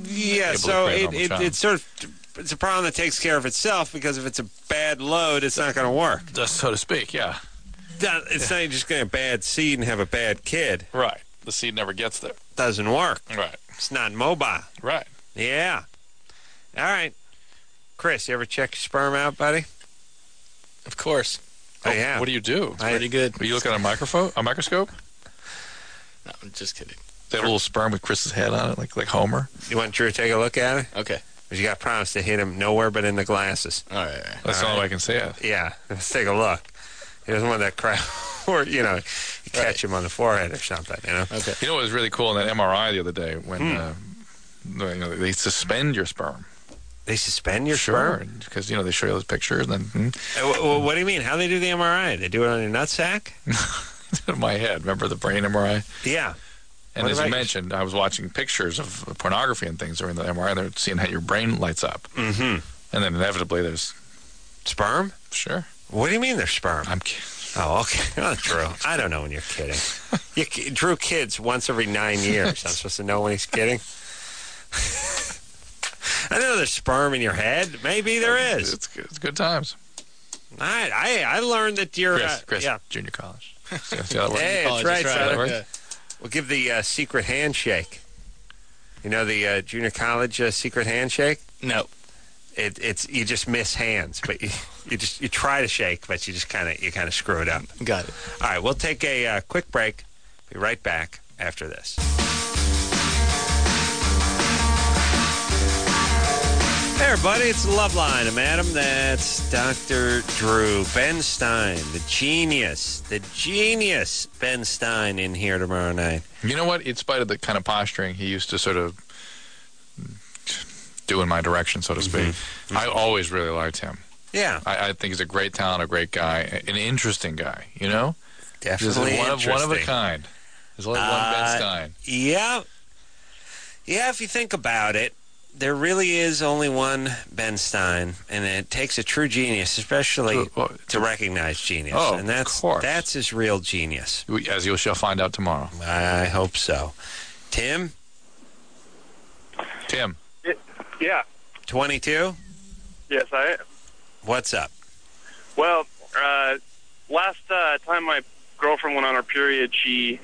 [SPEAKER 2] it's sort of... It's a problem that takes care of itself, because if it's a bad load, it's not going to work.
[SPEAKER 3] So to speak, yeah.
[SPEAKER 2] It's not just going to bad seed and have a bad kid.
[SPEAKER 3] Right. The seed never gets there.
[SPEAKER 2] Doesn't work.
[SPEAKER 3] Right.
[SPEAKER 2] It's not mobile.
[SPEAKER 3] Right.
[SPEAKER 2] Yeah. All right. Chris, you ever check your sperm out, buddy?
[SPEAKER 11] Of course.
[SPEAKER 2] Oh, yeah.
[SPEAKER 3] What do you do?
[SPEAKER 11] Pretty good.
[SPEAKER 3] Are you looking at a microscope?
[SPEAKER 11] No, I'm just kidding.
[SPEAKER 3] That little sperm with Chris's head on it, like Homer?
[SPEAKER 2] You want Drew to take a look at it?
[SPEAKER 11] Okay.
[SPEAKER 2] Because you got promised to hit him nowhere but in the glasses.
[SPEAKER 11] All right.
[SPEAKER 3] That's the only way I can see it.
[SPEAKER 2] Yeah. Let's take a look. He doesn't want that crowd, or, you catch him on the forehead or something,
[SPEAKER 11] Okay.
[SPEAKER 3] You know what was really cool in that MRI the other day when they suspend your sperm.
[SPEAKER 2] They suspend your
[SPEAKER 3] sperm?
[SPEAKER 2] sperm?
[SPEAKER 3] Because, they show you those pictures and then...
[SPEAKER 2] What do you mean? How do they do the MRI? They do it on your nutsack?
[SPEAKER 3] In my head. Remember the brain MRI?
[SPEAKER 2] Yeah.
[SPEAKER 3] And as you mentioned, I was watching pictures of pornography and things during the MRI. They're seeing how your brain lights up. And then inevitably there's...
[SPEAKER 2] Sperm?
[SPEAKER 3] Sure.
[SPEAKER 2] What do you mean there's sperm?
[SPEAKER 3] I'm kidding.
[SPEAKER 2] Oh, okay. Oh, Drew. I don't know when you're kidding. Drew kids once every 9 years. I'm supposed to know when he's kidding? I know there's sperm in your head. Maybe there is.
[SPEAKER 3] It's good times.
[SPEAKER 2] I learned that you're...
[SPEAKER 3] Chris, junior college.
[SPEAKER 2] Hey, that's right, son.
[SPEAKER 11] Okay.
[SPEAKER 2] We'll give the secret handshake. You know the junior college secret handshake?
[SPEAKER 11] No.
[SPEAKER 2] It's you just miss hands, but you try to shake, but you kind of screw it up.
[SPEAKER 11] Got it.
[SPEAKER 2] All right, we'll take a quick break. Be right back after this. Hey everybody, it's Loveline. I'm Adam. That's Dr. Drew. Ben Stein, the genius Ben Stein in here tomorrow night.
[SPEAKER 3] You know what? In spite of the kind of posturing he used to sort of due in my direction, so to speak. I always really liked him.
[SPEAKER 2] Yeah.
[SPEAKER 3] I think he's a great talent, a great guy, an interesting guy, you know?
[SPEAKER 2] Definitely
[SPEAKER 3] He's one of a kind. There's only one Ben Stein.
[SPEAKER 2] Yeah. Yeah, if you think about it, there really is only one Ben Stein, and it takes a true genius, especially to recognize genius.
[SPEAKER 3] Oh,
[SPEAKER 2] and that's
[SPEAKER 3] of course.
[SPEAKER 2] That's his real genius.
[SPEAKER 3] As you shall find out tomorrow.
[SPEAKER 2] I hope so. Tim?
[SPEAKER 3] Tim.
[SPEAKER 5] Yeah.
[SPEAKER 2] 22?
[SPEAKER 5] Yes, I am.
[SPEAKER 2] What's up?
[SPEAKER 5] Well, last time my girlfriend went on her period, she,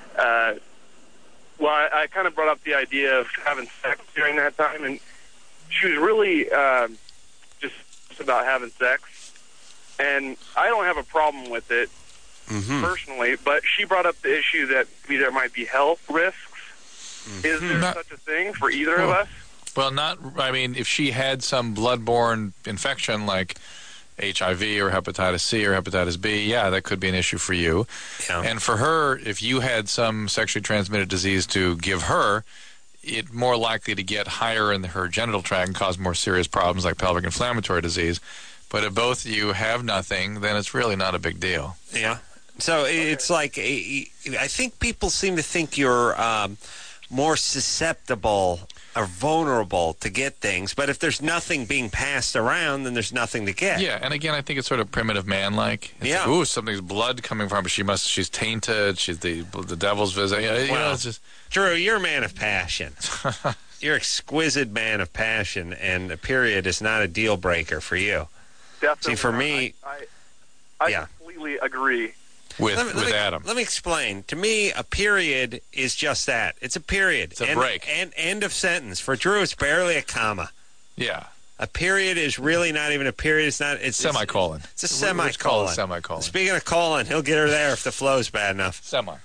[SPEAKER 5] I kind of brought up the idea of having sex during that time, and she was really just about having sex. And I don't have a problem with it personally, but she brought up the issue that maybe there might be health risks. Is there such a thing for either of us?
[SPEAKER 3] Well, if she had some bloodborne infection like HIV or hepatitis C or hepatitis B, yeah, that could be an issue for you.
[SPEAKER 2] Yeah.
[SPEAKER 3] And for her, if you had some sexually transmitted disease to give her, it's more likely to get higher in her genital tract and cause more serious problems like pelvic inflammatory disease. But if both of you have nothing, then it's really not a big deal.
[SPEAKER 2] Yeah. So it's like, I think people seem to think you're more susceptible or vulnerable to get things, but if there's nothing being passed around, then there's nothing to get.
[SPEAKER 3] Yeah, and again, I think it's sort of primitive man-like. It's
[SPEAKER 2] Yeah.
[SPEAKER 3] like, ooh, something's blood coming from her. She's tainted. She's the devil's visit. You know, it's just...
[SPEAKER 2] Drew, you're a man of passion. You're an exquisite man of passion, and a period is not a deal breaker for you.
[SPEAKER 5] Definitely.
[SPEAKER 2] See, for me,
[SPEAKER 5] I completely agree.
[SPEAKER 3] With Adam.
[SPEAKER 2] Let me explain. To me, a period is just that. It's a period.
[SPEAKER 3] It's a break.
[SPEAKER 2] And end of sentence. For Drew, it's barely a comma.
[SPEAKER 3] Yeah.
[SPEAKER 2] A period is really not even a period. It's not. It's
[SPEAKER 3] semicolon.
[SPEAKER 2] It's a
[SPEAKER 3] Let's call
[SPEAKER 2] semicolon.
[SPEAKER 3] it a semicolon.
[SPEAKER 2] Speaking of colon, he'll get her there if the flow's bad enough.
[SPEAKER 3] Semicolon.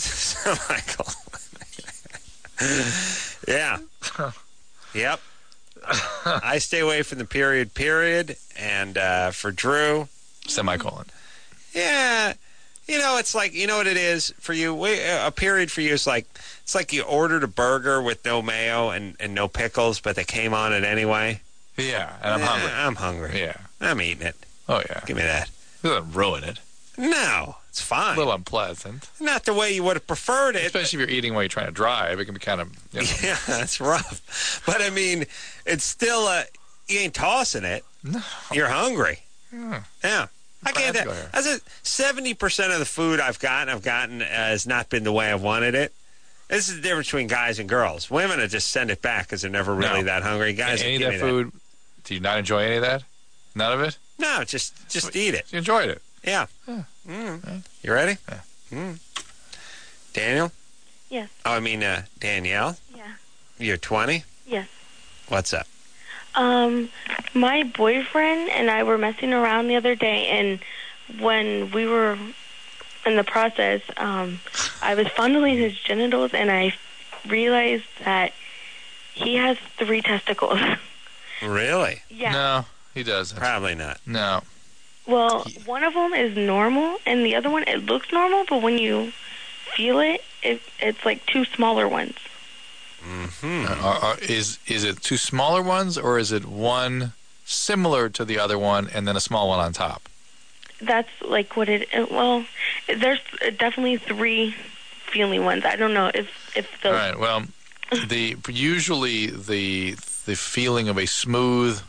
[SPEAKER 2] Yeah. Yep. I stay away from the period, and for Drew,
[SPEAKER 3] semicolon.
[SPEAKER 2] Yeah. You know, it's like, you know what it is for you? A period for you is like, it's like you ordered a burger with no mayo and no pickles, but they came on it anyway.
[SPEAKER 3] Yeah, and I'm hungry.
[SPEAKER 2] I'm hungry.
[SPEAKER 3] Yeah.
[SPEAKER 2] I'm eating it.
[SPEAKER 3] Oh, yeah.
[SPEAKER 2] Give me that.
[SPEAKER 3] It doesn't ruin it.
[SPEAKER 2] No, it's fine.
[SPEAKER 3] A little unpleasant.
[SPEAKER 2] Not the way you would have preferred it.
[SPEAKER 3] Especially if you're eating while you're trying to drive. It can be kind of, you know.
[SPEAKER 2] Yeah, that's rough. But, I mean, it's still, you ain't tossing it.
[SPEAKER 3] No.
[SPEAKER 2] You're hungry. Yeah. I can't.
[SPEAKER 3] Go here.
[SPEAKER 2] 70% of the food I've gotten has not been the way I've wanted it. This is the difference between guys and girls. Women will just send it back because they're never really that hungry. Guys,
[SPEAKER 3] any
[SPEAKER 2] give
[SPEAKER 3] of
[SPEAKER 2] me
[SPEAKER 3] that food? Do you not enjoy any of that? None of it?
[SPEAKER 2] No, just eat it.
[SPEAKER 3] You enjoyed it.
[SPEAKER 2] Yeah. You ready?
[SPEAKER 3] Yeah.
[SPEAKER 2] Daniel?
[SPEAKER 6] Yes.
[SPEAKER 2] Oh, I mean Danielle?
[SPEAKER 6] Yeah.
[SPEAKER 2] You're 20?
[SPEAKER 6] Yes.
[SPEAKER 2] What's up?
[SPEAKER 6] My boyfriend and I were messing around the other day, and when we were in the process, I was fondling his genitals, and I realized that he has 3 testicles.
[SPEAKER 2] Really?
[SPEAKER 6] Yeah.
[SPEAKER 3] No, he doesn't.
[SPEAKER 2] Probably not.
[SPEAKER 3] No.
[SPEAKER 6] Well, one of them is normal, and the other one, it looks normal, but when you feel it, it's like 2 smaller ones.
[SPEAKER 3] Is it 2 smaller ones, or is it one similar to the other one and then a small one on top?
[SPEAKER 6] That's like what well, there's definitely 3 feeling ones. I don't know if those...
[SPEAKER 3] All right, well, usually the feeling of a smooth...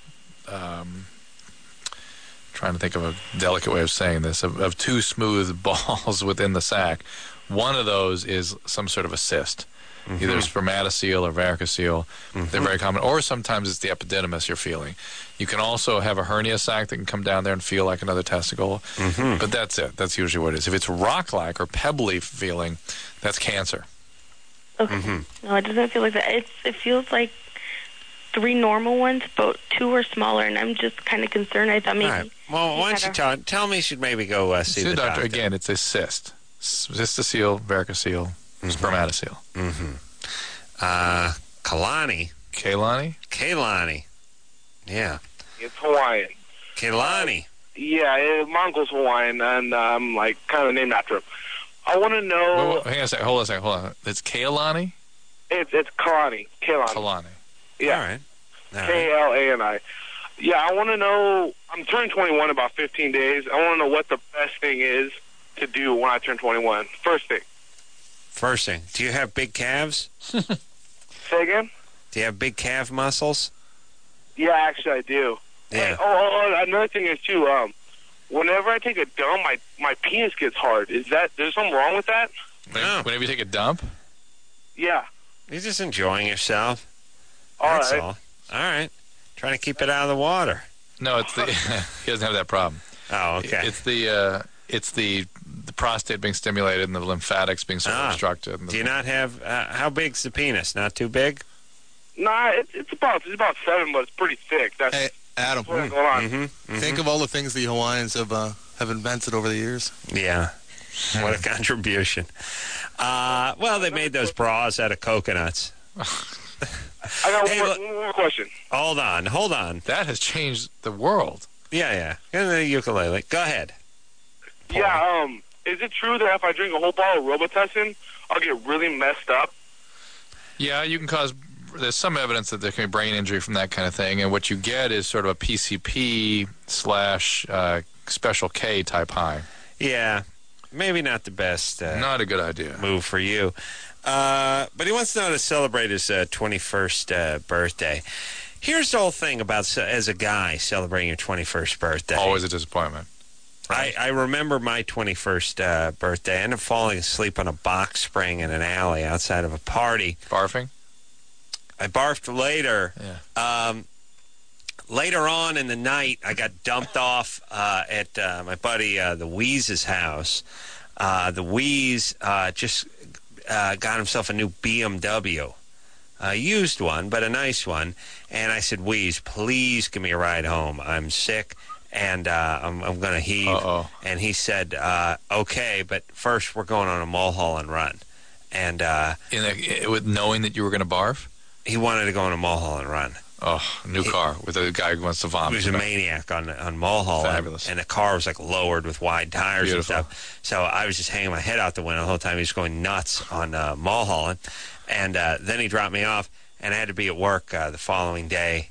[SPEAKER 3] trying to think of a delicate way of saying this, of 2 smooth balls within the sac. One of those is some sort of a cyst. Either spermatocele or varicocele. They're very common. Or sometimes it's the epididymis you're feeling. You can also have a hernia sac that can come down there and feel like another testicle. But that's it. That's usually what it is. If it's rock-like or pebbly feeling, that's cancer.
[SPEAKER 6] Okay. No, it doesn't feel like that. It feels like 3 normal ones, but 2 are smaller, and I'm just kind of concerned. I thought maybe...
[SPEAKER 2] All right. Well, why don't you tell me you should maybe go see the doctor.
[SPEAKER 3] Again, it's a cyst. Cystocele, varicocele, spermatocele.
[SPEAKER 2] Kalani. Kaylani. Yeah.
[SPEAKER 16] It's Hawaiian.
[SPEAKER 2] Kaylani.
[SPEAKER 16] Yeah, Mongol's Hawaiian, and I'm like kind of named after him. I want to know...
[SPEAKER 3] Hang on a second. Hold on. It's Kaylani?
[SPEAKER 16] It's Kalani.
[SPEAKER 3] Kalani.
[SPEAKER 16] Yeah.
[SPEAKER 2] All right.
[SPEAKER 16] K-L-A-N-I. Yeah, I want to know, I'm turning 21 in about 15 days. I want to know what the best thing is to do when I turn 21. First thing.
[SPEAKER 2] Do you have big calves?
[SPEAKER 16] Say again?
[SPEAKER 2] Do you have big calf muscles?
[SPEAKER 16] Yeah, actually I do.
[SPEAKER 2] Yeah.
[SPEAKER 16] And, another thing is, too, whenever I take a dump, my penis gets hard. There's something wrong with that?
[SPEAKER 2] No.
[SPEAKER 3] Whenever you take a dump?
[SPEAKER 16] Yeah.
[SPEAKER 2] You're just enjoying yourself.
[SPEAKER 16] All
[SPEAKER 2] That's
[SPEAKER 16] right.
[SPEAKER 2] all. All right. Trying to keep it out of the water.
[SPEAKER 3] No, it's the he doesn't have that problem.
[SPEAKER 2] Oh, okay.
[SPEAKER 3] It's the prostate being stimulated and the lymphatics being sort of obstructed.
[SPEAKER 2] Do you not have how big's the penis? Not too big?
[SPEAKER 16] Nah, it's about 7, but it's pretty thick.
[SPEAKER 11] Hey, Adam.
[SPEAKER 16] What's going on?
[SPEAKER 2] Mm-hmm.
[SPEAKER 11] Think of all the things the Hawaiians have invented over the years.
[SPEAKER 2] Yeah. What a contribution. Well, they made those bras out of coconuts.
[SPEAKER 16] I got one more question.
[SPEAKER 2] Hold on.
[SPEAKER 3] That has changed the world.
[SPEAKER 2] Yeah. And the ukulele. Go ahead.
[SPEAKER 16] Yeah, is it true that if I drink a whole bottle of Robitussin, I'll get really messed up?
[SPEAKER 3] Yeah, you can cause... There's some evidence that there can be brain injury from that kind of thing, and what you get is sort of a PCP / Special K type high.
[SPEAKER 2] Yeah, maybe not the best.
[SPEAKER 3] Not a good idea.
[SPEAKER 2] Move for you. But he wants to know how to celebrate his 21st birthday. Here's the whole thing about, as a guy, celebrating your 21st birthday.
[SPEAKER 3] Always a disappointment.
[SPEAKER 2] I remember my 21st birthday. I ended up falling asleep on a box spring in an alley outside of a party.
[SPEAKER 3] Barfing?
[SPEAKER 2] I barfed later.
[SPEAKER 3] Yeah.
[SPEAKER 2] Later on in the night, I got dumped off at my buddy the Weeze's house. The Weeze just got himself a new BMW. A used one, but a nice one. And I said, Weeze, please give me a ride home. I'm sick, and I'm going to heave.
[SPEAKER 3] Uh-oh.
[SPEAKER 2] And he said, okay, but first we're going on a Mulholland Run. And
[SPEAKER 3] with knowing that you were going to barf?
[SPEAKER 2] He wanted to go on a Mulholland Run.
[SPEAKER 3] Oh, new car with a guy who wants to vomit.
[SPEAKER 2] He was a maniac on Mulholland.
[SPEAKER 3] Fabulous.
[SPEAKER 2] And the car was like lowered with wide tires
[SPEAKER 3] Beautiful.
[SPEAKER 2] and stuff. So I was just hanging my head out the window the whole time. He was going nuts on Mulholland. And then he dropped me off, and I had to be at work the following day,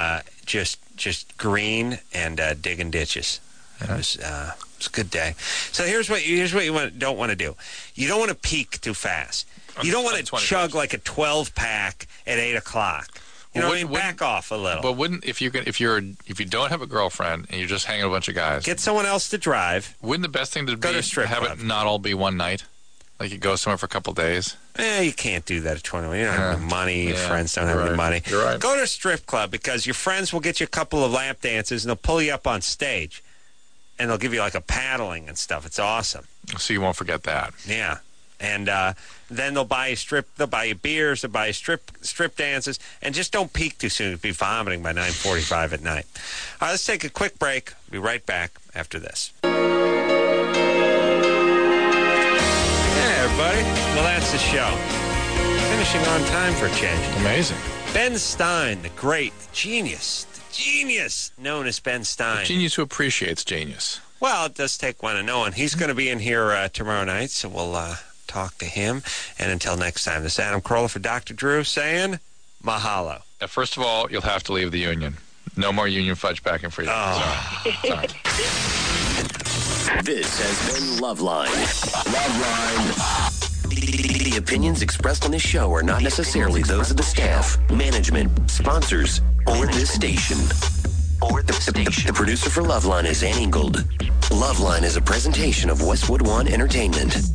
[SPEAKER 2] just green and digging ditches.
[SPEAKER 3] Yeah.
[SPEAKER 2] It was a good day. So here's what you don't want to do. You don't want to peak too fast. You don't want to chug like a 12-pack at 8 o'clock. You know what I mean? Back off a little.
[SPEAKER 3] But wouldn't if you don't have a girlfriend and you're just hanging with a bunch of guys,
[SPEAKER 2] get someone else to drive.
[SPEAKER 3] Wouldn't the best thing to
[SPEAKER 2] go
[SPEAKER 3] be
[SPEAKER 2] to strip
[SPEAKER 3] have
[SPEAKER 2] club.
[SPEAKER 3] It not all be one night? Like you go somewhere for a couple days.
[SPEAKER 2] You can't do that at 21. You don't have any money. Your friends don't have any money.
[SPEAKER 3] You're right.
[SPEAKER 2] Go to a strip club because your friends will get you a couple of lap dances and they'll pull you up on stage, and they'll give you like a paddling and stuff. It's awesome.
[SPEAKER 3] So you won't forget that.
[SPEAKER 2] Yeah. And then they'll buy you beers, they'll buy you strip dances, and just don't peak too soon. You'll be vomiting by 9:45 at night. All right, let's take a quick break. Be right back after this. Hey, everybody. Well, that's the show. Finishing on time for a change.
[SPEAKER 3] Amazing.
[SPEAKER 2] Ben Stein, the great, the genius known as Ben Stein.
[SPEAKER 3] The genius who appreciates genius.
[SPEAKER 2] Well, it does take one to know one. He's going to be in here tomorrow night, so we'll talk to him. And until next time, this is Adam Carolla for Dr. Drew saying mahalo.
[SPEAKER 3] First of all, you'll have to leave the union. No more union fudge packing for you.
[SPEAKER 2] Oh.
[SPEAKER 3] Sorry.
[SPEAKER 21] This has been Loveline. The opinions expressed on this show are not necessarily those of the staff, management, sponsors, or this station. The producer for Loveline is Ann Ingold. Loveline is a presentation of Westwood One Entertainment.